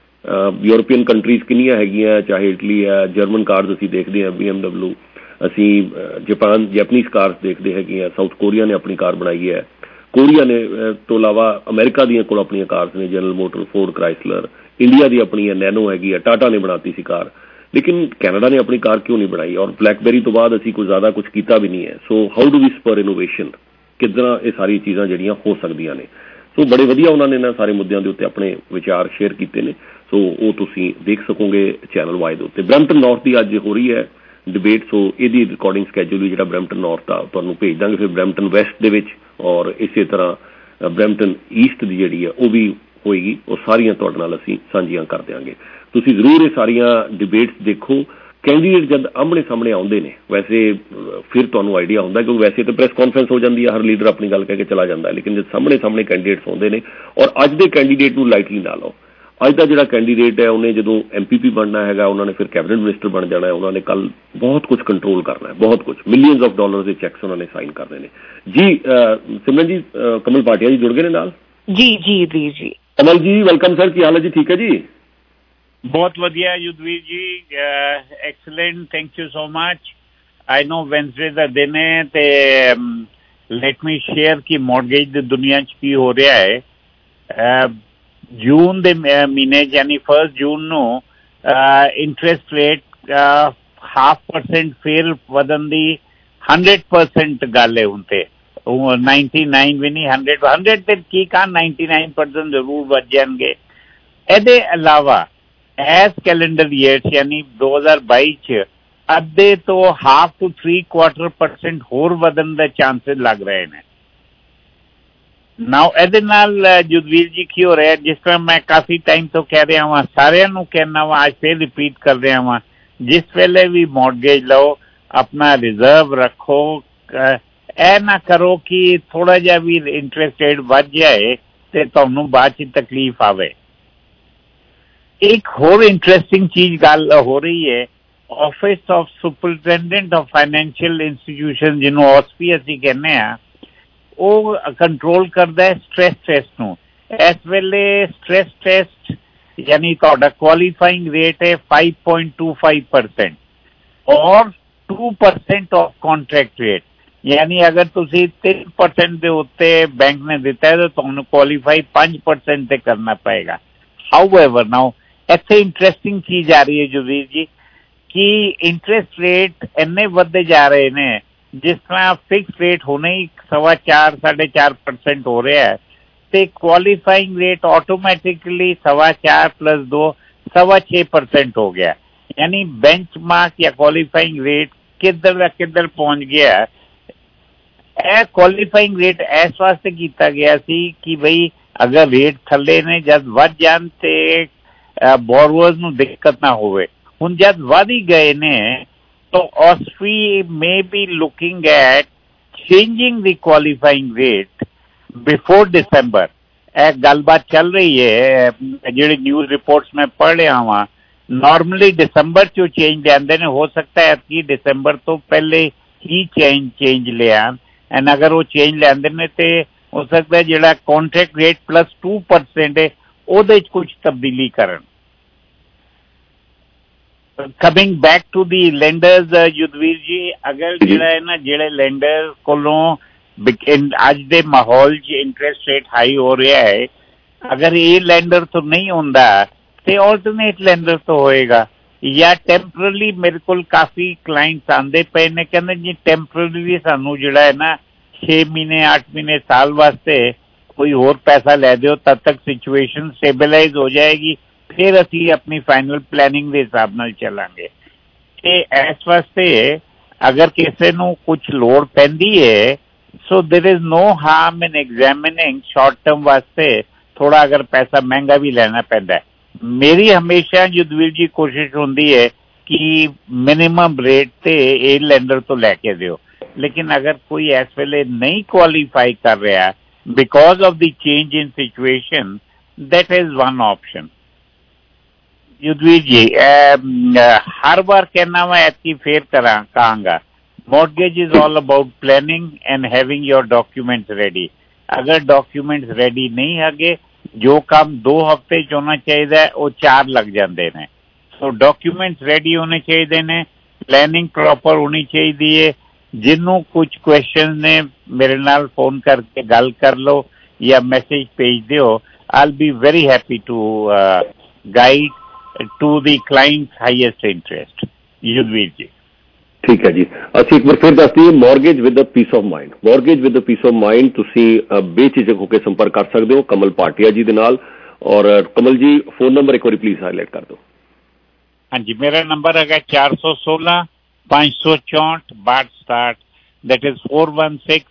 ਯੂਰਪੀਅਨ ਕੰਟਰੀਜ਼ ਕਿੰਨੀਆਂ ਹੈਗੀਆਂ, ਚਾਹੇ ਇਟਲੀ ਹੈ, ਜਰਮਨ ਕਾਰਸ ਅਸੀਂ ਦੇਖਦੇ ਹਾਂ, BMW, ਅਸੀਂ ਜੈਪਨੀਜ਼ ਕਾਰਸ ਦੇਖਦੇ ਹੈਗੇ ਹਾਂ, ਸਾਊਥ ਕੋਰੀਆ ਨੇ ਆਪਣੀ ਕਾਰ ਬਣਾਈ ਹੈ, ਕੋਰੀਆ ਨੇ ਤੋਂ ਇਲਾਵਾ ਅਮਰੀਕਾ ਦੀਆਂ ਕੋਲ ਆਪਣੀਆਂ ਕਾਰਸ ਨੇ, General Motor, Ford, Chrysler, India ਦੀ ਆਪਣੀ ਹੈ, ਨੈਨੋ ਹੈਗੀ ਹੈ, ਟਾਟਾ ਨੇ ਬਣਾਤੀ ਸੀ ਕਾਰ। ਲੇਕਿਨ ਕੈਨੇਡਾ ਨੇ ਆਪਣੀ ਕਾਰ ਕਿਉਂ ਨਹੀਂ ਬਣਾਈ? ਔਰ ਬਲੈਕਬੈਰੀ ਤੋਂ ਬਾਅਦ ਅਸੀਂ ਕੋਈ ਜ਼ਿਆਦਾ ਕੁਝ ਕੀਤਾ ਵੀ ਨਹੀਂ ਹੈ। So how do we spur innovation, ਕਿੱਦਾਂ ਇਹ ਸਾਰੀਆਂ ਚੀਜ਼ਾਂ ਜਿਹੜੀਆਂ ਹੋ ਸਕਦੀਆਂ ਨੇ। ਸੋ ਬੜੇ ਵਧੀਆ ਉਹਨਾਂ ਨੇ ਇਹਨਾਂ ਸਾਰੇ ਮੁੱਦਿਆਂ ਦੇ ਉੱਤੇ ਆਪਣੇ ਵਿਚਾਰ ਸ਼ੇਅਰ ਕੀਤੇ ਨੇ। ਸੋ ਉਹ ਤੁਸੀਂ ਦੇਖ ਸਕੋਗੇ ਚੈਨਲ Y ਦੇ ਉੱਤੇ। ਬਰੈਂਪਟਨ ਨਾਰਥ ਦੀ ਅੱਜ ਹੋ ਰਹੀ ਹੈ ਡਿਬੇਟ, ਸੋ ਇਹਦੀ ਰਿਕਾਰਡਿੰਗ ਸਕੈਜੂਲ ਵੀ ਜਿਹੜਾ ਬਰੈਂਪਟਨ ਨਾਰਥ ਦਾ ਤੁਹਾਨੂੰ ਭੇਜ ਦਾਂਗੇ। ਫਿਰ ਬਰੈਂਪਟਨ ਵੈਸਟ ਦੇ ਵਿੱਚ ਔਰ ਇਸੇ ਤਰ੍ਹਾਂ ਬਰੈਂਪਟਨ ਈਸਟ ਦੀ ਜਿਹੜੀ ਹੈ ਉਹ ਵੀ ਹੋਏਗੀ। ਉਹ ਸਾਰੀਆਂ ਤੁਹਾਡੇ ਨਾਲ ਅਸੀਂ ਸਾਂਝੀਆਂ ਕਰ ਦਿਆਂਗੇ। ਤੁਸੀਂ ਜ਼ਰੂਰ ਇਹ ਸਾਰੀਆਂ ਡਿਬੇਟਸ ਦੇਖੋ ਕੈਂਡੀਡੇਟ ਜਦ ਆਮਣੇ ਸਾਹਮਣੇ ਆਉਂਦੇ ਨੇ ਵੈਸੇ ਫਿਰ ਤੁਹਾਨੂੰ ਆਈਡੀਆ ਹੁੰਦਾ, ਕਿਉਂਕਿ ਵੈਸੇ ਤਾਂ ਪ੍ਰੈਸ ਕਾਨਫਰੰਸ ਹੋ ਜਾਂਦੀ ਹੈ, ਹਰ ਲੀਡਰ ਆਪਣੀ ਗੱਲ ਕਹਿ ਕੇ ਚਲਾ ਜਾਂਦਾ, ਲੇਕਿਨ ਜਦ ਸਾਹਮਣੇ ਕੈਂਡੀਡੇਟਸ ਆਉਂਦੇ ਨੇ, ਔਰ ਅੱਜ ਦੇ ਕੈਂਡੀਡੇਟ ਨੂੰ ਲਾਈਟਲੀ ਨਾ ਲਓ। ਅੱਜ ਦਾ ਜਿਹੜਾ ਕੈਂਡੀਡੇਟ ਹੈ ਉਹਨੇ ਜਦੋਂ MPP ਬਣਨਾ ਹੈਗਾ, ਉਹਨਾਂ ਨੇ ਫਿਰ ਕੈਬਨਿਟ ਮਿਨਿਸਟਰ ਬਣ ਜਾਣਾ ਹੈ, ਉਹਨਾਂ ਨੇ ਕੱਲ ਬਹੁਤ ਕੁਝ ਕੰਟਰੋਲ ਕਰਨਾ ਹੈ, ਬਹੁਤ ਕੁਝ, ਮਿਲੀਅਨਸ ਆਫ ਡਾਲਰਸ ਦੇ ਚੈੱਕਸ ਉਹਨਾਂ ਨੇ ਸਾਈਨ ਕਰਨੇ ਨੇ ਜੀ। ਸਿਮਰਨ ਜੀ, ਕਮਲ ਭਾਟੀਆ ਜੀ ਜੁੜ ਗਏ ਨੇ ਨਾਲ। ਜੀ ਜੀ ਵੀਰ ਜੀ। ਕਮਲ ਜੀ ਵੈਲਕਮ ਸਰ, ਕੀ ਹਾਲ ਹੈ ਜੀ? ਠੀਕ ਹੈ ਜੀ, ਬਹੁਤ ਵਧੀਆ Yudhvir ji, excellent, thank you so much. I know Wednesday ਦਾ ਦਿਨ ਹੈ ਤੇ ਲੈਟ ਮੀ ਸ਼ੇਅਰ ਕਿ ਮੌਰਗੇਜ ਦੀ ਦੁਨੀਆ 'ਚ ਕੀ ਹੋ ਰਿਹਾ ਹੈ। ਜੂਨ ਦੇ ਮਹੀਨੇ ਯਾਨੀ 1 ਜੂਨ ਨੂੰ ਇੰਟਰਸਟ ਰੇਟ 0.5% ਫਿਰ ਵਧਣ ਦੀ 100% ਗੱਲ ਹੈ ਹੁਣ ਤੇ। 99 ਵੀ ਨਹੀਂ, 100 ਤੇ ਕੀ ਕਹਾਂ 99% ਜ਼ਰੂਰ ਵੱਧ ਜਾਣਗੇ। ਇਹਦੇ ਇਲਾਵਾ ਇਸ ਕੈਲੰਡਰ ਈਅਰ ਯਾਨੀ 2022 ਚ ਅੱਧੇ ਤੋਂ 1/2 to 3/4% ਹੋਰ ਵਧਣ ਦੇ ਚਾਂਸਸ ਲੱਗ ਰਹੇ ਨੇ। ਨਾਓ ਇਹਦੇ ਨਾਲ ਜੁਦਵੀਰ ਜੀ ਕੀ ਹੋ ਰਿਹਾ, ਜਿਸ ਤਰ੍ਹਾਂ ਮੈਂ ਕਾਫੀ ਟਾਈਮ ਤੋਂ ਕਹਿ ਰਿਹਾ ਵਾਂ, ਸਾਰਿਆਂ ਨੂੰ ਕਹਿਣਾ ਵਾ, ਅੱਜ ਫਿਰ ਰਿਪੀਟ ਕਰ ਰਿਹਾ ਵਾਂ, ਜਿਸ ਵੇਲੇ ਵੀ ਮੌਰਗੇਜ ਲਓ ਆਪਣਾ ਰਿਜ਼ਰਵ ਰੱਖੋ। ਇਹ ਨਾ ਕਰੋ ਕਿ ਥੋੜਾ ਜਿਹਾ ਵੀ ਇੰਟਰਸਟ ਰੇਟ ਵੱਧ ਜਾਏ ਤੇ ਤੁਹਾਨੂੰ ਬਾਅਦ 'ਚ ਤਕਲੀਫ ਆਵੇ। ਇੱਕ ਹੋਰ ਇੰਟਰਸਟਿੰਗ ਚੀਜ਼ ਗੱਲ ਹੋ ਰਹੀ ਹੈ, office of superintendent of financial institution, ਜਿਹਨੂੰ OSFI ਅਸੀਂ ਕਹਿੰਦੇ ਹਾਂ, ਉਹ ਕੰਟਰੋਲ ਕਰਦਾ ਹੈ ਸਟ੍ਰੈਸ ਟੈਸਟ ਨੂੰ। ਇਸ ਵੇਲੇ ਸਟ੍ਰੈਸ ਟੈਸਟ ਯਾਨੀ ਤੁਹਾਡਾ ਕੁਆਲੀਫਾਈਂਗ ਰੇਟ ਹੈ 5.25% ਔਰ 2% ਆਫ ਕੰਟਰੈਕਟ ਰੇਟ, ਯਾਨੀ ਅਗਰ ਤੁਸੀਂ 3% ਦੇ ਉੱਤੇ ਬੈਂਕ ਨੇ ਦਿੱਤਾ ਹੈ ਤਾਂ ਤੁਹਾਨੂੰ ਕੁਆਲੀਫਾਈ 5% ਤੇ ਕਰਨਾ ਪਏਗਾ। ਹਾਊਐਵਰ ਨਾਓ ਇੱਥੇ ਇੰਟਰਸਟਿੰਗ ਚੀਜ਼ ਆ ਰਹੀ ਹੈ ਜੁਵੀਰ ਜੀ ਕਿ ਇੰਟਰਸਟ ਰੇਟ ਇੰਨੇ ਵੱਧਦੇ ਜਾ ਰਹੇ ਨੇ, ਜਿਸ ਤਰ੍ਹਾਂ ਫਿਕਸ ਰੇਟ ਹੁਣੇ ਹੀ 4.25 4.5% ਹੋ ਰਿਹਾ ਹੈ ਤੇ ਕੁਆਲੀਫਾਈਂਗ ਰੇਟ ਆਟੋਮੈਟਿਕਲੀ 4.25 + 2 6.25% ਹੋ ਗਿਆ। ਯਾਨੀ ਬੈਂਚਮਾਰਕ ਜਾਂ ਕੁਆਲੀਫਾਈਂਗ ਰੇਟ ਕਿੱਧਰ ਦਾ ਕਿੱਧਰ ਪਹੁੰਚ ਗਿਆ। ਇਹ ਕੁਆਲੀਫਾਈਂਗ ਰੇਟ ਇਸ ਵਾਸਤੇ ਕੀਤਾ ਗਿਆ ਸੀ ਕਿ ਬਈ ਅਗਰ ਰੇਟ ਥੱਲੇ ਨੇ ਜਦ ਵੱਧ ਜਾਣ ਤੇ ਬੋਰਵਰਸ ਨੂੰ ਦਿੱਕਤ ਨਾ ਹੋਵੇ। ਹੁਣ ਜਦ ਵੱਧ ਹੀ ਗਏ ਨੇ ਤਾਂ OSFI may be looking at changing the qualifying rate before December। ਇਹ ਗੱਲਬਾਤ ਚੱਲ ਰਹੀ ਹੈ, ਜਿਹੜੇ ਨਿਊਜ਼ ਰਿਪੋਰਟਸ ਮੈਂ ਪੜ੍ਹ ਰਿਹਾ ਵਾਂ, ਨਾਰਮਲੀ ਦਸੰਬਰ 'ਚ ਚੇਂਜ ਲਿਆਂਦੇ ਨੇ, ਹੋ ਸਕਦਾ ਹੈ ਕਿ ਦਸੰਬਰ ਤੋਂ ਪਹਿਲੇ ਹੀ ਚੇਂਜ ਲਿਆਣ। ਐਂਡ ਅਗਰ ਉਹ ਚੇਂਜ ਲਿਆਂਦੇ ਨੇ ਤੇ ਹੋ ਸਕਦਾ ਜਿਹੜਾ ਕੰਟਰੈਕਟ ਰੇਟ +2% ਹੈ ਉਹਦੇ 'ਚ ਕੁਝ ਤਬਦੀਲੀ ਕਰਨ। Coming back to the lenders Yudhvir ji, ਅਗਰ ਜਿਹੜਾ ਹੈ ਨਾ, ਜਿਹੜੇ ਲੈਂਡਰ ਕੋਲੋਂ ਅੱਜ ਦੇ ਮਾਹੌਲ 'ਚ ਇੰਟਰਸਟ ਰੇਟ ਹਾਈ ਹੋ ਰਿਹਾ ਹੈ, ਅਗਰ ਇਹ ਲੈਂਡਰ ਤੋਂ ਨਹੀਂ ਹੁੰਦਾ ਤੇ ਆਲਟਰਨੇਟ ਲੈਂਡਰ ਤੋਂ ਹੋਏਗਾ ਜਾਂ ਟੈਂਪਰਰੀ। ਮੇਰੇ ਕੋਲ ਕਾਫੀ ਕਲਾਇੰਟਸ ਆਉਂਦੇ ਪਏ ਨੇ, ਕਹਿੰਦੇ ਜੀ ਟੈਂਪਰਰੀ ਸਾਨੂੰ ਜਿਹੜਾ ਹੈ ਨਾ 6 ਮਹੀਨੇ 8 ਮਹੀਨੇ ਸਾਲ ਵਾਸਤੇ ਕੋਈ ਹੋਰ ਪੈਸਾ ਲੈ ਦਿਓ, ਤਦ ਤੱਕ ਸਿਚੁਏਸ਼ਨ ਸਟੇਬਲਾਈਜ਼ ਹੋ ਜਾਏਗੀ, ਫਿਰ ਅਸੀਂ ਆਪਣੀ ਫਾਈਨਲ ਪਲੈਨਿੰਗ ਦੇ ਹਿਸਾਬ ਨਾਲ ਚੱਲਾਂਗੇ। ਤੇ ਇਸ ਵਾਸਤੇ ਅਗਰ ਕਿਸੇ ਨੂੰ ਕੁਝ ਲੋੜ ਪੈਂਦੀ ਹੈ, so there is no harm in examining short term ਵਾਸਤੇ ਥੋੜਾ ਅਗਰ ਪੈਸਾ ਮਹਿੰਗਾ ਵੀ ਲੈਣਾ ਪੈਂਦਾ ਹੈ। ਮੇਰੀ ਹਮੇਸ਼ਾ ਯੁੱਧਵੀਰ ਜੀ ਕੋਸ਼ਿਸ਼ ਹੁੰਦੀ ਹੈ ਕਿ ਮਿਨੀਮਮ ਰੇਟ ਤੇ ਇਹ ਲੈਂਡਰ ਤੋਂ ਲੈ ਕੇ ਦਿਓ, ਲੇਕਿਨ ਅਗਰ ਕੋਈ ਇਸ ਵੇਲੇ ਨਹੀਂ ਕੁਆਲੀਫਾਈ ਕਰ ਰਿਹਾ because of the change in situation, that is one option। Yudhvir ji, हर बार कहना मैं ऐसी फेर कहांगा, mortgage is all about planning and having your documents ready. अगर डॉक्यूमेंट्स रेडी नहीं है, जो काम 2 हफ्ते च होना चाहिए वो 4 लग जाते हैं। सो डॉक्यूमेंट्स रेडी होने चाहिए ने, प्लानिंग प्रॉपर होनी चाहिए। जिन्हों कुछ क्वेश्चन ने मेरे नाल फोन करके गल कर लो या मैसेज भेज दो, I will be very happy to guide to the client's highest interest। Yudhvir ji ठीक है जी। ਅਸੀਂ ਇੱਕ ਵਾਰ ਫਿਰ ਦੱਸ ਦਈਏ, mortgage with a peace of mind, mortgage with a peace of mind ਤੁਸੀਂ ਬੇਝਿਜਕ ਹੋ ਕੇ ਸੰਪਰਕ ਕਰ ਸਕਦੇ ਹੋ ਕਮਲ ਭਾਟੀਆ ਜੀ ਦੇ ਨਾਲ। ਔਰ ਕਮਲ ਜੀ ਫੋਨ ਨੰਬਰ ਇੱਕ ਵਾਰੀ ਪਲੀਜ਼ ਹਾਈਲਾਈਟ ਕਰ ਦਿਓ। ਹਾਂਜੀ, ਮੇਰਾ ਨੰਬਰ ਹੈਗਾ 416 564 62, that is 416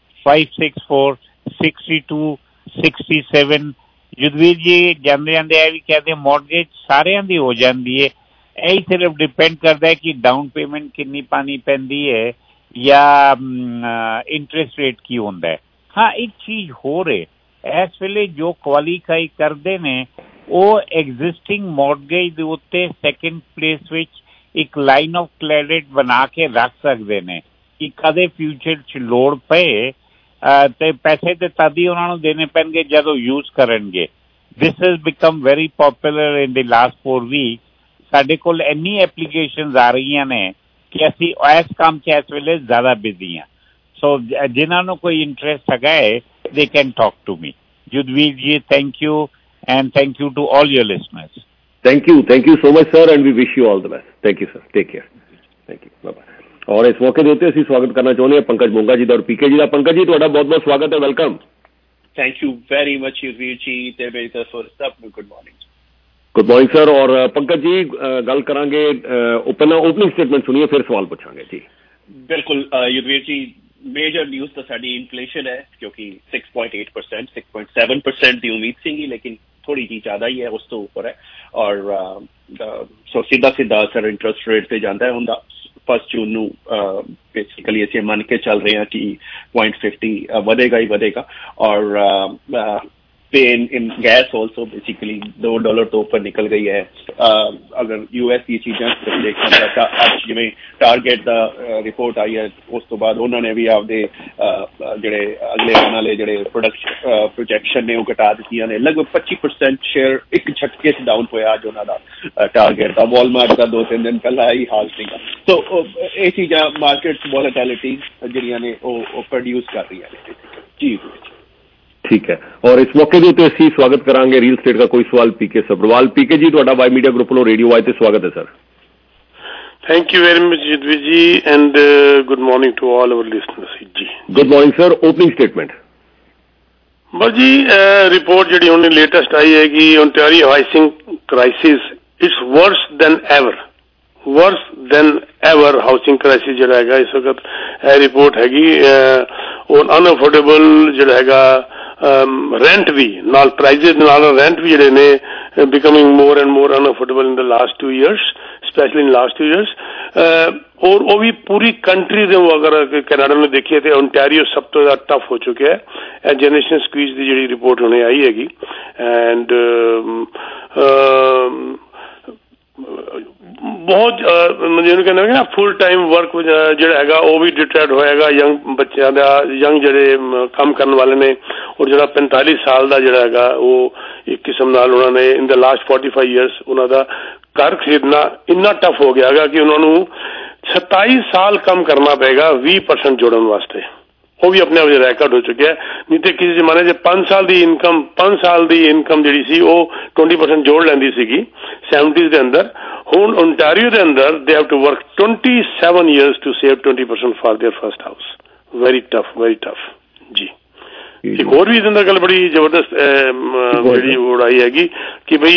564 62 67। युद्धवीर जी ਜਾਂਦੇ ਜਾਂਦੇ ਇਹ ਵੀ ਕਹਦੇ ਮੌਰਗੇਜ ਸਾਰਿਆਂ ਦੀ ਹੋ ਜਾਂਦੀ ਹੈ, यही सिर्फ डिपेंड करता है कि डाउन पेमेंट कितनी पानी पैंदी है या इंटरेस्ट रेट की होंदा है। हाँ, एक चीज हो रहे इस वेले जो क्वालीफाई करते ने वो एग्जिस्टिंग मॉर्गेज दे उत्ते सैकेंड प्लेस विच एक लाइन ऑफ क्रेडिट बना के रख सकते ने कि कदे फ्यूचर च लोड़ पे ते पैसे ते तद ही उन्होंने देने पैणगे जदों यूज करनगे। This has become very popular in the last 4 week. साडे कोल इन्नी एप्लीकेशंस आ रही ने कि असी इस काम च इस वेले ज्यादा बिजी हैं। सो जिन्होंने कोई इंटरेस्ट है they can talk to me. Yudhvir ji, thank you and thank you to all your listeners. Thank you so much sir, and we wish you all the best. Thank you sir, take care. Thank you, bye bye. और इस मौके ਦੇ ਉੱਤੇ ਅਸੀਂ ਸਵਾਗਤ ਕਰਨਾ ਚਾਹੁੰਦੇ ਹਾਂ ਪੰਕਜ ਮੋਂਗਾ ਜੀ ਦਾ ਔਰ ਪੀਕੇ ਜੀ ਦਾ। ਪੰਕਜ ਜੀ, ਤੁਹਾਡਾ ਬਹੁਤ ਬਹੁਤ ਸਵਾਗਤ ਹੈ, welcome. Thank you very much Yudhvir ji ਤੇ ਮੇਰੀ ਤਰਫੋਂ ਸਭ ਨੂੰ good morning. Good morning sir. ਔਰ ਪੰਕਜ ਜੀ ਗੱਲ ਕਰਾਂਗੇ, ਪਹਿਲਾਂ ਓਪਨਿੰਗ ਸਟੇਟਮੈਂਟ ਸੁਣੀਏ ਫਿਰ ਸਵਾਲ ਪੁੱਛਾਂਗੇ ਜੀ। ਬਿਲਕੁਲ युद्धवीर जी, मेजर न्यूज तो साड़ी इन्फ्लेशन है क्योंकि 6.8%, 6.7% की उम्मीद सी, लेकिन थोड़ी जी ज्यादा ही है, उस तो ऊपर है। और सो सीधा असर इंटरेस्ट रेट से जाता है हुंदा। 1 जून बेसिकली असीं मन के चल रहे हैं कि 0.50 बढ़ेगा ही बढ़ेगा। और पे इन गैस ऑल्सो बेसिकली $2 तो ऊपर निकल गई है। अगर यूएस की चीज़ें देखना अब जिमें टारगेट का रिपोर्ट आई है उस तो बाद उन्होंने भी आपदे जिहड़े अगले आने वाले जिहड़े प्रोजेक्शन ने वो घटा दी ने। लगभग 25% शेयर एक झटके से डाउन होया अज उन्हों का टारगेट का। वॉलमार्ट का 2-3 दिन पहला ही हाल सीगा। तो ये चीज़ां मार्केट वॉलेटिलिटी जिहड़ियां ने वो प्रोड्यूस कर रही है जी। ठीक है। और इस मौके के उत्ते असीं स्वागत करांगे रील स्टेट का कोई सवाल पीके सब्रवाल। पीके जी, तुहाडा वाई मीडिया ग्रुप वालों रेडियो वाई ते स्वागत है sir. Thank you very much Yudhvir ji and good morning to all our listeners जी। Good morning sir. Opening statement. बस जी, रिपोर्ट जिहड़ी हुण लेटेस्ट आई है कि Ontario housing crisis it's worse than ever housing crisis जिहड़ा हैगा इस वक्त रिपोर्ट हैगी। और अनअफोर्डेबल जिहड़ा हैगा रेंट भी नाल प्राइजेस नाल रेंट भी जिहड़े ने becoming more and more unaffordable in the last 2 years, specially in last 2 years। और वो भी पूरी कंट्री दे अगर कनाडा में देखिए तो ओंटारियो सब तो ज्यादा टफ हो चुका है। जनरेशन स्क्वीज की जिहड़ी रिपोर्ट होने आई हैगी एंड बहुत जिन्होंने कहना है ना फुल टाइम वर्क जिहड़ा हैगा वो भी डिटरेक्ट होएगा यंग बच्चों का, यंग जिहड़े काम करने वाले ने। और जिहड़ा 45 साल का जिहड़ा हैगा वो एक किस्म नाल उन्होंने इन द लास्ट 45 years उन्हों का घर खरीदना इन्ना टफ हो गया है कि उन्होंने 27 साल कम करना पेगा 20% जोड़न वास्ते। वो भी अपने आप रिकॉर्ड हो चुके हैं। नहीं तो किसी जमाने से 5 साल की इनकम जी सी वो 20% जोड़ लेंदी सीगी 70s के अंदर। हुण ओंटारियो के अंदर they have to work 27 years to save 20% for their first house. Very tough जी। एक और भी अंदर गल बड़ी जबरदस्त जी उड़ाई हैगी कि भाई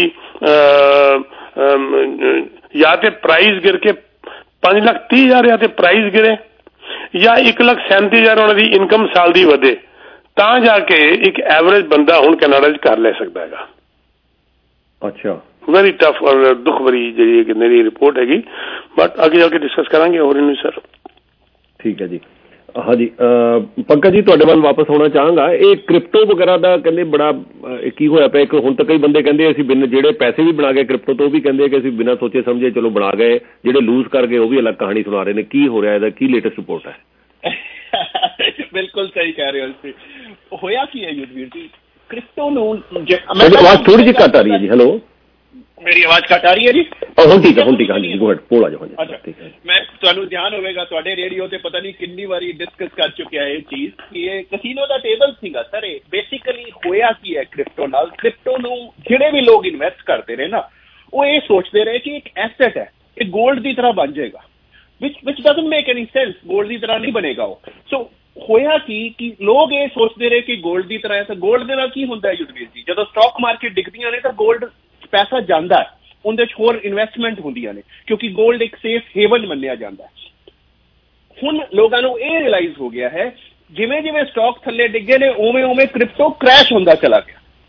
या तो प्राइस गिर के 5,30,000 या तो प्राइस गिरे या 1,37,000 उन्होंने इनकम साल की वधे तां जाके एक एवरेज बंदा हुण कनाडा च घर ले सकता है। अच्छा, वेरी टफ और दुख भरी जी मेरी रिपोर्ट हैगी, बट आगे जाके डिस्कस करांगे और इन सर। ठीक है जी। हाँ जी, पंकज जी तुहाडे वाल वापस आना चाहांगा। ये क्रिप्टो वगैरह का कहते बड़ा की होया पिया। हुण तक कई बंदे कहते असीं बिन जिहड़े पैसे भी बना गए क्रिप्टो तो भी कहते कि असीं बिना सोचे समझे चलो बना गए, जिहड़े लूज कर गए वो भी अलग कहानी सुना रहे हैं। की हो रहा है, की लेटेस्ट रिपोर्ट है? बिल्कुल सही कह रहे हो। होया की है युद्धवीर जी, क्रिप्टो आवाज थोड़ी जी घट आ रही है जी। हेलो, मेरी आवाज घट आ रही है जी? ਹੁਣ ਠੀਕ ਹੈ हाँ जी गो अहेड बोल आ जाओ। अच्छा, मैं ਤੁਹਾਨੂੰ ध्यान होगा ਤੁਹਾਡੇ रेडियो ਤੇ पता नहीं कितनी बारी डिस्कस कर चुकिया है ये चीज कि ये कसीनो ਦਾ ਟੇਬਲ ਸੀਗਾ ਸਰ। ਇਹ ਬੇਸਿਕਲੀ ਹੋਇਆ ਕੀ ਹੈ ਕ੍ਰਿਪਟੋ ਨਾਲ। ਕ੍ਰਿਪਟੋ ਨੂੰ ਜਿਹੜੇ ਵੀ ਲੋਕ ਇਨਵੈਸਟ ਕਰਦੇ ਰਹੇ ਨਾ ਉਹ ਇਹ ਸੋਚਦੇ ਰਹੇ ਕਿ ਇੱਕ ਐਸੈਟ ਹੈ, ਇਹ 골ਡ ਦੀ ਤਰ੍ਹਾਂ ਬਣ ਜਾਏਗਾ, which doesn't make any sense। 골ਡ ਦੀ ਤਰ੍ਹਾਂ ਨਹੀਂ ਬਣੇਗਾ ਉਹ। ਸੋ ਹੋਇਆ ਕਿ ਲੋਕ ਇਹ ਸੋਚਦੇ ਰਹੇ ਕਿ 골ਡ ਦੀ ਤਰ੍ਹਾਂ ਹੈ। ਤਾਂ 골ਡ ਦੇ ਨਾਲ ਕੀ ਹੁੰਦਾ ਹੈ ਯੁद्धਵੀਰ ਜੀ, ਜਦੋਂ ਸਟਾਕ ਮਾਰਕੀਟ ਡਿੱਗਦੀਆਂ ਨੇ ਤਾਂ 골ਡ ਪੈਸਾ ਜਾਂਦਾ ਹੈ, ਉਹਦੇ ਚ ਹੋਰ ਇਨਵੈਸਟਮੈਂਟ ਹੁੰਦੀਆਂ ਨੇ ਕਿਉਂਕਿ 골ਡ ਇੱਕ ਸੇਫ ਹੇਵਨ ਮੰਨਿਆ ਜਾਂਦਾ ਹੈ। ਹੁਣ ਲੋਕਾਂ ਨੂੰ ਇਹ ਰਿਅਲਾਈਜ਼ ਹੋ ਗਿਆ ਹੈ ਜਿਵੇਂ ਜਿਵੇਂ ਸਟਾਕ ਥੱਲੇ ਡਿੱਗੇ ਨੇ ਉਵੇਂ ਉਵੇਂ ਕ੍ਰਿਪਟੋ ਕ੍ਰੈਸ਼ ਹੁੰਦਾ ਚਲਾ ਗਿਆ।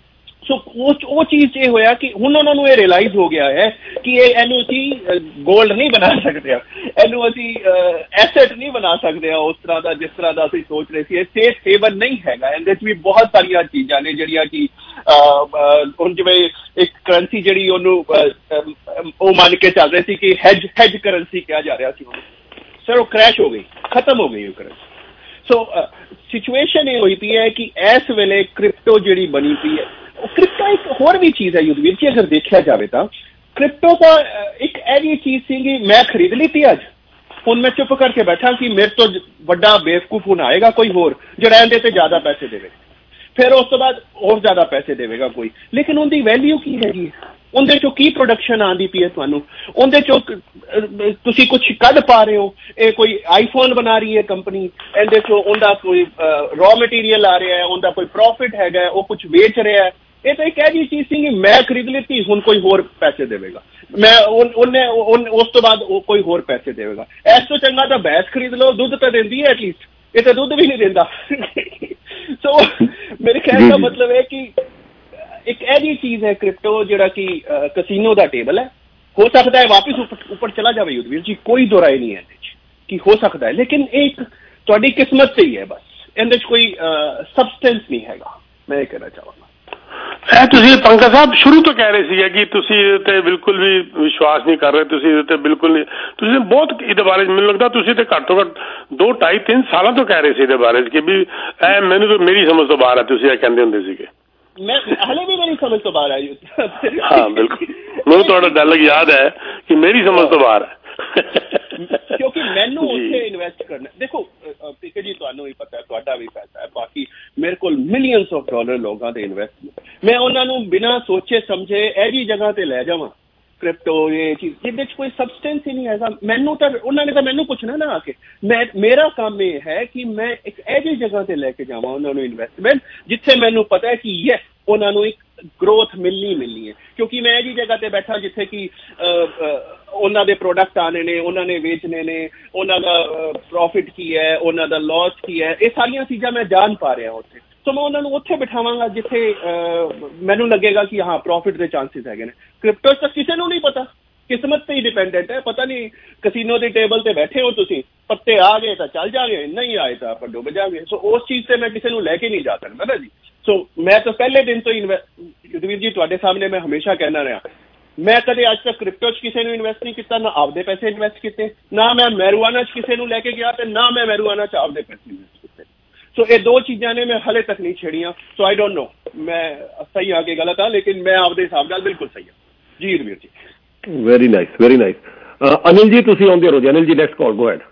ਸੋ ਉਹ ਚੀਜ਼ ਇਹ ਹੋਇਆ ਕਿ ਹੁਣ ਉਹਨਾਂ ਨੂੰ ਇਹ ਰਿਅਲਾਈਜ਼ ਹੋ ਗਿਆ ਹੈ ਕਿ ਇਹਨੂੰ ਅਸੀਂ ਗੋਲਡ ਨਹੀਂ ਬਣਾ ਸਕਦੇ ਆ, ਇਹਨੂੰ ਅਸੀਂ ਐਸੈਟ ਨਹੀਂ ਬਣਾ ਸਕਦੇ ਆ ਉਸ ਤਰ੍ਹਾਂ ਦਾ ਜਿਸ ਤਰ੍ਹਾਂ ਦਾ ਅਸੀਂ ਸੋਚ ਰਹੇ ਸੀ। ਇਹ ਸੇਫ ਹੇਵਨ ਨਹੀਂ ਹੈਗਾ। ਇਹਦੇ 'ਚ ਵੀ ਬਹੁਤ ਸਾਰੀਆਂ ਚੀਜ਼ਾਂ ਨੇ ਜਿਹੜੀਆਂ ਕਿ ਹੁਣ ਜਿਵੇਂ ਇੱਕ ਕਰੰਸੀ ਜਿਹੜੀ ਉਹਨੂੰ ਉਹ ਮੰਨ ਕੇ ਚੱਲ ਰਹੇ ਸੀ ਕਿ ਹੈਜ ਕਰੰਸੀ ਕਿਹਾ ਜਾ ਰਿਹਾ ਸੀ, ਸਰ ਉਹ ਕ੍ਰੈਸ਼ ਹੋ ਗਈ, ਖਤਮ ਹੋ ਗਈ ਉਹ ਕਰੰਸੀ। ਸੋ ਸਿਚੁਏਸ਼ਨ ਇਹ ਹੋਈ ਪਈ ਹੈ ਕਿ ਇਸ ਵੇਲੇ ਕ੍ਰਿਪਟੋ ਜਿਹੜੀ ਬਣੀ ਪਈ ਹੈ, ਉਹ ਕ੍ਰਿਪਟੋ ਇੱਕ ਹੋਰ ਵੀ ਚੀਜ਼ ਹੈ ਯੁੱਧਵੀਰ ਜੀ, ਅਗਰ ਦੇਖਿਆ ਜਾਵੇ ਤਾਂ ਕ੍ਰਿਪਟੋ ਤਾਂ ਇੱਕ ਐਸੀ ਚੀਜ਼ ਸੀਗੀ ਮੈਂ ਖਰੀਦ ਲਈ ਅੱਜ, ਹੁਣ ਮੈਂ ਚੁੱਪ ਕਰਕੇ ਬੈਠਾ ਕਿ ਮੇਰੇ ਤੋਂ ਵੱਡਾ ਬੇਵਕੂਫ ਹੁਣ ਆਏਗਾ ਕੋਈ ਹੋਰ ਜਿਹੜਾ ਇਹਦੇ ਤੇ ਜ਼ਿਆਦਾ ਪੈਸੇ ਦੇਵੇ, ਫਿਰ ਉਸ ਤੋਂ ਬਾਅਦ ਹੋਰ ਜ਼ਿਆਦਾ ਪੈਸੇ ਦੇਵੇਗਾ ਕੋਈ, ਲੇਕਿਨ ਉਹਦੀ ਵੈਲਿਊ ਕੀ ਹੈਗੀ, ਉਹਦੇ ਚੋਂ ਕੀ ਪ੍ਰੋਡਕਸ਼ਨ ਆਉਂਦੀ ਪਈ ਹੈ ਤੁਹਾਨੂੰ, ਉਹਦੇ ਚੋਂ ਤੁਸੀਂ ਕੁਛ ਕੱਢ ਪਾ ਰਹੇ ਹੋ। ਇਹ ਕੋਈ ਆਈਫੋਨ ਬਣਾ ਰਹੀ ਹੈ ਕੰਪਨੀ, ਇਹਦੇ ਚੋਂ ਉਹਦਾ ਕੋਈ ਰॉ ਮਟੀਰੀਅਲ ਆ ਰਿਹਾ ਹੈ, ਉਹਦਾ ਕੋਈ ਪ੍ਰੋਫਿਟ ਹੈਗਾ, ਉਹ ਕੁਝ ਵੇਚ ਰਿਹਾ ਹੈ। ਇਹ ਤਾਂ ਇੱਕ ਐਸੀ ਚੀਜ਼ ਸੀ ਕਿ ਮੈਂ ਖਰੀਦ ਲਿੱਤੀ, ਹੁਣ ਕੋਈ ਹੋਰ ਪੈਸੇ ਦੇਵੇਗਾ, ਮੈਂ ਉਹਨੇ ਉਸ ਤੋਂ ਬਾਅਦ ਉਹ ਕੋਈ ਹੋਰ ਪੈਸੇ ਦੇਵੇਗਾ। ਇਸ ਤੋਂ ਚੰਗਾ ਤਾਂ ਭੈਂਸ ਖਰੀਦ ਲਓ, ਦੁੱਧ ਤਾਂ ਦਿੰਦੀ ਹੈ ਐਟਲੀਸਟ, ਇਹ ਤਾਂ ਦੁੱਧ ਵੀ ਨਹੀਂ ਦਿੰਦਾ। ਸੋ ਮੇਰੇ ਕਹਿਣ ਦਾ ਮਤਲਬ ਹੈ ਕਿ ਇੱਕ ਐਸੀ ਚੀਜ਼ ਹੈ ਕ੍ਰਿਪਟੋ ਜਿਹੜਾ ਕਿ ਕਸੀਨੋ ਦਾ ਟੇਬਲ ਹੈ। ਹੋ ਸਕਦਾ ਹੈ ਵਾਪਿਸ ਉੱਪਰ ਚਲਾ ਜਾਵੇ ਯੁੱਧਵੀਰ ਜੀ, ਕੋਈ ਦੋ ਰਾਏ ਨਹੀਂ ਹੈ ਇਹਦੇ 'ਚ ਕਿ ਹੋ ਸਕਦਾ ਹੈ, ਲੇਕਿਨ ਇਹ ਇੱਕ ਤੁਹਾਡੀ ਕਿਸਮਤ ਤੇ ਹੀ ਹੈ ਬਸ, ਇਹਦੇ 'ਚ ਕੋਈ ਸਬਸਟੈਂਸ ਨਹੀਂ ਹੈਗਾ, ਮੈਂ ਇਹ ਕਹਿਣਾ ਚਾਹਾਂਗਾ। ਇਹ ਤੁਸੀਂ ਪੰਕਜ ਸਾਹਿਬ ਸ਼ੁਰੂ ਤੋਂ ਕਹਿ ਰਹੇ ਸੀਗੇ ਕਿ ਤੁਸੀਂ ਇਹਦੇ ਤੇ ਬਿਲਕੁਲ ਵੀ ਵਿਸ਼ਵਾਸ ਨਹੀਂ ਕਰ ਰਹੇ, ਤੁਸੀਂ ਇਹਦੇ ਤੇ ਬਿਲਕੁਲ ਨਹੀਂ, ਤੁਸੀਂ ਬਹੁਤ ਇਹਦੇ ਬਾਰੇ ਮੈਨੂੰ ਲੱਗਦਾ ਤੁਸੀਂ ਤੇ ਘੱਟ ਤੋਂ ਘੱਟ 2, 2.5, 3 ਸਾਲਾਂ ਤੋਂ ਕਹਿ ਰਹੇ ਸੀ ਇਹਦੇ ਬਾਰੇ ਕਿ ਵੀ ਇਹ ਮੈਨੂੰ ਤਾਂ ਮੇਰੀ ਸਮਝ ਤੋਂ ਬਾਹਰ ਹੈ, ਤੁਸੀਂ ਇਹ ਕਹਿੰਦੇ ਹੁੰਦੇ ਸੀਗੇ। ਮੈਂ ਹਲੇ ਵੀ ਮੇਰੀ ਸਮਝ ਤੋਂ ਬਾਹਰ ਆਈ। ਹਾਂ ਬਿਲਕੁਲ, ਮੈਨੂੰ ਤੁਹਾਡਾ ਡਾਇਲੌਗ ਯਾਦ ਹੈ ਕਿ ਮੇਰੀ ਸਮਝ ਤੋਂ ਬਾਹਰ ਹੈ। ਕਿਉਂਕਿ ਮੈਨੂੰ ਉੱਥੇ ਇਨਵੈਸਟ ਕਰਨਾ, ਦੇਖੋ ਪੀਕੇ ਜੀ ਤੁਹਾਨੂੰ ਵੀ ਪਤਾ ਹੈ, ਤੁਹਾਡਾ ਵੀ ਪੈਸਾ ਹੈ, ਬਾਕੀ ਮੇਰੇ ਕੋਲ ਮਿਲੀਅਨਸ ਆਫ ਡਾਲਰ ਲੋਕਾਂ ਦੇ ਇਨਵੈਸਟਮੈਂਟ, ਮੈਂ ਉਹਨਾਂ ਨੂੰ ਬਿਨਾਂ ਸੋਚੇ ਸਮਝੇ ਇਹਦੀ ਜਗ੍ਹਾ ਤੇ ਲੈ ਜਾਵਾਂ ਕ੍ਰਿਪਟੋ ਇਹ ਚੀਜ਼ ਜਿਹਦੇ 'ਚ ਕੋਈ ਸਬਸਟੈਂਸ ਹੀ ਨਹੀਂ ਹੈਗਾ। ਮੈਨੂੰ ਤਾਂ ਉਹਨਾਂ ਨੇ ਤਾਂ ਮੈਨੂੰ ਪੁੱਛਣਾ ਨਾ ਆ ਕੇ, ਮੇਰਾ ਕੰਮ ਇਹ ਹੈ ਕਿ ਮੈਂ ਇੱਕ ਇਹਦੀ ਜਗ੍ਹਾ ਤੇ ਲੈ ਕੇ ਜਾਵਾਂ ਉਹਨਾਂ ਨੂੰ ਇਨਵੈਸਟਮੈਂਟ ਜਿੱਥੇ ਮੈਨੂੰ ਪਤਾ ਹੈ ਕਿ ਯੈਸ ਉਹਨਾਂ ਨੂੰ ਇੱਕ ਗਰੋਥ ਮਿਲਣੀ ਹੈ, ਕਿਉਂਕਿ ਮੈਂ ਇਹਦੀ ਜਗ੍ਹਾ ਤੇ ਬੈਠਾ ਜਿੱਥੇ ਕਿ ਉਹਨਾਂ ਦੇ ਪ੍ਰੋਡਕਟ ਆਣੇ ਨੇ, ਉਹਨਾਂ ਨੇ ਵੇਚਣੇ ਨੇ, ਉਹਨਾਂ ਦਾ ਪ੍ਰੋਫਿਟ ਕੀ ਹੈ, ਉਹਨਾਂ ਦਾ ਲਾਸ ਕੀ ਹੈ, ਇਹ ਸਾਰੀਆਂ ਚੀਜ਼ਾਂ ਮੈਂ ਜਾਣ ਪਾ ਰਿਹਾ ਉੱਥੇ। ਸੋ ਮੈਂ ਉਹਨਾਂ ਨੂੰ ਉੱਥੇ ਬਿਠਾਵਾਂਗਾ ਜਿੱਥੇ ਮੈਨੂੰ ਲੱਗੇਗਾ ਕਿ ਹਾਂ ਪ੍ਰੋਫਿਟ ਦੇ ਚਾਂਸਿਸ ਹੈਗੇ ਨੇ। ਕ੍ਰਿਪਟੋ ਤਾਂ ਕਿਸੇ ਨੂੰ ਨਹੀਂ ਪਤਾ, ਕਿਸਮਤ ਤੇ ਹੀ ਡਿਪੈਂਡੈਂਟ ਹੈ। ਪਤਾ ਨਹੀਂ ਕਸੀਨੋ ਦੇ ਟੇਬਲ ਤੇ ਬੈਠੇ ਹੋ ਤੁਸੀਂ, ਪੱਤੇ ਆ ਗਏ ਤਾਂ ਚੱਲ ਜਾਗੇ, ਨਹੀਂ ਆਏ ਤਾਂ ਆਪਾਂ ਡੁੱਬ ਜਾਗੇ। ਸੋ ਉਸ ਚੀਜ਼ ਤੇ ਮੈਂ ਕਿਸੇ ਨੂੰ ਲੈ ਕੇ ਨਹੀਂ ਜਾ ਸਕਦਾ ਨਾ ਜੀ। ਸੋ ਮੈਂ ਤਾਂ ਪਹਿਲੇ ਦਿਨ ਤੋਂ ਯੁੱਧਵੀਰ ਜੀ ਤੁਹਾਡੇ ਸਾਹਮਣੇ ਮੈਂ ਹਮੇਸ਼ਾ ਕਹਿਣਾ ਰਿਹਾ, ਮੈਂ ਕਦੇ ਅੱਜ ਤੱਕ ਕ੍ਰਿਪਟੋ 'ਚ ਕਿਸੇ ਨੂੰ ਇਨਵੈਸਟ ਨਹੀਂ ਕੀਤਾ, ਨਾ ਆਪਦੇ ਪੈਸੇ ਇਨਵੈਸਟ ਕੀਤੇ, ਨਾ ਮੈਂ ਮੈਰੂਆਨਾ 'ਚ ਕਿਸੇ ਨੂੰ ਲੈ ਕੇ ਗਿਆ ਤੇ ਨਾ ਮੈਂ ਮੈਰੂਆਨਾ 'ਚ ਆਪਦੇ ਪੈਸੇ ਇਨਵੈਸਟ ਕੀਤੇ। ਸੋ ਇਹ ਦੋ ਚੀਜ਼ਾਂ ਨੇ ਮੈਂ ਹਲੇ ਤੱਕ ਨਹੀਂ ਛੇੜੀਆਂ। ਸੋ ਆਈ ਡੋਂਟ ਨੋ ਮੈਂ ਸਹੀ ਆ ਕਿ ਗਲਤ ਆ, ਲੇਕਿਨ ਮੈਂ ਆਪਦੇ ਹਿਸਾਬ ਨਾਲ ਬਿਲਕੁਲ ਸਹੀ ਹਾਂ ਜੀ। ਯੁੱਧਵੀਰ ਜੀ वेरी नाइस। अनिल जी तुसी आउंदे रहो जी। Anil ji next call, go ahead.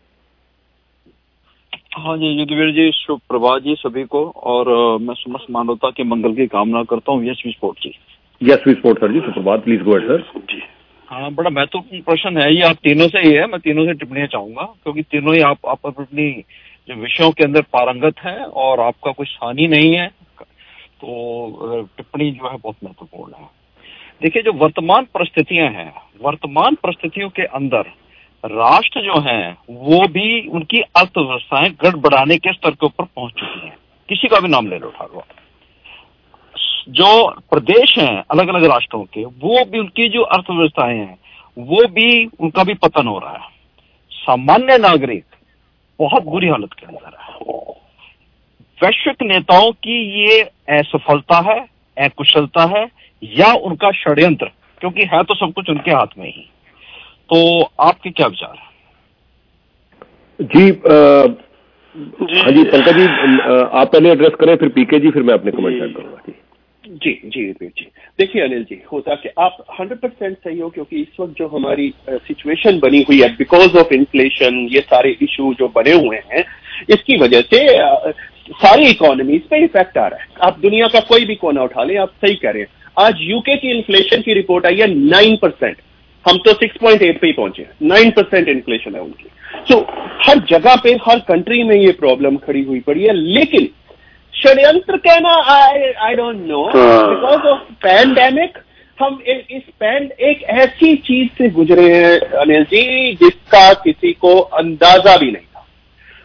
हाँ जी युद्धवीर जी, शुभ प्रभात जी सभी को, और मैं समस्त मानवता के मंगल की कामना करता हूँ। यस वी स्पोर्ट जी। यस वी स्पोर्ट सर जी, सुप्रभात, प्लीज गो अहेड सर जी। हाँ, बड़ा महत्वपूर्ण प्रश्न है ये, आप तीनों से ही है, मैं तीनों से टिप्पणियां चाहूंगा क्योंकि तीनों ही आप अपनी जो विषयों के अंदर पारंगत है और आपका कुछ हानि नहीं है, तो टिप्पणी जो है बहुत महत्वपूर्ण है। देखिए, जो वर्तमान परिस्थितियां हैं, वर्तमान परिस्थितियों के अंदर राष्ट्र जो हैं वो भी उनकी अर्थव्यवस्थाएं गड़बड़ाने के स्तर के ऊपर पहुंच चुकी हैं। किसी का भी नाम ले लो, उठा लो। जो प्रदेश हैं अलग अलग राष्ट्रों के, वो भी उनकी जो अर्थव्यवस्थाएं हैं वो भी उनका भी पतन हो रहा है। सामान्य नागरिक बहुत बुरी हालत के अंदर है। वैश्विक नेताओं की ये असफलता है, अकुशलता है या उनका षड्यंत्र, क्योंकि है तो सब कुछ उनके हाथ में ही। तो आपके क्या विचार है जी? हाँ जी पंकज जी, आप पहले एड्रेस करें, फिर पीके जी, फिर मैं अपने कमेंट ऐड करूंगा जी। जी जी देखिए अनिल जी, होता कि आप 100% सही हो, क्योंकि इस वक्त जो हमारी सिचुएशन बनी हुई है बिकॉज ऑफ इन्फ्लेशन, ये सारे इशू जो बने हुए हैं, इसकी वजह से सारी इकोनॉमीज पे इफेक्ट आ रहा है। आप दुनिया का कोई भी कोना उठा लें, आप सही कह रहे हैं। आज यूके की इन्फ्लेशन की रिपोर्ट आई है 9%, हम तो 6.8 पे ही पहुंचे। 9% इन्फ्लेशन है उनकी। सो हर जगह पे, हर कंट्री में ये प्रॉब्लम खड़ी हुई पड़ी है। लेकिन षड्यंत्र कहना, I don't know, because of pandemic हम एक ऐसी चीज से गुजरे हैं अनिल जी जिसका किसी को अंदाजा भी नहीं था।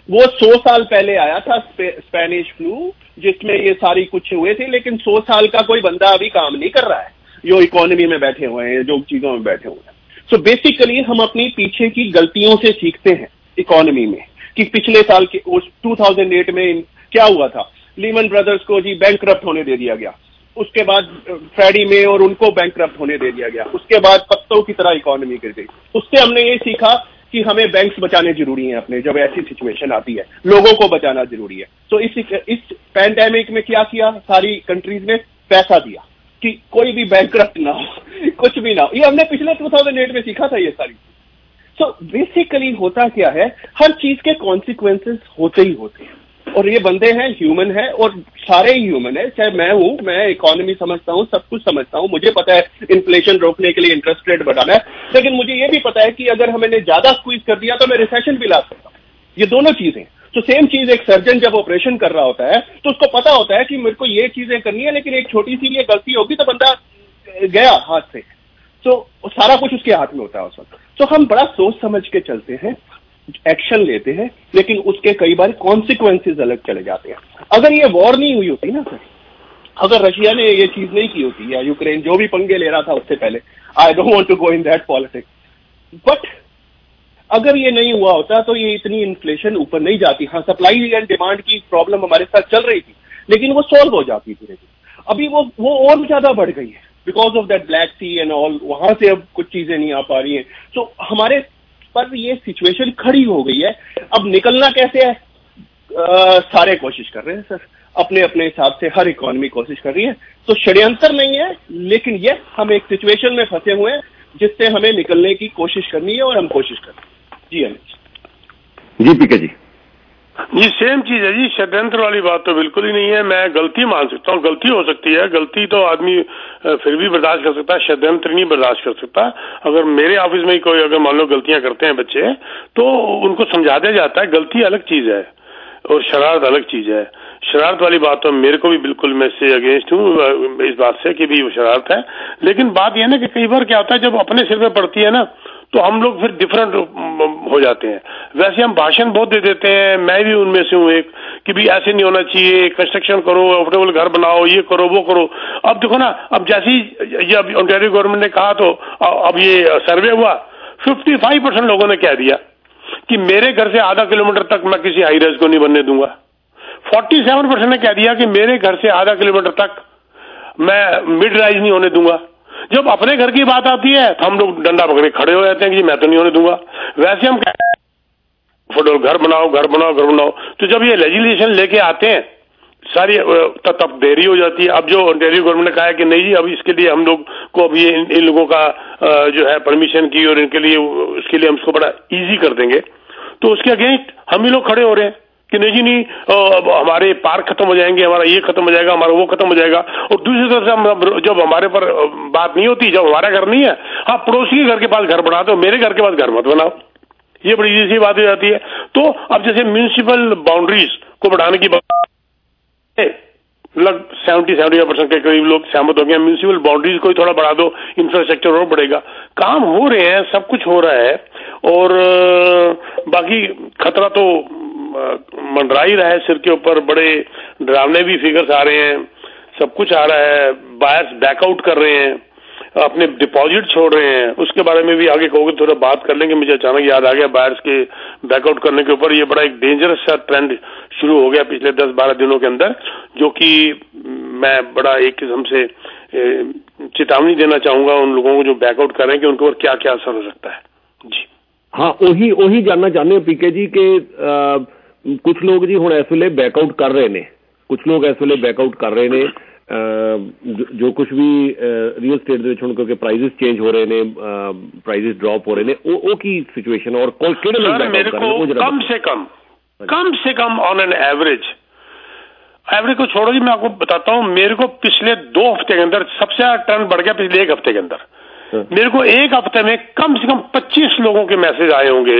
वो 100 साल पहले आया था स्पेनिश फ्लू, जिसमें ये सारी कुछ हुए थे, लेकिन 100 साल का कोई बंदा अभी काम नहीं कर रहा है जो इकोनॉमी में बैठे हुए हैं, जो चीजों में बैठे हुए हैं। सो बेसिकली हम अपनी पीछे की गलतियों से सीखते हैं इकोनॉमी में, कि पिछले साल के 2008 में क्या हुआ था। लीमन ब्रदर्स को जी बैंकक्रप्ट होने दे दिया गया, उसके बाद फ्रेडी में और उनको बैंकक्रप्ट होने दे दिया गया, उसके बाद पत्तों की तरह इकोनॉमी गिर गई। उससे हमने ये सीखा कि हमें बैंक्स बचाने जरूरी हैं अपने, जब ऐसी सिचुएशन आती है लोगों को बचाना जरूरी है। तो इस पैंडेमिक में क्या किया, सारी कंट्रीज ने पैसा दिया कि कोई भी बैंकक्रप्ट ना हो, कुछ भी ना हो। ये हमने पिछले 2008 में सीखा था ये सारी। सो बेसिकली होता क्या है, हर चीज के कॉन्सिक्वेंसेस होते ही होते हैं, और ये बंदे हैं, ह्यूमन है, और सारे ही ह्यूमन है। चाहे मैं हूं, मैं इकोनॉमी समझता हूं, सब कुछ समझता हूं, मुझे पता है इन्फ्लेशन रोकने के लिए इंटरेस्ट रेट बढ़ाना है, लेकिन मुझे ये भी पता है कि अगर हमने ज्यादा स्क्वीज कर दिया तो मैं रिसेशन भी ला सकता हूं। ये दोनों चीजें। तो सेम चीज एक सर्जन जब ऑपरेशन कर रहा होता है तो उसको पता होता है कि मेरे को ये चीजें करनी है, लेकिन एक छोटी सी भी गलती होगी तो बंदा गया हाथ से। तो सारा कुछ उसके हाथ में होता है उस वक्त। तो हम बड़ा सोच समझ के चलते हैं, एक्शन लेते हैं, लेकिन उसके कई बार कॉन्सिक्वेंसेस अलग चले जाते हैं। अगर ये वॉर नहीं हुई होती ना सर, अगर रशिया ने ये चीज नहीं की होती, या यूक्रेन जो भी पंगे ले रहा था उससे पहले, I don't want to go in that politics, but अगर ये नहीं हुआ होता तो ये इतनी इन्फ्लेशन ऊपर नहीं जाती। हाँ, सप्लाई एंड डिमांड की प्रॉब्लम हमारे साथ चल रही थी, लेकिन वो सॉल्व हो जाती धीरे धीरे। अभी वो और ज्यादा बढ़ गई है because of that Black Sea and all, वहां से अब कुछ चीजें नहीं आ पा रही हैं। तो हमारे पर ये सिचुएशन खड़ी हो गई है। अब निकलना कैसे है, सारे कोशिश कर रहे हैं सर, अपने अपने हिसाब से हर इकोनॉमी कोशिश कर रही है। तो षड्यंत्र नहीं है, लेकिन ये हम एक सिचुएशन में फंसे हुए हैं जिससे हमें निकलने की कोशिश करनी है, और हम कोशिश कर रहे हैं। जी अमित जी। पीके जी जी सेम चीज है जी, षड्यंत्र वाली बात तो बिल्कुल ही नहीं है। मैं गलती मान सकता हूँ, गलती हो सकती है, गलती तो आदमी फिर भी बर्दाश्त कर सकता है, षड्यंत्र नहीं बर्दाश्त कर सकता। अगर मेरे ऑफिस में कोई अगर मान लो गलतियां करते हैं बच्चे, तो उनको समझा दिया जाता है गलती अलग चीज है और शरारत अलग चीज है। शरारत वाली बात तो मेरे को भी बिल्कुल मैं से अगेंस्ट हूँ इस बात से कि भी वो शरारत है। लेकिन बात यह ना कि कई बार क्या होता है, जब अपने सिर पे पड़ती है ना, तो हम लोग फिर डिफरेंट हो जाते हैं। वैसे हम भाषण बहुत दे देते हैं, मैं भी उनमें से हूँ एक, कि भी ऐसे नहीं होना चाहिए, कंस्ट्रक्शन करो, अफोर्डेबल घर बनाओ, ये करो वो करो। अब देखो ना, अब जैसे ही अब ओंटारियो गवर्नमेंट ने कहा तो अब ये सर्वे हुआ, 55% लोगों ने कह दिया कि मेरे घर से आधा किलोमीटर तक मैं किसी हाई राइज को नहीं बनने दूंगा। 47% ने कह दिया कि मेरे घर से आधा किलोमीटर तक मैं मिड राइज नहीं होने दूंगा। जब अपने घर की बात आती है तो हम लोग डंडा पकड़े खड़े हो जाते हैं कि मैं तो नहीं होने दूंगा। वैसे हम कहते हैं घर बनाओ घर बनाओ घर बनाओ, तो जब ये लेजिस्लेशन लेके आते हैं सारी तब देरी हो जाती है। अब जो ओंटारियो गवर्नमेंट ने कहा है कि नहीं जी, अब इसके लिए हम लोग को अब ये इन लोगों का जो है परमिशन की, और इनके लिए उसके लिए हम उसको बड़ा इजी कर देंगे, तो उसके अगेंस्ट हम ही लोग खड़े हो रहे हैं कि नहीं जी नहीं, हमारे पार्क खत्म हो जाएंगे, हमारा ये खत्म हो जाएगा, हमारा वो खत्म हो जाएगा। और दूसरी तरफ से हम जब हमारे पर बात नहीं होती, जब हमारा घर नहीं है, हाँ पड़ोसी के घर के पास घर बना दो, मेरे घर के पास घर मत बनाओ, ये बड़ी इजी सी बात हो जाती है। तो अब जैसे म्यूनिसिपल बाउंड्रीज को बढ़ाने की बात, लगभग 70-75% के करीब लोग सहमत हो गए, म्यूनिसिपल बाउंड्रीज को थोड़ा बढ़ा दो, इंफ्रास्ट्रक्चर और बढ़ेगा। काम हो रहे हैं, सब कुछ हो रहा है, और बाकी खतरा तो मंडरा ही रहा है सिर के ऊपर। बड़े डरावने भी फिगर्स आ रहे हैं, सब कुछ आ रहा है, बायर्स बैकआउट कर रहे हैं, अपने डिपॉजिट छोड़ रहे हैं। उसके बारे में भी आगे कहोगे थोड़ा बात कर लेंगे। मुझे अचानक याद आ गया बायर्स के बैकआउट करने के ऊपर, ये बड़ा एक डेंजरस सा ट्रेंड शुरू हो गया पिछले 10-12 दिनों के अंदर, जो कि मैं बड़ा एक किस्म से चेतावनी देना चाहूंगा उन लोगों को जो बैकआउट कर रहे हैं कि उनके ऊपर क्या क्या असर हो सकता है। जी हाँ, ਉਹੀ जानना चाहते हो पीके जी के कुछ लोग जी हुण इस वेले बैकआउट कर रहे ने, कुछ लोग इस वेले बैकआउट कर रहे ने, जो कुछ भी रियल स्टेट दे विच हुण क्योंकि प्राइसेस चेंज हो रहे ने, प्राइसेस ड्रॉप हो रहे ने, वो की सिचुएशन और किहड़े लोग बैकआउट कर रहे हैं? कम से कम ऑन एन एवरेज को छोड़ो जी, मैं आपको बताता हूं, मेरे को पिछले 2 हफ्ते के अंदर सबसे ज्यादा ट्रेंड बढ़ गया। पिछले 1 हफ्ते के अंदर मेरे को 1 हफ्ते में कम से कम 25 लोगों के मैसेज आए होंगे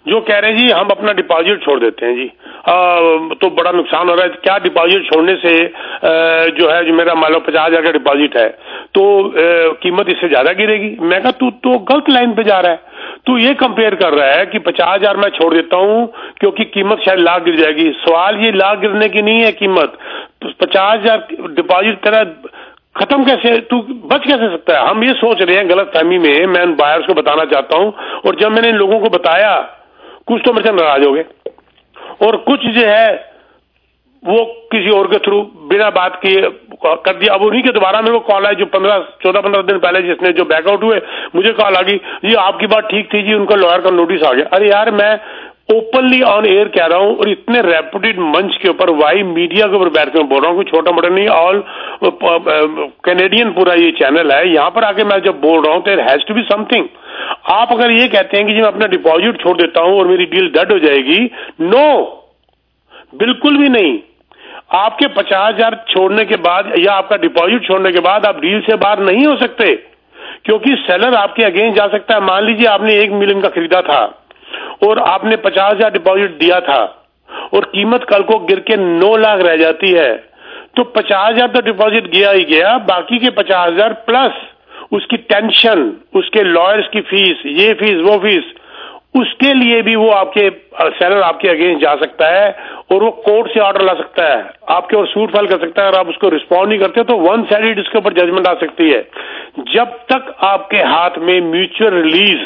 जो कह रहे हैं जी हम अपना डिपॉजिट छोड़ देते हैं जी, तो बड़ा नुकसान हो रहा है। क्या डिपॉजिट छोड़ने से जो है, जो मेरा मान लो 50,000 का डिपॉजिट है तो कीमत इससे ज्यादा गिरेगी। मैं कहा तू तो गलत लाइन पे जा रहा है, तू ये कंपेयर कर रहा है कि 50,000 मैं छोड़ देता हूं क्योंकि कीमत शायद लाख गिर जाएगी। सवाल ये लाख गिरने की नहीं है, कीमत 50,000 डिपॉजिट तेरा खत्म कैसे, तू बच कैसे सकता है। हम ये सोच रहे हैं गलत फहमी में, मैं इन बायर्स को बताना चाहता हूं। और जब मैंने इन लोगों को बताया, कुछ तो मेरे से नाराज हो गए और कुछ जो है वो किसी और के थ्रू बिना बात किए कर दिया। अब उन्हीं के दोबारा मेरे को कॉल आया जो 14-15 दिन पहले जिसने जो बैकआउट हुए, मुझे कॉल आ गई जी आपकी बात ठीक थी जी, उनका लॉयर का नोटिस आ गया। अरे यार मैं ओपनली ऑन एयर कह रहा हूं और इतने रेपुटेड मंच के ऊपर वाई मीडिया के ऊपर बैठ कर बोल रहा हूं, कोई छोटा मोटा नहीं, ऑल कैनेडियन पूरा ये चैनल है, यहां पर आके मैं जब बोल रहा हूं there has to be something. आप अगर ये कहते हैं कि जी मैं अपना डिपॉजिट छोड़ देता हूं और मेरी डील डेड हो जाएगी, नो बिल्कुल भी नहीं। आपके 50,000 छोड़ने के बाद या आपका डिपॉजिट छोड़ने के बाद आप डील से बाहर नहीं हो सकते, क्योंकि सेलर आपके अगेंस्ट जा सकता है। मान लीजिए आपने 1 मिलियन का खरीदा था और आपने 50,000 डिपॉजिट दिया था और कीमत कल को गिर के 9 लाख रह जाती है, तो 50,000 तो डिपॉजिट गया ही गया, बाकी के 50,000 प्लस उसकी टेंशन, उसके लॉयर्स की फीस, ये फीस वो फीस, उसके लिए भी वो आपके सेलर आपके अगेंस्ट जा सकता है और वो कोर्ट से ऑर्डर ला सकता है, आपके और सूट फाइल कर सकता है। अगर आप उसको रिस्पॉन्ड नहीं करते तो वन साइडेड इसके ऊपर जजमेंट आ सकती है। जब तक आपके हाथ में म्यूचुअल रिलीज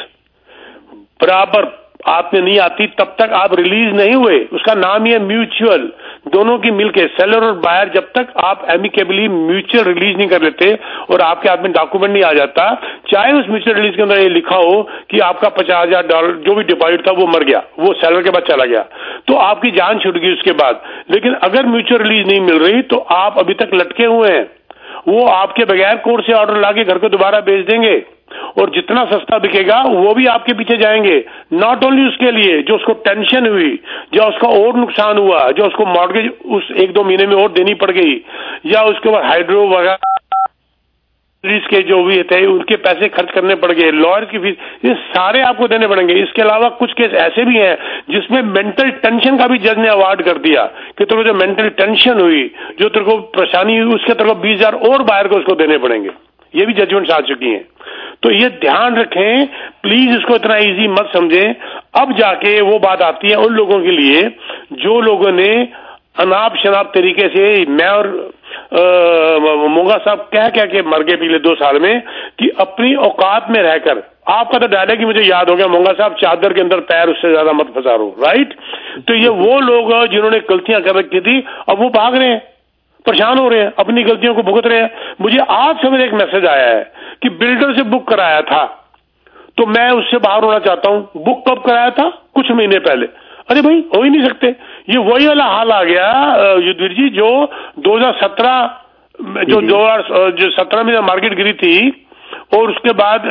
बराबर हाथ में नहीं आती तब तक आप रिलीज नहीं हुए। उसका नाम ही है म्यूचुअल, दोनों की मिलके सेलर और बायर, जब तक आप एमिकेबली म्यूचुअल रिलीज नहीं कर लेते और आपके हाथ में डॉक्यूमेंट नहीं आ जाता, चाहे उस म्यूचुअल रिलीज के अंदर ये लिखा हो कि आपका $50,000 जो भी डिपॉजिट था वो मर गया, वो सेलर के बाद चला गया, तो आपकी जान छूट गई उसके बाद। लेकिन अगर म्यूचुअल रिलीज नहीं मिल रही तो आप अभी तक लटके हुए हैं। वो आपके बगैर कोर्ट से ऑर्डर लाके घर को दोबारा बेच देंगे और जितना सस्ता बिकेगा वो भी आपके पीछे जाएंगे। नॉट ओनली उसके लिए जो उसको टेंशन हुई, जो उसका और नुकसान हुआ, जो उसको मॉर्गेज उस 1-2 महीने में और देनी पड़ गई, या उसके बाद हाइड्रो वगैरह के जो भी थे उनके पैसे खर्च करने पड़ गए, लॉयर की फीस, ये सारे आपको देने पड़ेंगे। इसके अलावा कुछ केस ऐसे भी हैं जिसमें मेंटल टेंशन का भी जज ने अवार्ड कर दिया कि तेरे को जो मेंटल टेंशन हुई, जो तेरे को परेशानी हुई, उसके तेरे को 20,000 और बाहर को उसको देने पड़ेंगे। ये भी जजमेंट्स आ चुकी हैं। तो ये ध्यान रखें प्लीज, इसको इतना इजी मत समझें। अब जाके वो बात आती है उन लोगों के लिए जो लोगों ने अनाप शनाप तरीके से, मैं और मोगा साहब कह के मर गए पिछले 2 साल में कि अपनी औकात में रहकर, आपका तो डायलॉग ही मुझे याद हो गया, मोगा साहब चादर के अंदर पैर उससे ज्यादा मत फंसारो, राइट। तो ये वो लोग जिन्होंने गलतियां कर रखी थी, अब वो भाग रहे हैं, परेशान हो रहे हैं, अपनी गलतियों को भुगत रहे हैं। मुझे आज सवेरे एक मैसेज आया है कि बिल्डर से बुक कराया था तो मैं उससे बाहर होना चाहता हूं। बुक कब कराया था? कुछ महीने पहले। अरे भाई हो ही नहीं सकते। ये वही वाला हाल आ गया युद्धवीर जी जो 2017 जो 2017 में मार्केट गिरी थी और उसके बाद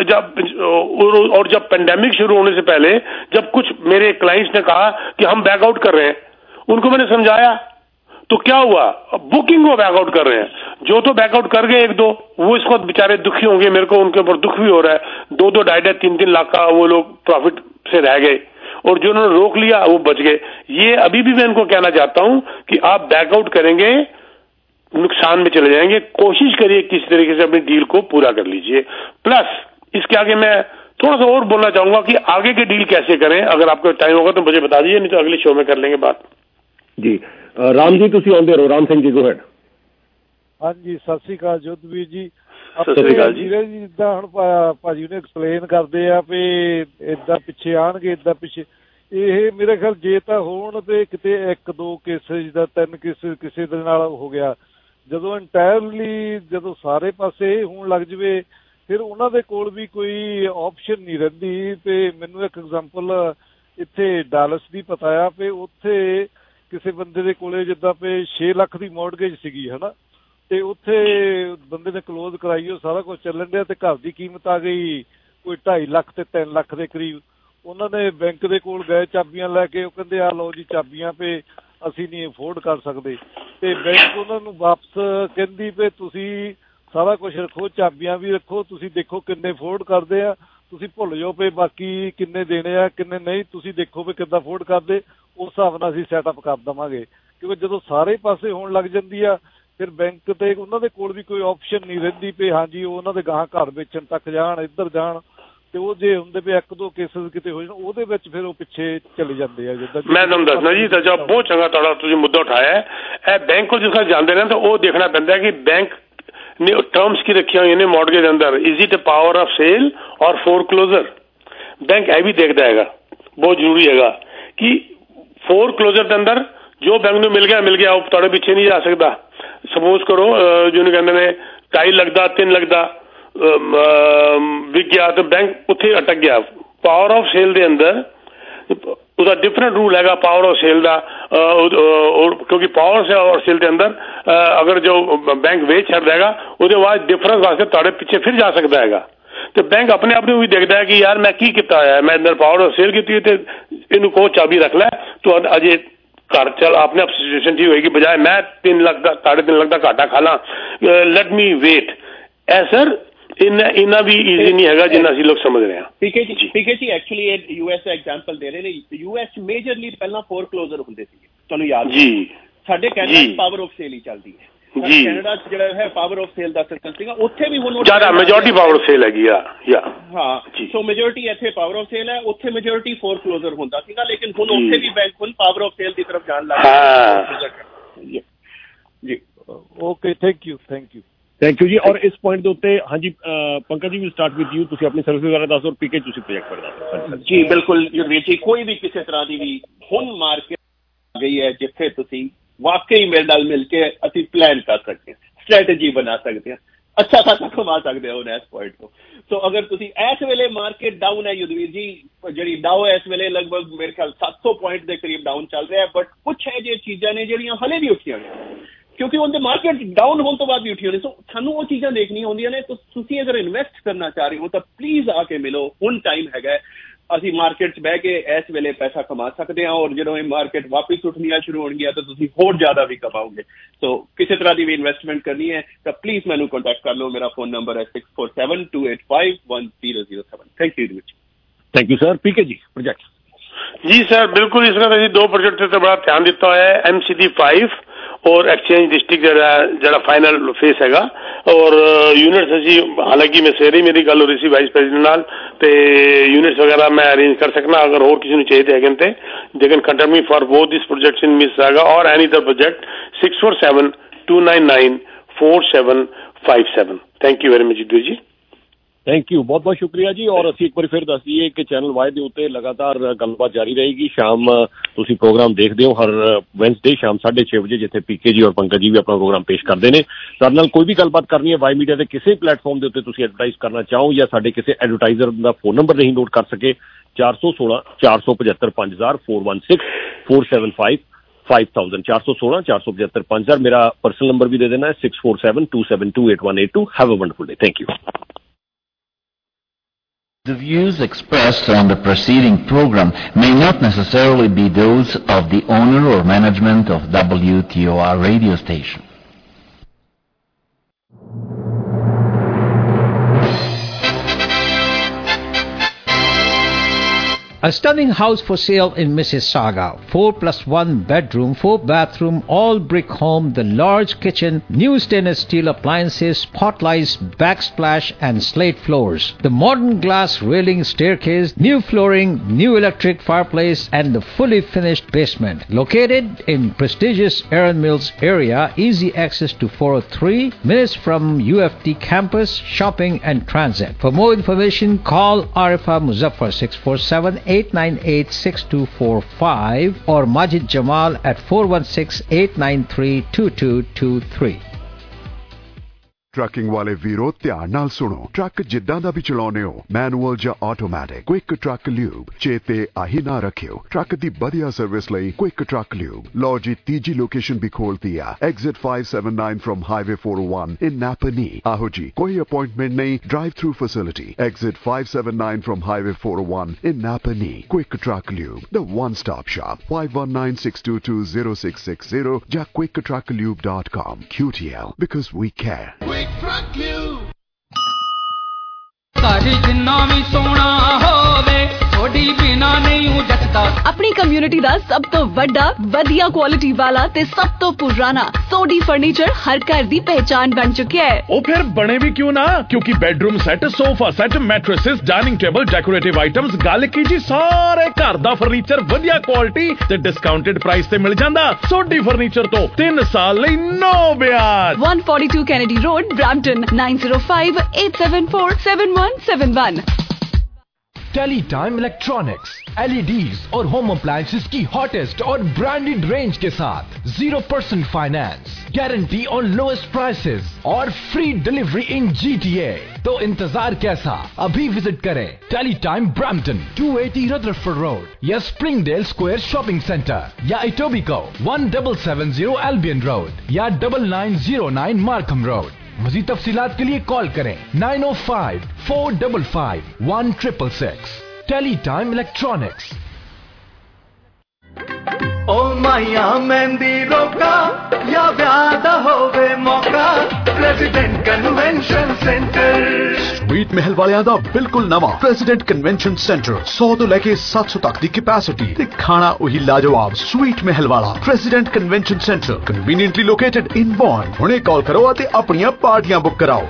जब पेंडेमिक शुरू होने से पहले जब कुछ मेरे क्लाइंट्स ने कहा कि हम बैकआउट कर रहे हैं, उनको मैंने समझाया तो क्या हुआ, बुकिंग वो बैकआउट कर रहे हैं। जो तो बैकआउट कर गए 1-2 वो इसको बेचारे दुखी होंगे, मेरे को उनके ऊपर दुख भी हो रहा है। 2-2, 2.5, 3-3 लाख का वो लोग प्रॉफिट से रह गए और जिन्होंने रोक लिया वो बच गए। ये अभी भी मैं इनको कहना चाहता हूं कि आप बैकआउट करेंगे नुकसान में चले जाएंगे। कोशिश करिए किसी तरीके से अपनी डील को पूरा कर लीजिए। प्लस इसके आगे मैं थोड़ा सा और बोलना चाहूंगा कि आगे की डील कैसे करें। अगर आपको टाइम होगा तो मुझे बता दीजिए, नहीं तो अगले शो में कर लेंगे बात। जी राम जी तुसी आउंदे रहो। Ram Singh ji go head. हाँ जी सत श्री अकाल जोधवीर जी। सत श्री अकाल जी। जिद्दां हुण भाजी ने एक्सप्लेन करदे आ भी इदां पिछे आणगे इदां पिछे, ਇਹ ਮੇਰੇ ਖਿਆਲ ਜੇ ਤਾਂ ਹੋਣ ਤੇ ਕਿਤੇ 1-2 ਕੇਸਿਸ ਦਾ 3 ਕੇਸਿਸ ਕਿਸੇ ਦੇ ਨਾਲ ਹੋ ਗਿਆ, ਜਦੋਂ ਇੰਟਾਇਰਲੀ ਜਦੋਂ ਸਾਰੇ ਪਾਸੇ ਹੋਣ ਲੱਗ ਜਵੇ ਫਿਰ ਉਹਨਾਂ ਦੇ ਕੋਲ ਵੀ ਕੋਈ ਆਪਸ਼ਨ ਨਹੀਂ ਰਹਿੰਦੀ। ਤੇ ਮੈਨੂੰ ਇੱਕ ਐਗਜ਼ਾਮਪਲ ਇੱਥੇ ਡਾਲਸ ਦੀ ਪਤਾ ਆ ਵੀ ਉੱਥੇ ਕਿਸੇ ਬੰਦੇ ਦੇ ਕੋਲੇ ਜਿੱਦਾਂ ਵੀ 6 ਲੱਖ ਦੀ ਮੌਰਗੇਜ ਸੀਗੀ ਹੈ ਨਾ, ਤੇ ਉੱਥੇ ਬੰਦੇ ਨੇ ਕਲੋਜ਼ ਕਰਾਈ, ਉਹ ਸਾਰਾ ਕੁਝ ਚੱਲਣ ਡਿਆ ਤੇ ਘਰ ਦੀ ਕੀਮਤ ਆ ਗਈ ਕੋਈ 2.5 ਲੱਖ ਤੇ 3 ਲੱਖ ਦੇ ਕਰੀਬ। ਉਹਨਾਂ ਨੇ ਬੈਂਕ ਦੇ ਕੋਲ ਗਏ ਚਾਬੀਆਂ ਲੈ ਕੇ, ਉਹ ਕਹਿੰਦੇ ਆ ਲਓ ਜੀ ਚਾਬੀਆਂ ਪੇ ਅਸੀਂ ਨਹੀਂ ਅਫੋਰਡ ਕਰ ਸਕਦੇ। ਤੇ ਬੈਂਕ ਉਹਨਾਂ ਨੂੰ ਵਾਪਸ ਕਹਿੰਦੀ ਵੀ ਤੁਸੀਂ ਸਾਰਾ ਕੁਝ ਰੱਖੋ, ਚਾਬੀਆਂ ਵੀ ਰੱਖੋ, ਤੁਸੀਂ ਦੇਖੋ ਕਿੰਨੇ ਅਫੋਰਡ ਕਰਦੇ ਆ, ਤੁਸੀਂ ਭੁੱਲ ਜਾਓ ਵੀ ਬਾਕੀ ਕਿੰਨੇ ਦੇਣੇ ਆ ਕਿੰਨੇ ਨਹੀਂ, ਤੁਸੀਂ ਦੇਖੋ ਵੀ ਕਿੱਦਾਂ ਅਫੋਰਡ ਕਰਦੇ, ਉਸ ਹਿਸਾਬ ਨਾਲ ਅਸੀਂ ਸੈਟਅਪ ਕਰ ਦੇਵਾਂਗੇ। ਕਿਉਂਕਿ ਜਦੋਂ ਸਾਰੇ ਪਾਸੇ ਹੋਣ ਲੱਗ ਜਾਂਦੀ ਆ ਫਿਰ ਬੈਂਕ ਤੇ ਉਹਨਾਂ ਦੇ ਕੋਲ ਵੀ ਕੋਈ ਆਪਸ਼ਨ ਨਹੀਂ ਰਹਿੰਦੀ ਵੀ ਹਾਂਜੀ ਉਹ ਉਹਨਾਂ ਦੇ ਗਾਹਾਂ ਘਰ ਵੇਚਣ ਤੱਕ ਜਾਣ, ਇੱਧਰ ਜਾਣ, ਤੇ ਉਹ ਜੇ ਹੁੰਦੇ ਵੀ ਇੱਕ ਦੋ ਕੇਸਿਸ ਕਿਤੇ ਹੋ ਜਾਣ ਉਹਦੇ ਵਿੱਚ ਫਿਰ ਉਹ ਪਿੱਛੇ ਚਲੇ ਜਾਂਦੇ ਆ। ਜਿੱਦਾਂ ਮੈਂ ਤੁਹਾਨੂੰ ਦੱਸਣਾ ਜੀ, ਤਾਂ ਬਹੁਤ ਚੰਗਾ ਤੁਹਾਡਾ ਤੁਸੀਂ ਮੁੱਦਾ ਉਠਾਇਆ ਹੈ। ਇਹ ਬੈਂਕ ਕੋਲ ਜਿਸ ਤਰ੍ਹਾਂ ਜਾਂਦੇ ਨੇ ਤਾਂ ਉਹ ਦੇਖਣਾ ਪੈਂਦਾ ਕਿ ਬੈਂਕ ਨੇ ਟਰਮਸ ਕੀ ਰੱਖੀਆਂ ਹੋਈਆਂ ਨੇ ਮੌਰਗੇਜ ਅੰਦਰ, is it a power of sale ਔਰ ਫੋਰਕਲੋਜ਼ਰ। ਬੈਂਕ ਇਹ ਵੀ ਦੇਖਦਾ ਹੈਗਾ, ਬਹੁਤ ਜ਼ਰੂਰੀ ਹੈਗਾ ਕਿ ਫੋਰਕਲੋਜ਼ਰ ਦੇ ਅੰਦਰ ਜੋ ਬੈਂਕ ਨੂੰ ਮਿਲ ਗਿਆ ਉਹ ਤੁਹਾਡੇ ਪਿੱਛੇ ਨਹੀਂ ਜਾ ਸਕਦਾ। ਸਪੋਜ਼ ਕਰੋ ਜਿਹਨੂੰ ਕਹਿੰਦੇ ਨੇ 2.5 ਲੱਖ ਦਾ 3 ਲੱਖ ਦਾ ਵਿਕ ਗਿਆ ਤਾਂ ਬੈਂਕ ਉੱਥੇ ਅਟਕ ਗਿਆ। ਪਾਵਰ ਆਫ ਸੇਲ ਦੇ ਅੰਦਰ ਉਹਦਾ ਡਿਫਰੈਂਟ ਰੂਲ ਹੈਗਾ ਪਾਵਰ ਆਫ ਸੇਲ ਦਾ, ਕਿਉਂਕਿ ਪਾਵਰ ਆਫ ਸੇਲ ਦੇ ਅੰਦਰ ਅਗਰ ਜੋ ਬੈਂਕ ਵੇਚ ਛੱਡਦਾ ਹੈਗਾ ਉਹਦੇ ਬਾਅਦ ਡਿਫਰੈਂਸ ਵਾਸਤੇ ਤੁਹਾਡੇ ਪਿੱਛੇ ਫਿਰ ਜਾ ਸਕਦਾ ਹੈਗਾ। ਤੇ ਬੈਂਕ ਆਪਣੇ ਆਪ ਨੂੰ ਵੀ ਦੇਖਦਾ ਹੈ ਕਿ ਯਾਰ ਮੈਂ ਕੀ ਕੀਤਾ ਹੋਇਆ, ਮੈਂ ਅੰਦਰ ਪਾਵਰ ਆਫ ਸੇਲ ਕੀਤੀ ਤੇ ਇਹਨੂੰ ਕਹੋ ਚਾਬੀ ਰੱਖ ਲੈ ਤੂੰ ਅਜੇ ਘਰ ਚੱਲ, ਆਪਣੇ ਆਪ ਸਿਚੁਏਸ਼ਨ ਠੀਕ ਹੋਏਗੀ, ਬਜਾਏ ਮੈਂ 3 ਲੱਖ ਦਾ 3.5 ਲੱਖ ਦਾ ਘਾਟਾ ਖਾ ਲਾਂ, ਲੈਟ ਮੀ ਵੇਟ। ਇਹ ਸਰ ਇੰਨਾ ਵੀ ਈਜ਼ੀ ਨਹੀਂ ਹੈਗਾ ਜਿੰਨਾ ਅਸੀਂ ਲੋਕ ਸਮਝ ਰਹੇ ਹਾਂ। ਪੀਕੇ ਜੀ ਐਕਚੁਅਲੀ ਇਹ ਯੂਐਸ ਦਾ ਐਗਜ਼ਾਮਪਲ ਦੇ ਰਹੇ ਨੇ। ਯੂਐਸ ਮੇਜਰਲੀ ਪਹਿਲਾਂ ਫੋਰਕਲੋਜ਼ਰ ਹੁੰਦੇ ਸੀ, ਤੁਹਾਨੂੰ ਯਾਦ ਜੀ। ਸਾਡੇ ਕੈਨੇਡਾ ਪਾਵਰ ਆਫ ਸੇਲ ਹੀ ਚੱਲਦੀ ਹੈ ਜੀ। ਕੈਨੇਡਾ ਜਿਹੜਾ ਹੈ ਪਾਵਰ ਆਫ ਸੇਲ ਦਾ ਸਿਸਟਮ ਸੀਗਾ, ਉੱਥੇ ਵੀ ਹੁਣ ਜ਼ਿਆਦਾ ਮੈਜੋਰਟੀ ਪਾਵਰ ਆਫ ਸੇਲ ਹੈਗੀ ਆ। ਹਾਂ, ਸੋ ਮੈਜੋਰਟੀ ਇੱਥੇ ਪਾਵਰ ਆਫ ਸੇਲ ਹੈ, ਉੱਥੇ ਮੈਜੋਰਟੀ ਫੋਰਕਲੋਜ਼ਰ ਹੁੰਦਾ ਸੀਗਾ, ਲੇਕਿਨ ਹੁਣ ਉੱਥੇ ਵੀ ਬੈਂਕ ਹੁਣ ਪਾਵਰ ਆਫ ਸੇਲ ਦੀ ਤਰਫ ਜਾਣ ਲੱਗ ਗਿਆ ਜੀ। ਓਕੇ, ਥੈਂਕ ਯੂ ਜੀ। ਔਰ ਇਸ ਪੁਆਇੰਟ ਦੇ ਉੱਤੇ ਹਾਂਜੀ ਪੰਕਜ ਜੀ ਵੀ ਸਟਾਰਟ ਵਿਦ ਯੂ, ਤੁਸੀਂ ਆਪਣੀ ਸਰਵਿਸ ਵਗੈਰਾ ਦੱਸੋ, ਪੀਕੇ ਤੁਸੀਂ ਪ੍ਰੋਜੈਕਟ ਬਾਰੇ ਦੱਸੋ। ਜੀ ਬਿਲਕੁਲ ਵੀਰ ਜੀ, ਕੋਈ ਵੀ ਕਿਸੇ ਤਰ੍ਹਾਂ ਦੀ ਵੀ ਹੁਣ ਮਾਰਕੀਟ ਆ ਗਈ ਹੈ ਜਿੱਥੇ ਤੁਸੀਂ ਵਾਕਈ ਮੇਰੇ ਨਾਲ ਮਿਲ ਕੇ ਅਸੀਂ ਪਲਾਨ ਕਰ ਸਕਦੇ ਹਾਂ, ਸਟ੍ਰੈਟਜੀ ਬਣਾ ਸਕਦੇ ਹਾਂ, ਅੱਛਾ ਖਾਸਾ ਕਮਾ ਸਕਦੇ ਹੋ ਇਸ ਪੁਆਇੰਟ ਤੋਂ। ਸੋ ਅਗਰ ਤੁਸੀਂ ਇਸ ਵੇਲੇ ਮਾਰਕੀਟ ਡਾਊਨ ਹੈ ਯੁਧਵੀਰ ਜੀ, ਜਿਹੜੀ ਡਾਊ ਇਸ ਵੇਲੇ ਲਗਭਗ ਮੇਰੇ ਖਿਆਲ 700 ਪੁਆਇੰਟ ਦੇ ਕਰੀਬ ਡਾਊਨ ਚੱਲ ਰਿਹਾ ਹੈ, ਬਟ ਕੁਛ ਇਹ ਜਿਹੀ ਚੀਜ਼ਾਂ ਨੇ ਜਿਹੜੀਆਂ ਹਲੇ ਵੀ ਉੱਠੀਆਂ ਨੇ ਕਿਉਂਕਿ ਉਹਦੇ ਮਾਰਕੀਟ ਡਾਊਨ ਹੋਣ ਤੋਂ ਬਾਅਦ ਵੀ ਉੱਠੀ ਹੋਣੀ। ਸੋ ਸਾਨੂੰ ਉਹ ਚੀਜ਼ਾਂ ਦੇਖਣੀਆਂ ਹੁੰਦੀਆਂ ਨੇ। ਤਾਂ ਤੁਸੀਂ ਅਗਰ ਇਨਵੈਸਟ ਕਰਨਾ ਚਾਹ ਰਹੇ ਹੋ ਤਾਂ ਪਲੀਜ਼ ਆ ਕੇ ਮਿਲੋ, ਹੁਣ ਟਾਈਮ ਹੈਗਾ। ਅਸੀਂ ਮਾਰਕੀਟ 'ਚ ਬਹਿ ਕੇ ਇਸ ਵੇਲੇ ਪੈਸਾ ਕਮਾ ਸਕਦੇ ਹਾਂ, ਔਰ ਜਦੋਂ ਇਹ ਮਾਰਕੀਟ ਵਾਪਿਸ ਉੱਠਣੀਆਂ ਸ਼ੁਰੂ ਹੋਣਗੀਆਂ ਤਾਂ ਤੁਸੀਂ ਹੋਰ ਜ਼ਿਆਦਾ ਵੀ ਕਮਾਓਗੇ। ਸੋ ਕਿਸੇ ਤਰ੍ਹਾਂ ਦੀ ਵੀ ਇਨਵੈਸਟਮੈਂਟ ਕਰਨੀ ਹੈ ਤਾਂ ਪਲੀਜ਼ ਮੈਨੂੰ ਕੰਟੈਕਟ ਕਰ ਲਓ। ਮੇਰਾ ਫੋਨ ਨੰਬਰ ਹੈ 6472851007। Thank you sir. ਪੀਕੇ ਜੀ ਪ੍ਰੋਜੈਕਟ ਜੀ ਸਰ, ਬਿਲਕੁਲ ਇਸ ਤਰ੍ਹਾਂ ਅਸੀਂ 2 ਪ੍ਰੋਜੈਕਟ ਤੇ ਬੜਾ ਧਿਆਨ ਦਿੱਤਾ ਹੋਇਆ ਹੈ, MCD5 ਔਰ ਐਕਸਚੇਂਜ ਡਿਸਟ੍ਰਿਕਟ ਜਿਹੜਾ ਫਾਈਨਲ ਫੇਸ ਹੈਗਾ। ਔਰ ਯੂਨਿਟਸ ਅਸੀਂ ਹਾਲਾਂਕਿ ਮੈਂ ਸਵੇਰੇ ਮੇਰੀ ਗੱਲ ਹੋ ਰਹੀ ਸੀ ਵਾਈਸ ਪ੍ਰੈਜ਼ੀਡੈਂਟ ਨਾਲ, ਤੇ ਯੂਨਿਟਸ ਵਗੈਰਾ ਮੈਂ ਅਰੇਂਜ ਕਰ ਸਕਣਾ ਅਗਰ ਹੋਰ ਕਿਸੇ ਨੂੰ ਚਾਹੀਦੇ ਹੈਗੇ ਤੇ they can contact me for both this projects in Mississauga और any other project 6472994757। Thank you very much जी। ਥੈਂਕ ਯੂ, ਬਹੁਤ ਬਹੁਤ ਸ਼ੁਕਰੀਆ ਜੀ। ਔਰ ਅਸੀਂ ਇੱਕ ਵਾਰੀ ਫਿਰ ਦੱਸ ਦਈਏ ਕਿ ਚੈਨਲ ਵਾਈ ਦੇ ਉੱਤੇ ਲਗਾਤਾਰ ਗੱਲਬਾਤ ਜਾਰੀ ਰਹੇਗੀ। ਸ਼ਾਮ ਤੁਸੀਂ ਪ੍ਰੋਗਰਾਮ ਦੇਖਦੇ ਹੋ ਹਰ ਵੈਨਸਡੇ ਸ਼ਾਮ 6:30 ਵਜੇ, ਜਿੱਥੇ ਪੀਕੇ ਜੀ ਔਰ ਪੰਕਜ ਜੀ ਵੀ ਆਪਣਾ ਪ੍ਰੋਗਰਾਮ ਪੇਸ਼ ਕਰਦੇ ਨੇ। ਸਾਡੇ ਨਾਲ ਕੋਈ ਵੀ ਗੱਲਬਾਤ ਕਰਨੀ ਹੈ ਵਾਈ ਮੀਡੀਆ ਦੇ ਕਿਸੇ ਪਲੇਟਫਾਰਮ ਦੇ ਉੱਤੇ ਤੁਸੀਂ ਐਡਵਰਟਾਈਜ਼ ਕਰਨਾ ਚਾਹੋ ਜਾਂ ਸਾਡੇ ਕਿਸੇ ਐਡਵਰਟਾਈਜ਼ਰ ਦਾ ਫੋਨ ਨੰਬਰ ਨਹੀਂ ਨੋਟ ਕਰ ਸਕੇ, 416 475 5000 416 475 5000 416 475 5000 ਮੇਰਾ ਪਰਸਨਲ ਨੰਬਰ ਵੀ ਦੇ ਦੇਣਾ ਹੈ 6472728182। Have a wonderful day. Thank you. The views expressed on the preceding program may not necessarily be those of the owner or management of WTOR radio station. A stunning house for sale in Mississauga. 4+1 bedroom, 4 bathroom, all brick home, the large kitchen, new stainless steel appliances, spotlights, backsplash and slate floors. The modern glass railing staircase, new flooring, new electric fireplace and the fully finished basement. Located in prestigious Erin Mills area, easy access to 403, minutes from UFT campus, shopping and transit. For more information, call Arifa Muzaffar 647-898-6245 or Majid Jamal at 416-893-2223. Trucking ਵਾਲੇ ਵੀਰੋ ਧਿਆਨ ਨਾਲ ਸੁਣੋ। Truck ਜਿੱਦਾਂ ਦਾ ਵੀ ਚਲਾਉਨੇ ਹੋ, manual ਜਾਂ automatic, quick truck lube ਚੇਤੇ ਆਹੀ ਨਾ ਰੱਖਿਓ। ਟਰੱਕ ਦੀ ਵਧੀਆ ਸਰਵਿਸ ਲਈ ਕੁਇਕ ਟਰੱਕ ਲਿਊਬ। ਲਓ ਜੀ, ਤੀਜੀ ਲੋਕੇਸ਼ਨ ਵੀ ਖੋਲਤੀ ਆ, exit 579 from highway 401 in Napanee. ਆਹੋ ਜੀ, ਕੋਈ ਅਪਾਇੰਟਮੈਂਟ ਨਹੀਂ, drive through facility. Exit 579 from highway 401 in Napanee. Quick Truck Lube, the one-stop shop. 519-622-0660 ਜਾਂ quicktrucklube.com. QTL, because we care. Quick Truck Lube. ਘਰ ਜਿੰਨਾ ਵੀ ਸੋਹਣਾ ਹੋਵੇ ਥੋੜੀ ਬਿਨਾ ਨਹੀਂ ਹੂੰ ਜੱਟਦਾ। ਆਪਣੀ ਕਮਿਊਨਿਟੀ ਦਾ ਸਭ ਤੋਂ ਵੱਡਾ ਵਧੀਆ ਕੁਆਲਿਟੀ ਵਾਲਾ ਤੇ ਸਭ ਤੋਂ ਪੁਰਾਣਾ ਸੋਡੀ ਫਰਨੀਚਰ ਹਰ ਘਰ ਦੀ ਪਹਿਚਾਨ ਬਣ ਚੁੱਕਿਆ ਹੈ। ਉਹ ਫਿਰ ਬਣੇ ਵੀ ਕਿਉਂ ਨਾ, ਕਿਉਂਕਿ bedroom set, sofa set, mattresses, dining table, decorative items, ਗੱਲ ਕੀ ਜੀ ਸਾਰੇ ਘਰ ਦਾ ਫਰਨੀਚਰ ਵਧੀਆ ਕੁਆਲਿਟੀ ਤੇ ਡਿਸਕਾਊਂਟਡ ਪ੍ਰਾਈਸ ਤੇ ਮਿਲ ਜਾਂਦਾ। ਸੋਡੀ ਫਰਨੀਚਰ ਤੋਂ 3 ਸਾਲ ਲਈ no ਵਿਆਜ। 142 Kennedy Road, Brampton 9058747171। Teletime electronics, LEDs और होम अप्लायंसेस की हॉटेस्ट और ब्रांडेड रेंज के साथ 0% फाइनेंस, गारंटी और लोएस्ट प्राइसेस और फ्री डिलीवरी इन GTA। तो इंतजार कैसा, अभी विजिट करें टेलीटाइम ब्रैम्पटन 280 रदरफोर्ड रोड या स्प्रिंगडेल स्क्वायर शॉपिंग सेंटर या इटोबिको 1770 एल्बियन रोड या 9909 मार्कम रोड। मज़ीद तफसीलात के लिए कॉल करें 905-455-1666। टेलीटाइम इलेक्ट्रॉनिक्स। ओ माया मेहंदी रोका या व्याद होवे मौका, प्रेसिडेंट कन्वेंशन सेंटर। स्वीट महल वालियां दा बिल्कुल नवा प्रेसिडेंट कन्वेंशन सेंटर 100 तो लेके 700 तक दी कैपेसिटी ते खाना वही लाजवाब स्वीट महल वाला president convention centre conveniently located in Bond. हुणे कॉल करो ते अपनी पार्टियां बुक कराओ।